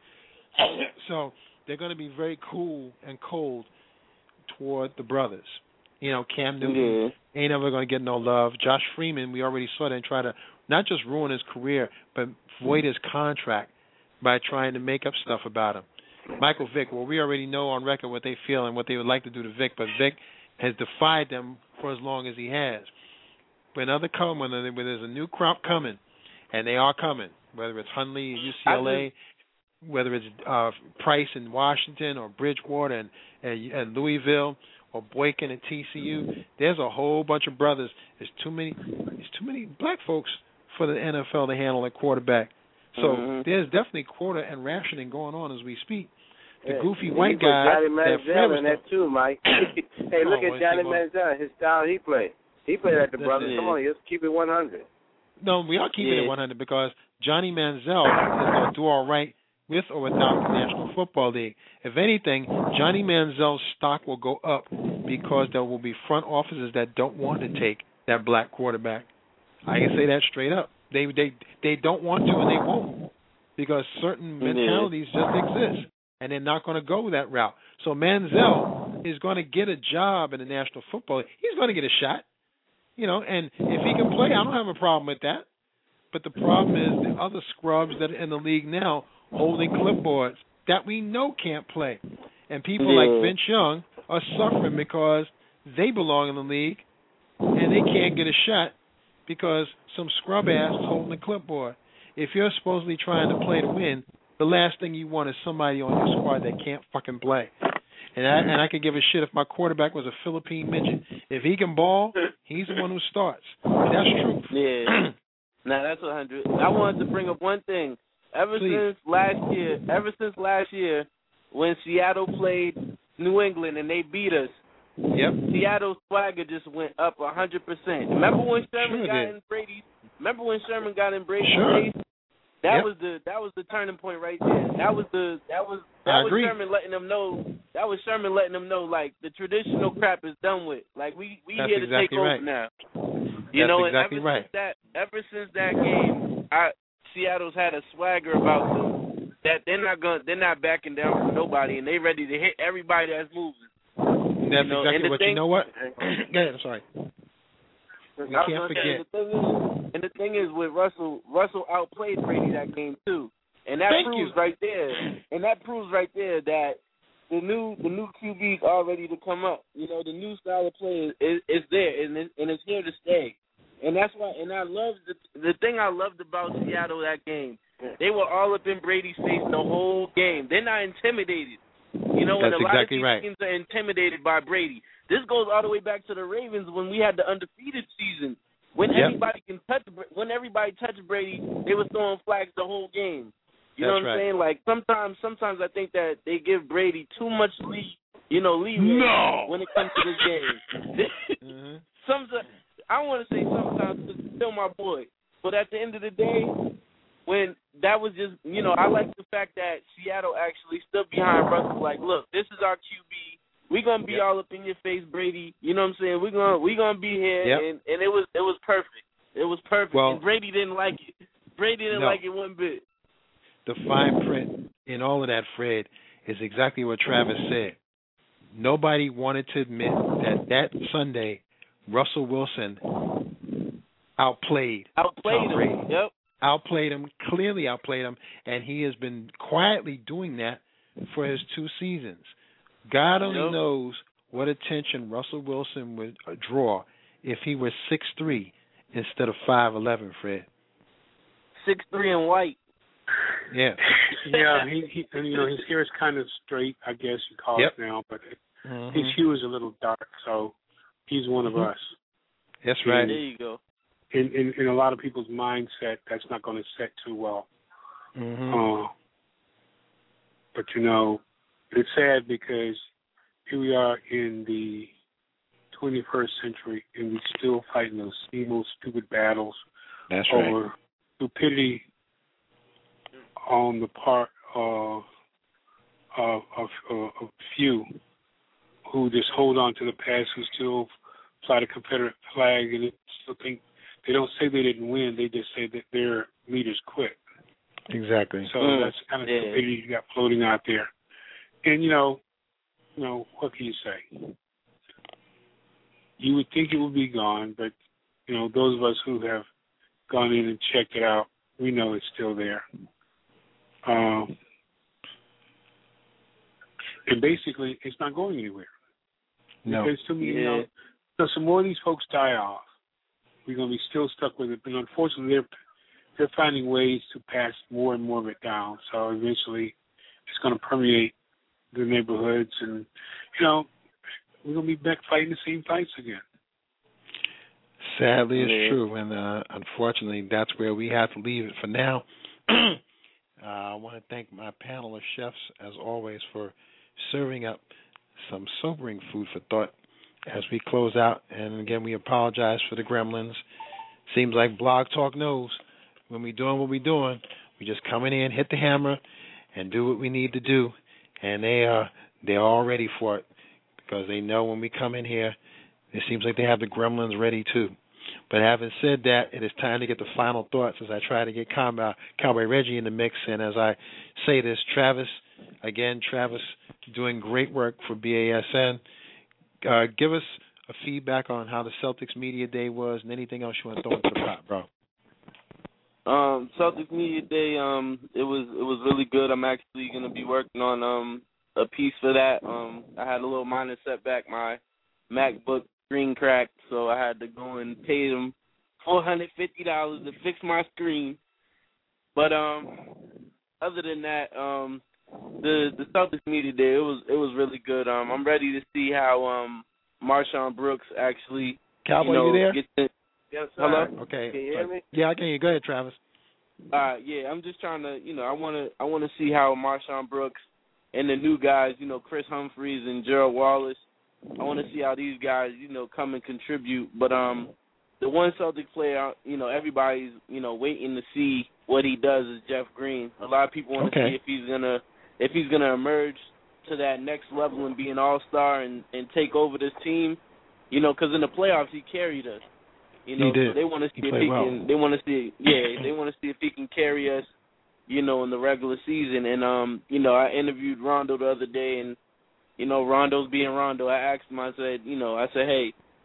So they're going to be very cool and cold toward the brothers. You know, Cam Newton Yeah. ain't ever going to get no love. Josh Freeman, we already saw them try to not just ruin his career, but void his contract by trying to make up stuff about him. Michael Vick, well, we already know on record what they feel and what they would like to do to Vick, but Vick has defied them for as long as he has. When other come, when there's a new crop coming, and they are coming, whether it's Hundley at U C L A, whether it's uh, Price in Washington or Bridgewater and, and, and Louisville, or Boykin at T C U, there's a whole bunch of brothers. There's too many. There's too many black folks for the N F L to handle at quarterback. So Mhm. there's definitely quota and rationing going on as we speak. The Yeah. goofy You white put guy Johnny that Manziel Fred in that too, Mike. Hey, look Oh, at well, Johnny see, well- Manziel. His style he played. He played at the That's brothers. it. Come on, let's keep it one hundred. No, we are keeping Yeah. it one hundred because Johnny Manziel is going to do all right with or without the National Football League. If anything, Johnny Manziel's stock will go up because there will be front offices that don't want to take that black quarterback. I can say that straight up. They they they don't want to and they won't because certain Yeah. mentalities just exist and they're not going to go that route. So Manziel is going to get a job in the National Football League. He's going to get a shot. You know, and if he can play, I don't have a problem with that. But the problem is the other scrubs that are in the league now holding clipboards that we know can't play. And people Yeah. like Vince Young are suffering because they belong in the league and they can't get a shot because some scrub ass is holding the clipboard. If you're supposedly trying to play to win, the last thing you want is somebody on your squad that can't fucking play. And I, and I could give a shit if my quarterback was a Philippine midget. If he can ball, he's the one who starts. That's true. Yeah. Now that's a hundred. I wanted to bring up one thing. Ever Please. since last year, ever since last year, when Seattle played New England and they beat us, Yep. Seattle's swagger just went up a hundred percent. Remember when Sherman Sure got did. in Brady? Remember when Sherman got in Brady's Sure. face? That Yep. was the that was the turning point right there. That was the that was that I was agree. Sherman letting them know. That was Sherman letting them know like the traditional crap is done with. Like we we That's here to exactly take over right. now. You That's know, exactly and ever right. since that ever since that game, I, Seattle's had a swagger about them that they're not going they're not backing down from nobody and they ready to hit everybody that's moving. That's You know, and exactly the what thing- you know what? Go ahead, I'm sorry. We can't forget. And the, thing is, and the thing is, with Russell, Russell outplayed Brady that game too, and that Thank proves you. right there, and that proves right there that the new the new Q B's are ready to come up. You know, the new style of play is, is, is there, and it's, and it's here to stay. And that's why. And I love the the thing I loved about Seattle that game. They were all up in Brady's face the whole game. They're not intimidated. You know, That's and a lot exactly of these right. teams are intimidated by Brady. This goes all the way back to the Ravens when we had the undefeated season. When Yep. everybody can touch, when everybody touched Brady, they were throwing flags the whole game. You know That's what I'm right. saying? Like sometimes, sometimes I think that they give Brady too much lead, you know, leeway No. when it comes to this game. mm-hmm. Some, I want to say sometimes because he's still my boy, but at the end of the day, when that was just, you know, I like the fact that Seattle actually stood behind Russell. Like, look, this is our Q B. We're gonna be Yep. all up in your face, Brady. You know what I'm saying? We're gonna we gonna be here, Yep. and, and it was it was perfect. It was perfect. Well, and Brady didn't like it. Brady didn't no. like it one bit. The fine print in all of that, Fred, is exactly what Travis said. Nobody wanted to admit that that Sunday, Russell Wilson outplayed Outplayed Tom him. Brady. Yep. Outplayed him, clearly outplayed him, and he has been quietly doing that for his two seasons. God only Yep. knows what attention Russell Wilson would draw if he was six three instead of five eleven, Fred. Six three and white. Yeah. Yeah, he, he and, you know, his hair is kind of straight, I guess you call Yep. it now, but Mm-hmm. his hue is a little dark, so he's one of Mhm. us. That's right. There you go. In, in in a lot of people's mindset, that's not going to set too well. Mm-hmm. Uh, but you know, it's sad because here we are in the twenty-first century, and we're still fighting those same old stupid battles That's right. over stupidity on the part of of, of, of of few who just hold on to the past, who still fly the Confederate flag, and still think they don't say they didn't win. They just say that their leaders quit. Exactly. So Mm, that's kind of yeah. stupidity you got floating out there. And you know, you know, what can you say? You would think it would be gone, but you know, those of us who have gone in and checked it out, we know it's still there. Um, and basically, it's not going anywhere. No. Because to me, you Yeah. know, so some more of these folks die off. We're going to be still stuck with it. But unfortunately, they're they're finding ways to pass more and more of it down. So eventually, it's going to permeate the neighborhoods, and you know, we're going to be back fighting the same fights again. Sadly, it's Yeah. true, and uh, unfortunately, that's where we have to leave it for now. uh, I want to thank my panel of chefs, as always, for serving up some sobering food for thought as we close out. And again, we apologize for the gremlins. Seems like Blog Talk knows when we're doing what we're doing, we just come in and hit the hammer and do what we need to do, and they are they're all ready for it because they know when we come in here, it seems like they have the gremlins ready too. But having said that, it is time to get the final thoughts as I try to get Cowboy, Cowboy Reggie in the mix. And as I say this, Travis, again, Travis doing great work for B A S N. Uh, give us a feedback on how the Celtics Media Day was and anything else you want to throw into the pot, bro. Um, Celtics Media Day, um, it was it was really good. I'm actually gonna be working on um a piece for that. Um, I had a little minor setback. My MacBook screen cracked, so I had to go and pay them four hundred fifty dollars to fix my screen. But um, other than that, um, the the Celtics Media Day, it was it was really good. Um, I'm ready to see how um Marshawn Brooks actually Cowboy, you know you there? gets in. Yes, sir. Hello? Okay. Can you hear me? Yeah, I can hear you. Go ahead, Travis. Uh, yeah, I'm just trying to, you know, I want to, I want to see how Marshawn Brooks and the new guys, you know, Chris Humphries and Gerald Wallace. I want to see how these guys, you know, come and contribute. But um, the one Celtic player, you know, everybody's, you know, waiting to see what he does is Jeff Green. A lot of people want to Okay. see if he's gonna, if he's gonna emerge to that next level and be an all-star and and take over this team. You know, because in the playoffs he carried us. You know, He did. so they want to see He if played he well. can. They want to see, yeah, they want to see if he can carry us. You know, in the regular season. And um, you know, I interviewed Rondo the other day, and you know, Rondo's being Rondo. I asked him. I said, you know, I said, hey,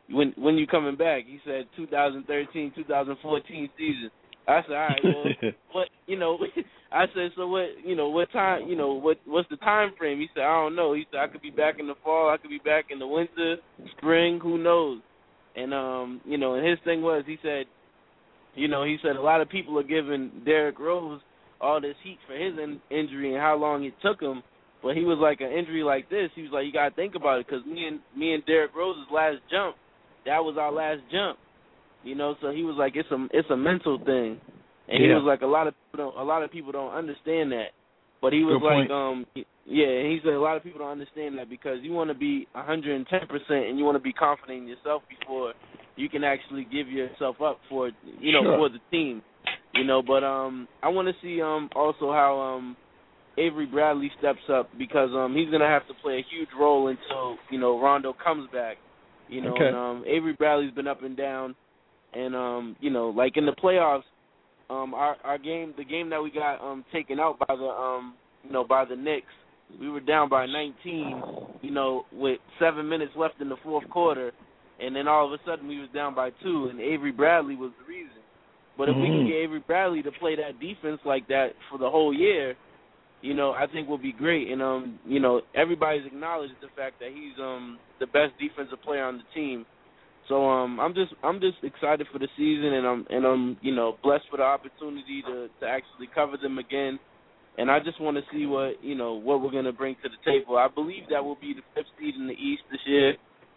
when when you coming back? He said twenty thirteen, twenty fourteen season. I said, all right, well, what, you know, I said, so what, you know, what time, you know, what, what's the time frame? He said, I don't know. He said, I could be back in the fall. I could be back in the winter, spring, who knows? And, um, you know, and his thing was, he said, you know, he said a lot of people are giving Derrick Rose all this heat for his in- injury and how long it took him. But he was like, an injury like this, he was like, you got to think about it, because me and, me and Derrick Rose's last jump, that was our last jump. You know, so he was like, it's a it's a mental thing, and yeah. he was like, a lot of people don't, a lot of people don't understand that, but he was Good like, point. um, yeah, he said a lot of people don't understand that because you want to be one hundred ten percent and you want to be confident in yourself before you can actually give yourself up for you know sure. for the team, you know. But um, I want to see um also how um Avery Bradley steps up because um he's gonna have to play a huge role until you know Rondo comes back, you know. Okay. And um, Avery Bradley's been up and down. And um, you know, like in the playoffs, um, our our game, the game that we got um taken out by the um, you know, by the Knicks, we were down by nineteen, you know, with seven minutes left in the fourth quarter, and then all of a sudden we was down by two, and Avery Bradley was the reason. But if mm-hmm. we can get Avery Bradley to play that defense like that for the whole year, you know, I think we'll be great. And um, you know, everybody's acknowledged the fact that he's um the best defensive player on the team. So um, I'm just I'm just excited for the season, and I'm and I'm you know blessed for the opportunity to, to actually cover them again, and I just want to see what you know what we're gonna bring to the table. I believe that we'll be the fifth seed in the East this year.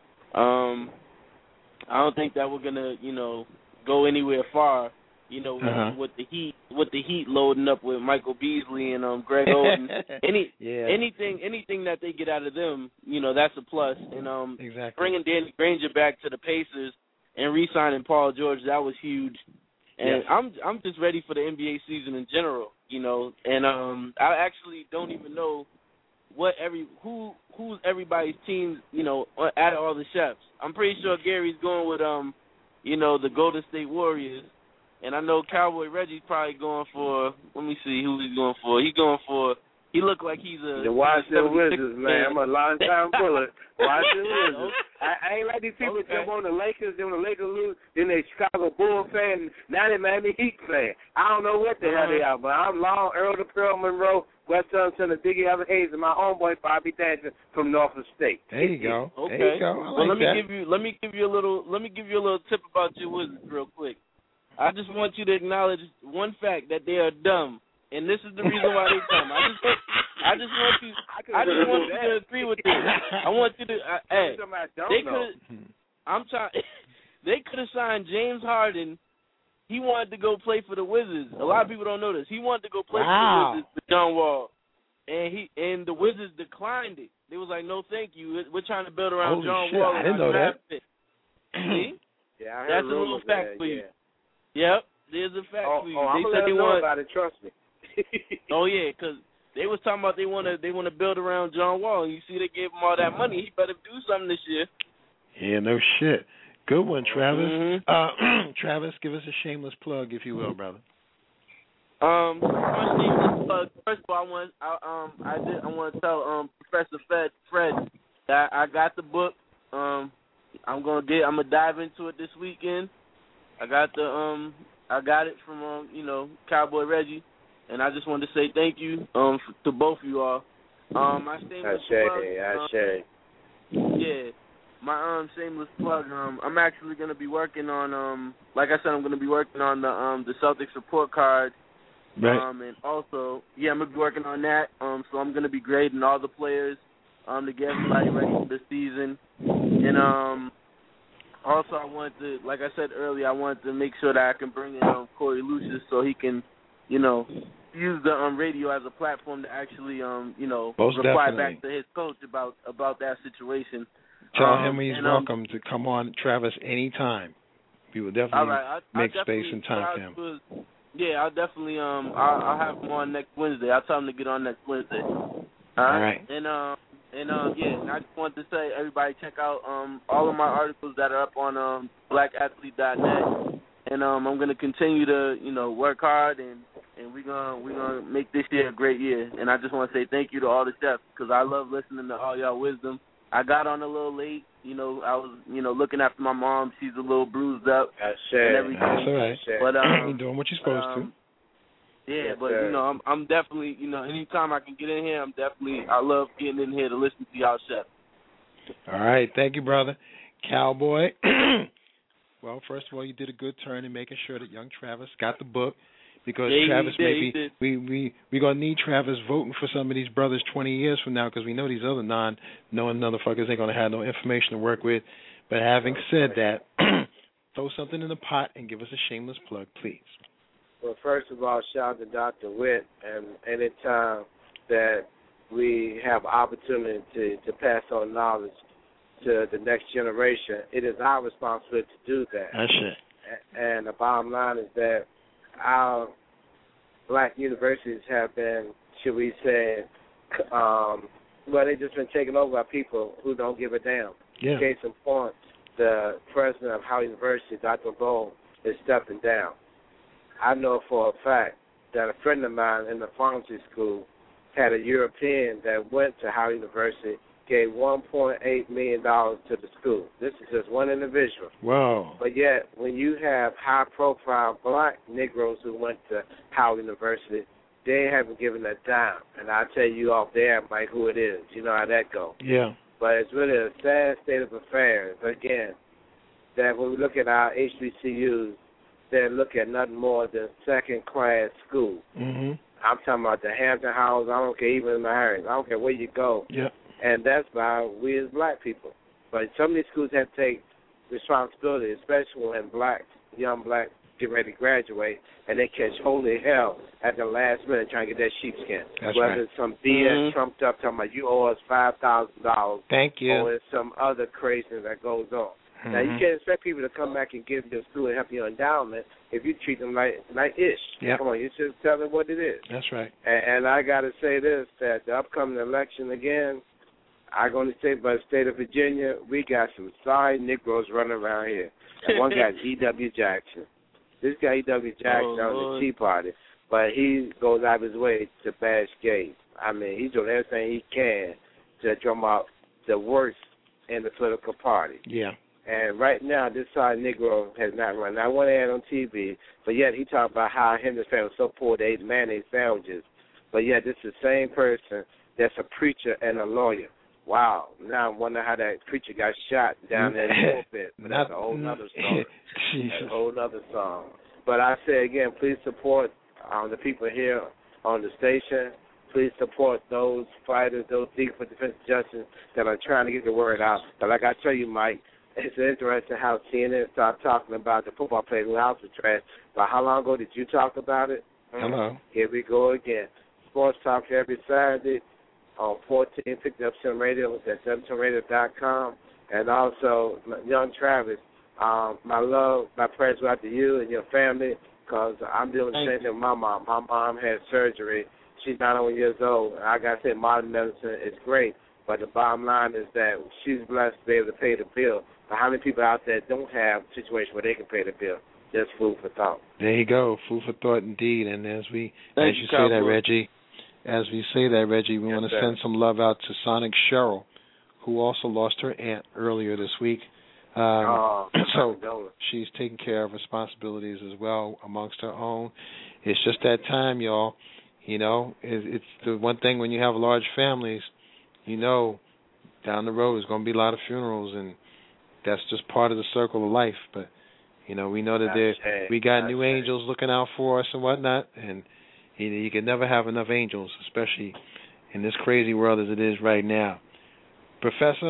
Um, I don't think that we're gonna you know go anywhere far. You know, uh-huh. with, with the Heat, with the Heat loading up with Michael Beasley and um, Greg Oden, any yeah. anything anything that they get out of them, you know, that's a plus. And um, exactly. bringing Danny Granger back to the Pacers and re-signing Paul George, that was huge. And yes. I'm I'm just ready for the N B A season in general, you know. And um, I actually don't even know what every who who's everybody's team, you know, out of all the chefs. I'm pretty sure Gary's going with um, you know, the Golden State Warriors. And I know Cowboy Reggie's probably going for, let me see who he's going for. He's going for, he look like he's a... The Washington Wizards, man. I'm a long-time bullet. Washington Wizards. I, I ain't like these people okay. jump on the Lakers, then when the Lakers lose, then they Chicago Bulls fan, now they Miami Heat fan. I don't know what the hell they are, but I'm Long, Earl to Pearl Monroe, West Son of Diggy Ever Hayes, and my homeboy Bobby Thatcher from Norfolk State. There you go. Okay. There you go. I well, like let me that. give you let me give you a little let me give you a little tip about your Wizards real quick. I just want you to acknowledge one fact that they are dumb, and this is the reason why they dumb. I just want, I just want you, I just want you to agree with this. I want you to, uh, hey, they could, I'm trying, they could have signed James Harden. He wanted to go play for the Wizards. A lot of people don't know this. He wanted to go play wow. for the Wizards with John Wall, and he and the Wizards declined it. They was like, no, thank you. We're trying to build around Holy John shit, Wall. I didn't know that. See? Yeah, I heard That's a little fact that, for you. Yeah. Yep, there's a fact oh, for you. Oh, they I'm said gonna they know want. about it. Trust me. oh yeah, because they was talking about they want to they want to build around John Wall, and you see they gave him all that money. He better do something this year. Yeah, no shit. Good one, Travis. Mm-hmm. Uh, Travis, give us a shameless plug, if you will, brother. Um, first shameless plug. First of all, I want I, um I did I want to tell um Professor Fred Fred that I got the book. Um, I'm gonna get I'm gonna dive into it this weekend. I got the um I got it from um you know Cowboy Reggie, and I just wanted to say thank you um f- to both of you all. Um, my shameless plug. I say, um, yeah, my um shameless plug. Um, I'm actually gonna be working on um like I said I'm gonna be working on the um the Celtics report card. Right. Um, and also yeah I'm gonna be working on that. Um, so I'm gonna be grading all the players um to get everybody ready for the season, and um. Also, I wanted to, like I said earlier, I wanted to make sure that I can bring in um, Corey Lucius so he can, you know, use the um, radio as a platform to actually, um, you know, Most reply definitely. back to his coach about about that situation. Tell um, him he's and, welcome um, to come on, Travis, anytime. We will definitely all right, I, make I space and time for him. Was, yeah, I'll definitely, um, I'll, I'll have him on next Wednesday. I'll tell him to get on next Wednesday. All right. All right. And, um, And, um, yeah, and I just wanted to say, everybody check out um, all of my articles that are up on um, black athlete dot net. And um, I'm going to continue to, you know, work hard, and, and we're going we're gonna make this year a great year. And I just want to say thank you to all the chefs, because I love listening to all y'all wisdom. I got on a little late. You know, I was, you know, looking after my mom. She's a little bruised up That's and everything. That's all right. But um, you're doing what you're supposed um, to. Yeah, yes, but sir. you know, I'm I'm definitely, you know, anytime I can get in here, I'm definitely. I love getting in here to listen to y'all chef. All right, thank you, brother. Cowboy. Well, first of all, you did a good turn in making sure that young Travis got the book, because yeah, Travis did, maybe we we we gonna need Travis voting for some of these brothers twenty years from now, because we know these other non knowing motherfuckers ain't gonna have no information to work with. But having said that, throw something in the pot and give us a shameless plug, please. Well, first of all, shout out to Doctor Witt, and any time that we have opportunity to, to pass on knowledge to the next generation, it is our responsibility to do that. That's it. And the bottom line is that our black universities have been, should we say, um, well, they've just been taken over by people who don't give a damn. Yeah. Case in point, the president of Howard University, Doctor Bowles, is stepping down. I know for a fact that a friend of mine in the pharmacy school had a European that went to Howard University, gave one point eight million dollars to the school. This is just one individual. Wow. But yet, when you have high-profile black Negroes who went to Howard University, they haven't given a dime. And I'll tell you off there, Mike, who it is. You know how that goes. Yeah. But it's really a sad state of affairs, again, that when we look at our H B C Us, they look at nothing more than second-class school. Mm-hmm. I'm talking about the Hampton House. I don't care, even in the Harris. I don't care where you go. Yeah. And that's by we as black people. But some of these schools have to take responsibility, especially when black, young black get ready to graduate, and they catch holy hell at the last minute trying to get that sheepskin. That's Whether right. it's some B S Mm-hmm. trumped up talking about you owe us five thousand dollars. Thank you. Or it's some other craziness that goes on. Mm-hmm. Now, you can't expect people to come back and give your school and help your endowment if you treat them like like ish. Yep. Come on, you should tell them what it is. That's right. And, and I got to say this, that the upcoming election again, I'm going to say by the state of Virginia, we got some sorry Negroes running around here. And one guy's E W Jackson. This guy, E W Jackson, Oh, on Lord. the Tea Party, but he goes out of his way to bash gays. I mean, he's doing everything he can to drum up the worst in the political party. Yeah. And right now, this side Negro has not run. Now, I want to add on T V, but yet he talked about how him and his family was so poor they ate mayonnaise sandwiches. But yet this is the same person that's a preacher and a lawyer. Wow. Now I'm wondering how that preacher got shot down there in the pulpit. But that's a whole other story. That's a whole other song. But I say again, please support um, the people here on the station. Please support those fighters, those seeking for defense of justice that are trying to get the word out. But like I tell you, Mike, it's interesting how C N N started talking about the football player who house was trash. But how long ago did you talk about it? Hello. Here we go again. Sports Talk every Saturday on fourteen fifty Uptown Radio. That's uptown radio dot com. And also, young Travis, um, my love, my prayers go out to you and your family, because I'm doing the same thing with my mom. My mom had surgery. She's ninety-one years old. I got to say, modern medicine is great. But the bottom line is that she's blessed to be able to pay the bill. But how many people out there don't have a situation where they can pay the bill? Just food for thought. There you go, food for thought indeed. And as we, Thank as you, you, say that, Cowboy. Reggie, as we say that, Reggie, we Yes, want to sir. send some love out to Sonic Cheryl, who also lost her aunt earlier this week. Um, Oh, so condolences. she's taking care of responsibilities as well amongst her own. It's just that time, y'all. You know, it, it's the one thing when you have large families, you know, down the road there's going to be a lot of funerals, and that's just part of the circle of life. But you know, we know that there That's we got That's new it. angels looking out for us and whatnot, and you know, you can never have enough angels, especially in this crazy world as it is right now. Professor,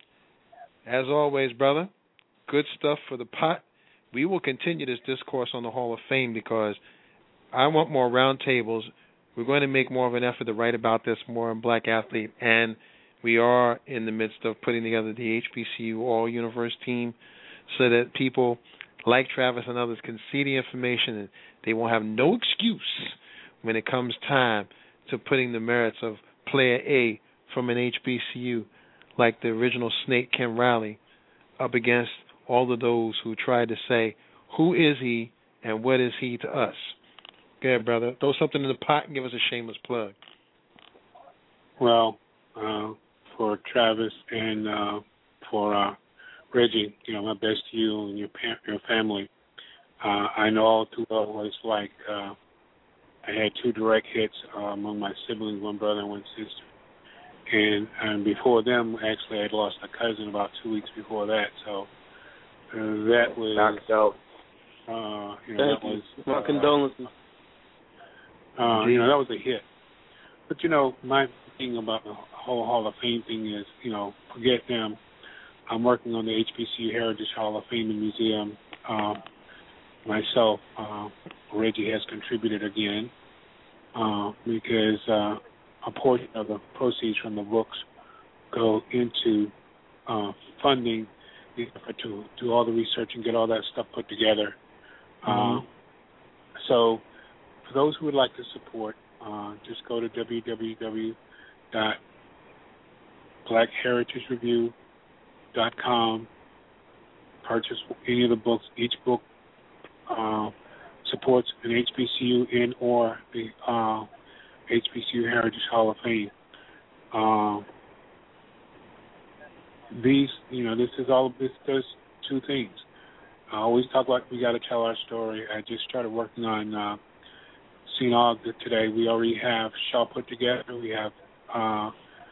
as always, brother, good stuff for the pot. We will continue this discourse on the Hall of Fame because I want more roundtables. We're going to make more of an effort to write about this more in Black Athlete, and we are in the midst of putting together the H B C U All-Universe team so that people like Travis and others can see the information and they won't have no excuse when it comes time to putting the merits of player A from an H B C U like the original Snake Ken Riley up against all of those who tried to say, who is he and what is he to us? Go ahead, brother. Throw something in the pot and give us a shameless plug. Well, uh, for Travis and uh, for uh, Reggie. You know, my best to you and your pa- your family. Uh, I know all too well what it's like. Uh, I had two direct hits uh, among my siblings, one brother and one sister. And, and before them, actually, I had lost a cousin about two weeks before that. So uh, that was knocked out. Uh, you know, Thank that you. was My uh, condolences. Uh, you know, that was a hit. But you know, my thing about the whole Hall of Fame thing is, you know, forget them. I'm working on the H B C U Heritage Hall of Fame and Museum. Um, myself, uh, Reggie has contributed again uh, because uh, a portion of the proceeds from the books go into uh, funding the effort to do all the research and get all that stuff put together. Mm-hmm. Uh, so, for those who would like to support, uh, just go to w w w dot black heritage review dot com. Purchase any of the books. Each book uh, supports an H B C U and or the uh, H B C U Heritage Hall of Fame. Uh, these, you know, this is all. This does two things. I always talk about we got to tell our story. I just started working on uh, Saint Aug today. We already have Shaw put together. We have. Uh,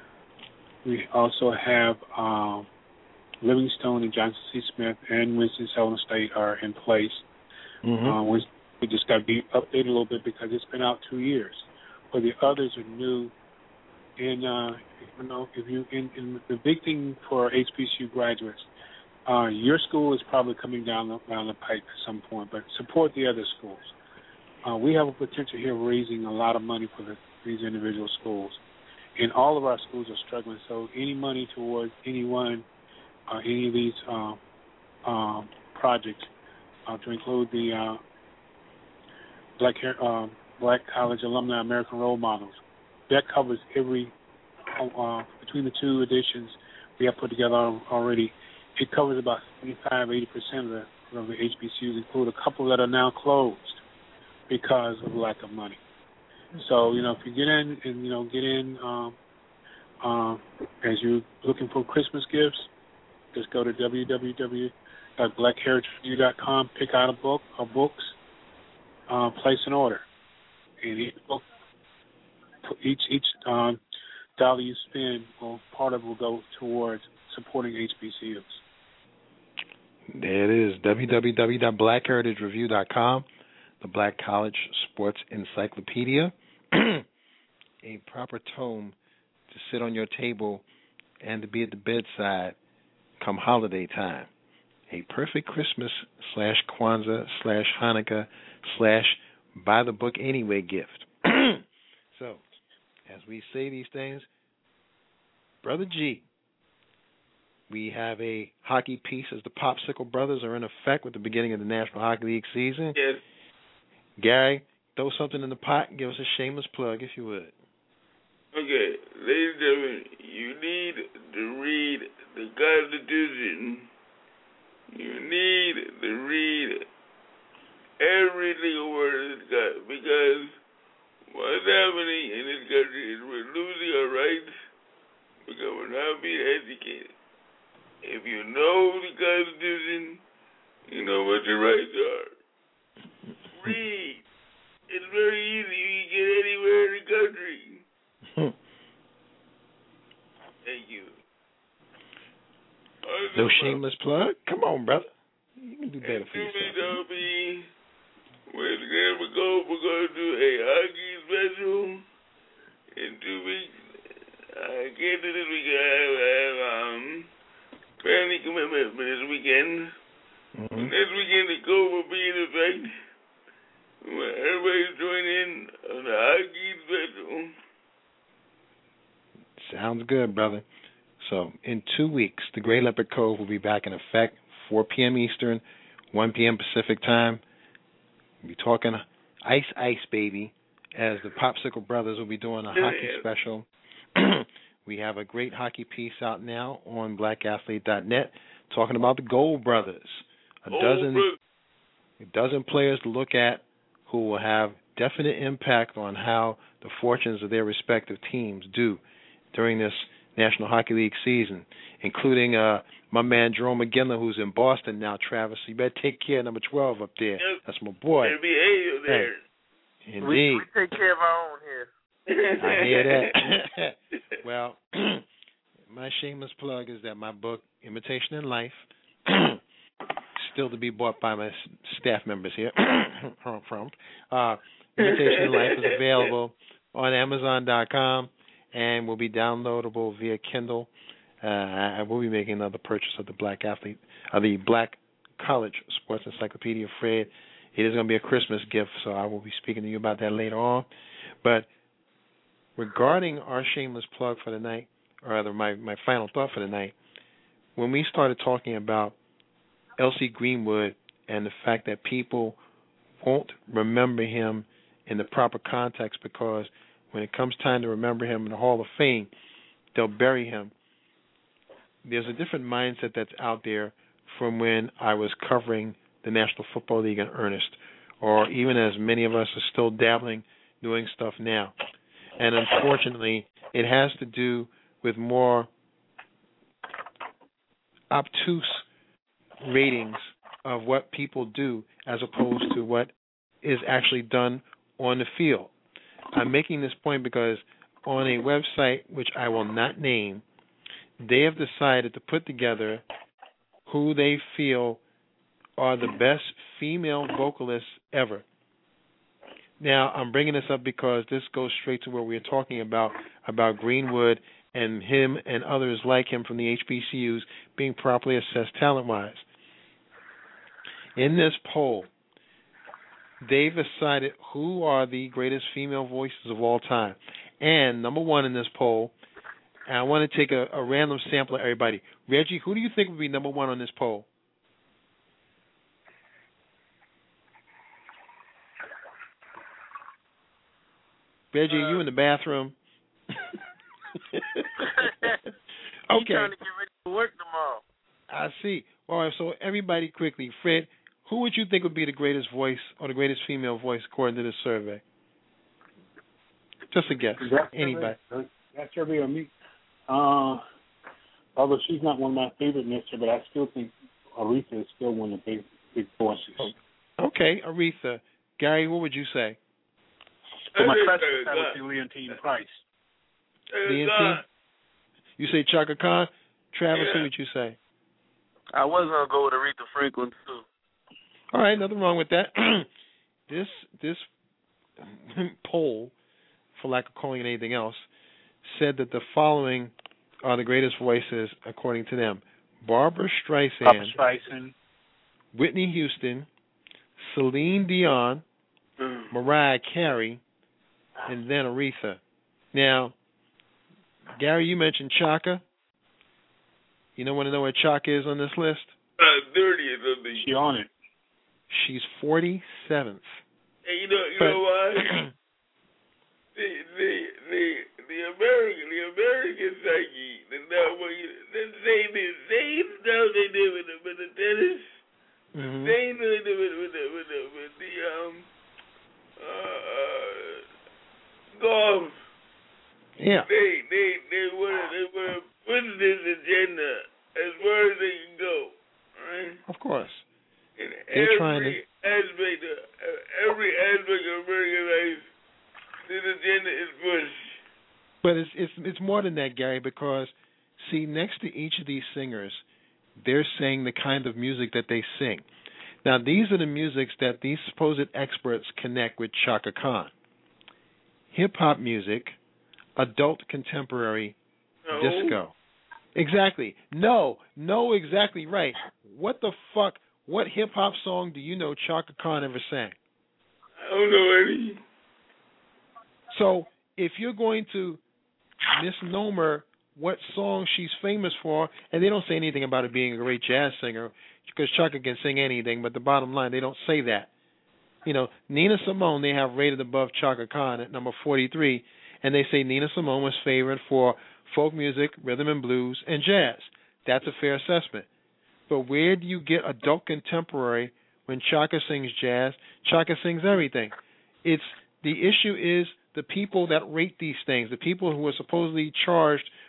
we also have. Uh, Livingstone and Johnson C. Smith and Winston-Salem State are in place. Mm-hmm. Uh, we, we just got to be updated a little bit because it's been out two years. But the others are new. And, uh, you know, if you, in, in the big thing for H B C U graduates, uh, your school is probably coming down the, down the pipe at some point, but support the other schools. Uh, we have a potential here of raising a lot of money for the, these individual schools. And all of our schools are struggling, so any money towards anyone Uh, any of these uh, uh, projects, uh, to include the uh, Black uh, Black College Alumni American Role Models. That covers every, uh, between the two editions we have put together already, it covers about seventy-five, eighty percent of the, of the H B C Us, include a couple that are now closed because of lack of money. So, you know, if you get in and, you know, get in um, uh, as you're looking for Christmas gifts, just go to w w w dot black heritage review dot com, pick out a book or books, uh, place an order. And each book, each each um, dollar you spend, well, part of it will go towards supporting H B C Us. There it is, w w w dot black heritage review dot com, the Black College Sports Encyclopedia, a proper tome to sit on your table and to be at the bedside come holiday time. A perfect Christmas slash Kwanzaa slash Hanukkah slash buy the book anyway gift. So, as we say these things, Brother G, we have a hockey piece as the Popsicle Brothers are in effect with the beginning of the National Hockey League season. Yes. Gary, throw something in the pot and give us a shameless plug, if you would. Okay, ladies and gentlemen, you need to read the Constitution. You need to read every single word of this God, because what's happening in this country is we're losing our rights because we're not being educated. If you know the Constitution, you know what your rights are. Read. It's very easy. You can get anywhere in the country. Thank you. No shameless plug? Come on, brother. You can do better for yourself. Don't be with Grandma Gold. We're going to do a hockey special in two weeks. I can't do this weekend. I have, I have um, family commitment for this weekend. Mm-hmm. This weekend, the code will be in effect. Everybody's joining in on the hockey special. Sounds good, brother. So, in two weeks, the Gray Leopard Code will be back in effect, four p.m. Eastern, one p.m. Pacific time. We'll be talking Ice Ice Baby, as the Popsicle Brothers will be doing a hockey special. We have a great hockey piece out now on black athlete dot net talking about the Gold Brothers. A dozen, a dozen players to look at who will have definite impact on how the fortunes of their respective teams do during this National Hockey League season, including uh, my man Jerome McGinley, who's in Boston now, Travis. So you better take care of number twelve up there. Yep. That's my boy. There'll be eight up there. Hey, indeed. We, we take care of our own here. I hear that. Well, my shameless plug is that my book, Imitation in Life, still to be bought by my staff members here, from uh, Imitation in Life is available on Amazon dot com and will be downloadable via Kindle. Uh, I will be making another purchase of the Black Athlete, of the Black College Sports Encyclopedia, Fred. It is going to be a Christmas gift, so I will be speaking to you about that later on. But regarding our shameless plug for the night, or rather my, my final thought for the night, when we started talking about L C Greenwood and the fact that people won't remember him in the proper context because when it comes time to remember him in the Hall of Fame, they'll bury him. There's a different mindset that's out there from when I was covering the National Football League in earnest, or even as many of us are still dabbling doing stuff now. And unfortunately, it has to do with more obtuse ratings of what people do as opposed to what is actually done on the field. I'm making this point because on a website which I will not name, they have decided to put together who they feel are the best female vocalists ever. Now, I'm bringing this up because this goes straight to where we are talking about, about Greenwood and him and others like him from the H B C Us being properly assessed talent-wise. In this poll, they've decided who are the greatest female voices of all time. And number one in this poll, and I want to take a, a random sample of everybody. Reggie, who do you think would be number one on this poll? Reggie, uh, you in the bathroom? Okay. Trying to get ready for work tomorrow. I see. All right, so everybody quickly. Fred, who would you think would be the greatest voice or the greatest female voice according to this survey? Just a guess. That Anybody. Survey, that survey on me. Uh, although she's not one of my favorite Mister, but I still think Aretha is still one of the big, big voices. Okay, Aretha. Gary, what would you say? For my classic, I would say Leontine Price. Leontine? You say Chaka Khan? Travis, yeah. Who would you say? I was going to go with Aretha Franklin, too. All right, nothing wrong with that. this this poll, for lack of calling it anything else, said that the following are the greatest voices according to them. Barbra Streisand, Barbra Streisand, Whitney Houston, Celine Dion, mm. Mariah Carey, and then Aretha. Now, Gary, you mentioned Chaka. You don't want to know where Chaka is on this list? Uh, thirtieth of the... She on it. She's forty-seventh. Hey, you know, you but, know why? the, the, the, the American, the American psyche, the, the same, the same stuff they did with the, with the tennis, mm-hmm. the same thing they did with, with, the, with, the, with the, um, uh, golf. Yeah. They, they, they want to, they want to put this agenda as far as they can go, right? Of course. In They're every trying to... aspect of, every aspect of American life, this agenda is pushed. But it's it's it's more than that, Gary, because see, next to each of these singers, they're saying the kind of music that they sing. Now, these are the musics that these supposed experts connect with Chaka Khan. Hip hop music, adult contemporary, no. disco. Exactly. No, no, exactly right. What the fuck? What hip hop song do you know Chaka Khan ever sang? I don't know any. So if you're going to misnomer what song she's famous for, and they don't say anything about it being a great jazz singer, because Chaka can sing anything, but the bottom line, they don't say that. You know, Nina Simone, they have rated above Chaka Khan at number forty-three, and they say Nina Simone was favored for folk music, rhythm and blues, and jazz. That's a fair assessment. But where do you get adult contemporary when Chaka sings jazz? Chaka sings everything. It's the issue is the people that rate these things, the people who are supposedly charged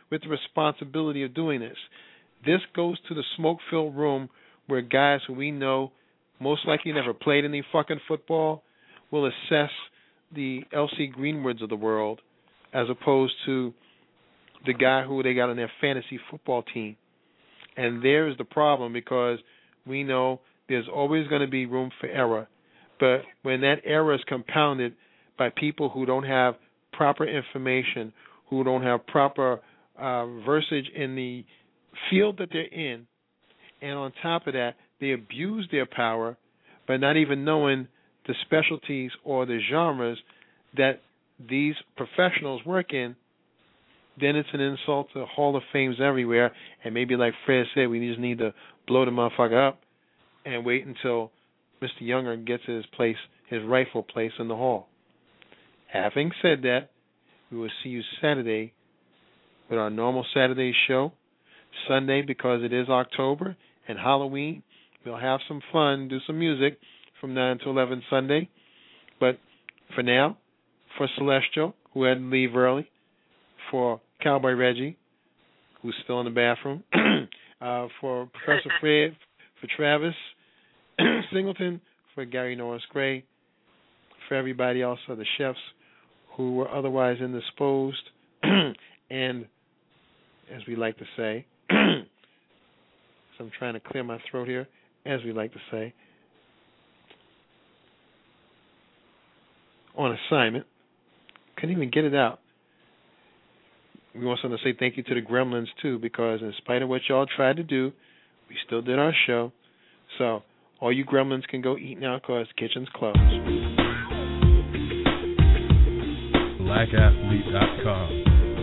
with the responsibility of doing this. This goes to the smoke-filled room where guys who we know most likely never played any fucking football will assess the L C Greenwoods of the world as opposed to the guy who they got on their fantasy football team. And there's the problem, because we know there's always going to be room for error. But when that error is compounded by people who don't have proper information, who don't have proper uh, versage in the field that they're in, and on top of that, they abuse their power by not even knowing the specialties or the genres that these professionals work in, then it's an insult to Hall of Fames everywhere. And maybe like Fred said, we just need to blow the motherfucker up and wait until Mister Younger gets his place, his rightful place in the Hall. Having said that, we will see you Saturday with our normal Saturday show. Sunday, because it is October and Halloween, we'll have some fun, do some music from nine to eleven Sunday. But for now, for Celestial, who had to leave early, for Cowboy Reggie, who's still in the bathroom, uh, for Professor Fred, for Travis Singleton, for Gary Norris Gray, for everybody else, for the chefs who were otherwise indisposed, and, as we like to say, so I'm trying to clear my throat here, as we like to say, on assignment. Couldn't even get it out. We also want to say thank you to the Gremlins, too, because in spite of what y'all tried to do, we still did our show. So all you Gremlins can go eat now because the kitchen's closed. black athlete dot com.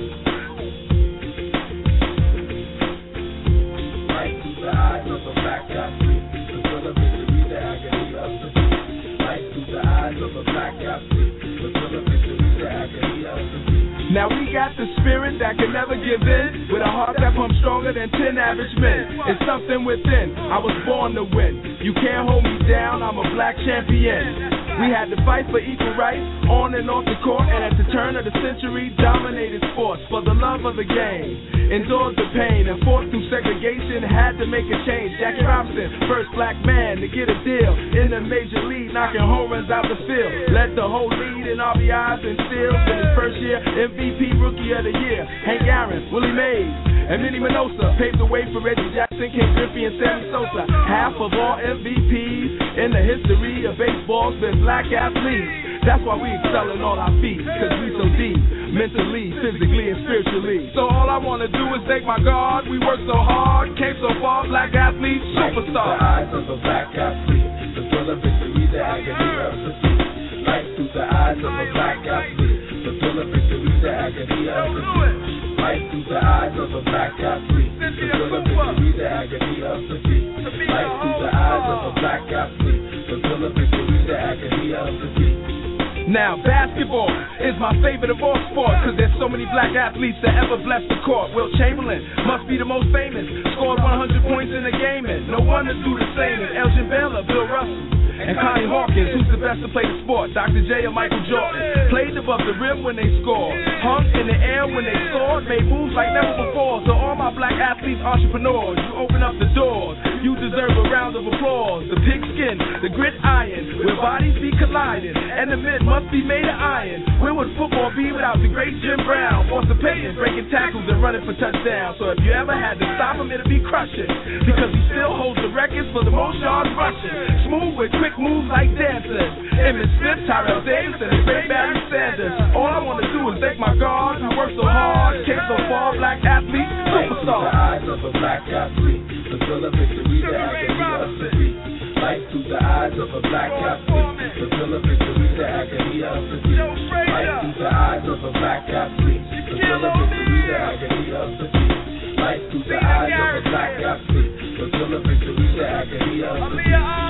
Now we got the spirit that can never give in, with a heart that pumps stronger than ten average men. It's something within, I was born to win. You can't hold me down, I'm a black champion. We had to fight for equal rights, on and off the court, and at the turn of the century, dominated sports for the love of the game. Endured the pain and fought through segregation, had to make a change. Jackie Robinson, first black man to get a deal in the major league, knocking home runs out the field. Led the whole lead in R B Is and steals in his first year, M V P Rookie of the Year. Hank Aaron, Willie Mays, and Minnie Minosa paved the way for Reggie Jackson, Ken Griffey, and Sammy Sosa. Half of all M V Ps in the history of baseball's been black athletes. That's why we excel in all our feats, cause we so deep, mentally, physically, and spiritually. So all I wanna do is thank my God. We work so hard, came so far, black athletes, superstars. The eyes of a black athlete, the thrill of victory, the agony of defeat. Light through the eyes of a black athlete, the thrill of victory, the agony of defeat. Light through the eyes of a black athlete, the thrill of victory, the agony of defeat. Light through the eyes of a black athlete, the thrill of victory, the agony of defeat. Now, basketball is my favorite of all sports, cause there's so many black athletes that ever blessed the court. Wilt Chamberlain must be the most famous, scored one hundred points in a game, and no one to do the same as Elgin Baylor, Bill Russell, and Connie Hawkins, who's the best to play the sport, Doctor J or Michael Jordan. Played above the rim when they scored, hung in the air when they soared, made moves like never before. So all my black athletes, entrepreneurs, you open up the doors, you deserve a round of applause. The pigskin, the gridiron, where bodies be colliding, and the men must be made of iron. Where would football be without the great Jim Brown, Walter Payton, breaking tackles and running for touchdowns? So if you ever had to stop him, it'd be crushing, because he still holds the records for the most yards rushing. Smooth with quick moves like dancers, Emmitt Smith, Tyrell Davis, and great Barry Sanders. All I want to do is thank my God who worked so hard, came so far, black athlete, superstar. The eyes of a black athlete, the thrill of victory, the agony of defeat. Light through the eyes of a black athlete, the thrill of victory, the agony of defeat. Light through the eyes of a black athlete, the thrill of victory, the agony of defeat. Light through the eyes of a black athlete, the thrill of victory, the agony of defeat.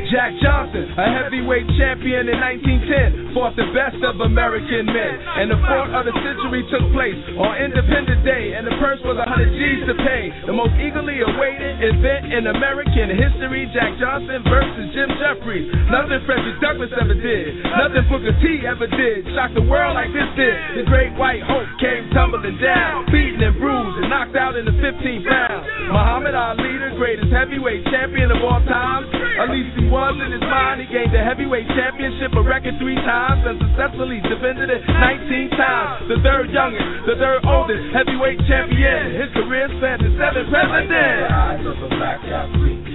Jack Johnson, a heavyweight champion in nineteen ten, fought the best of American men. And the fourth of the century took place on Independence Day, and the purse was one hundred G's to pay. The most eagerly awaited event in American history, Jack Johnson versus Jim Jeffries. Nothing Frederick Douglass ever did, nothing Booker T ever did. Shocked the world like this did. The great white hope came tumbling down, beaten and bruised and knocked out in the fifteenth round. Muhammad Ali, the greatest heavyweight champion of all time. At least he was in his mind. He gained the heavyweight championship a record three times and successfully defended it nineteen times. The third youngest, the third oldest heavyweight champion. His career spanned the seven presidents. The eyes of a black athlete.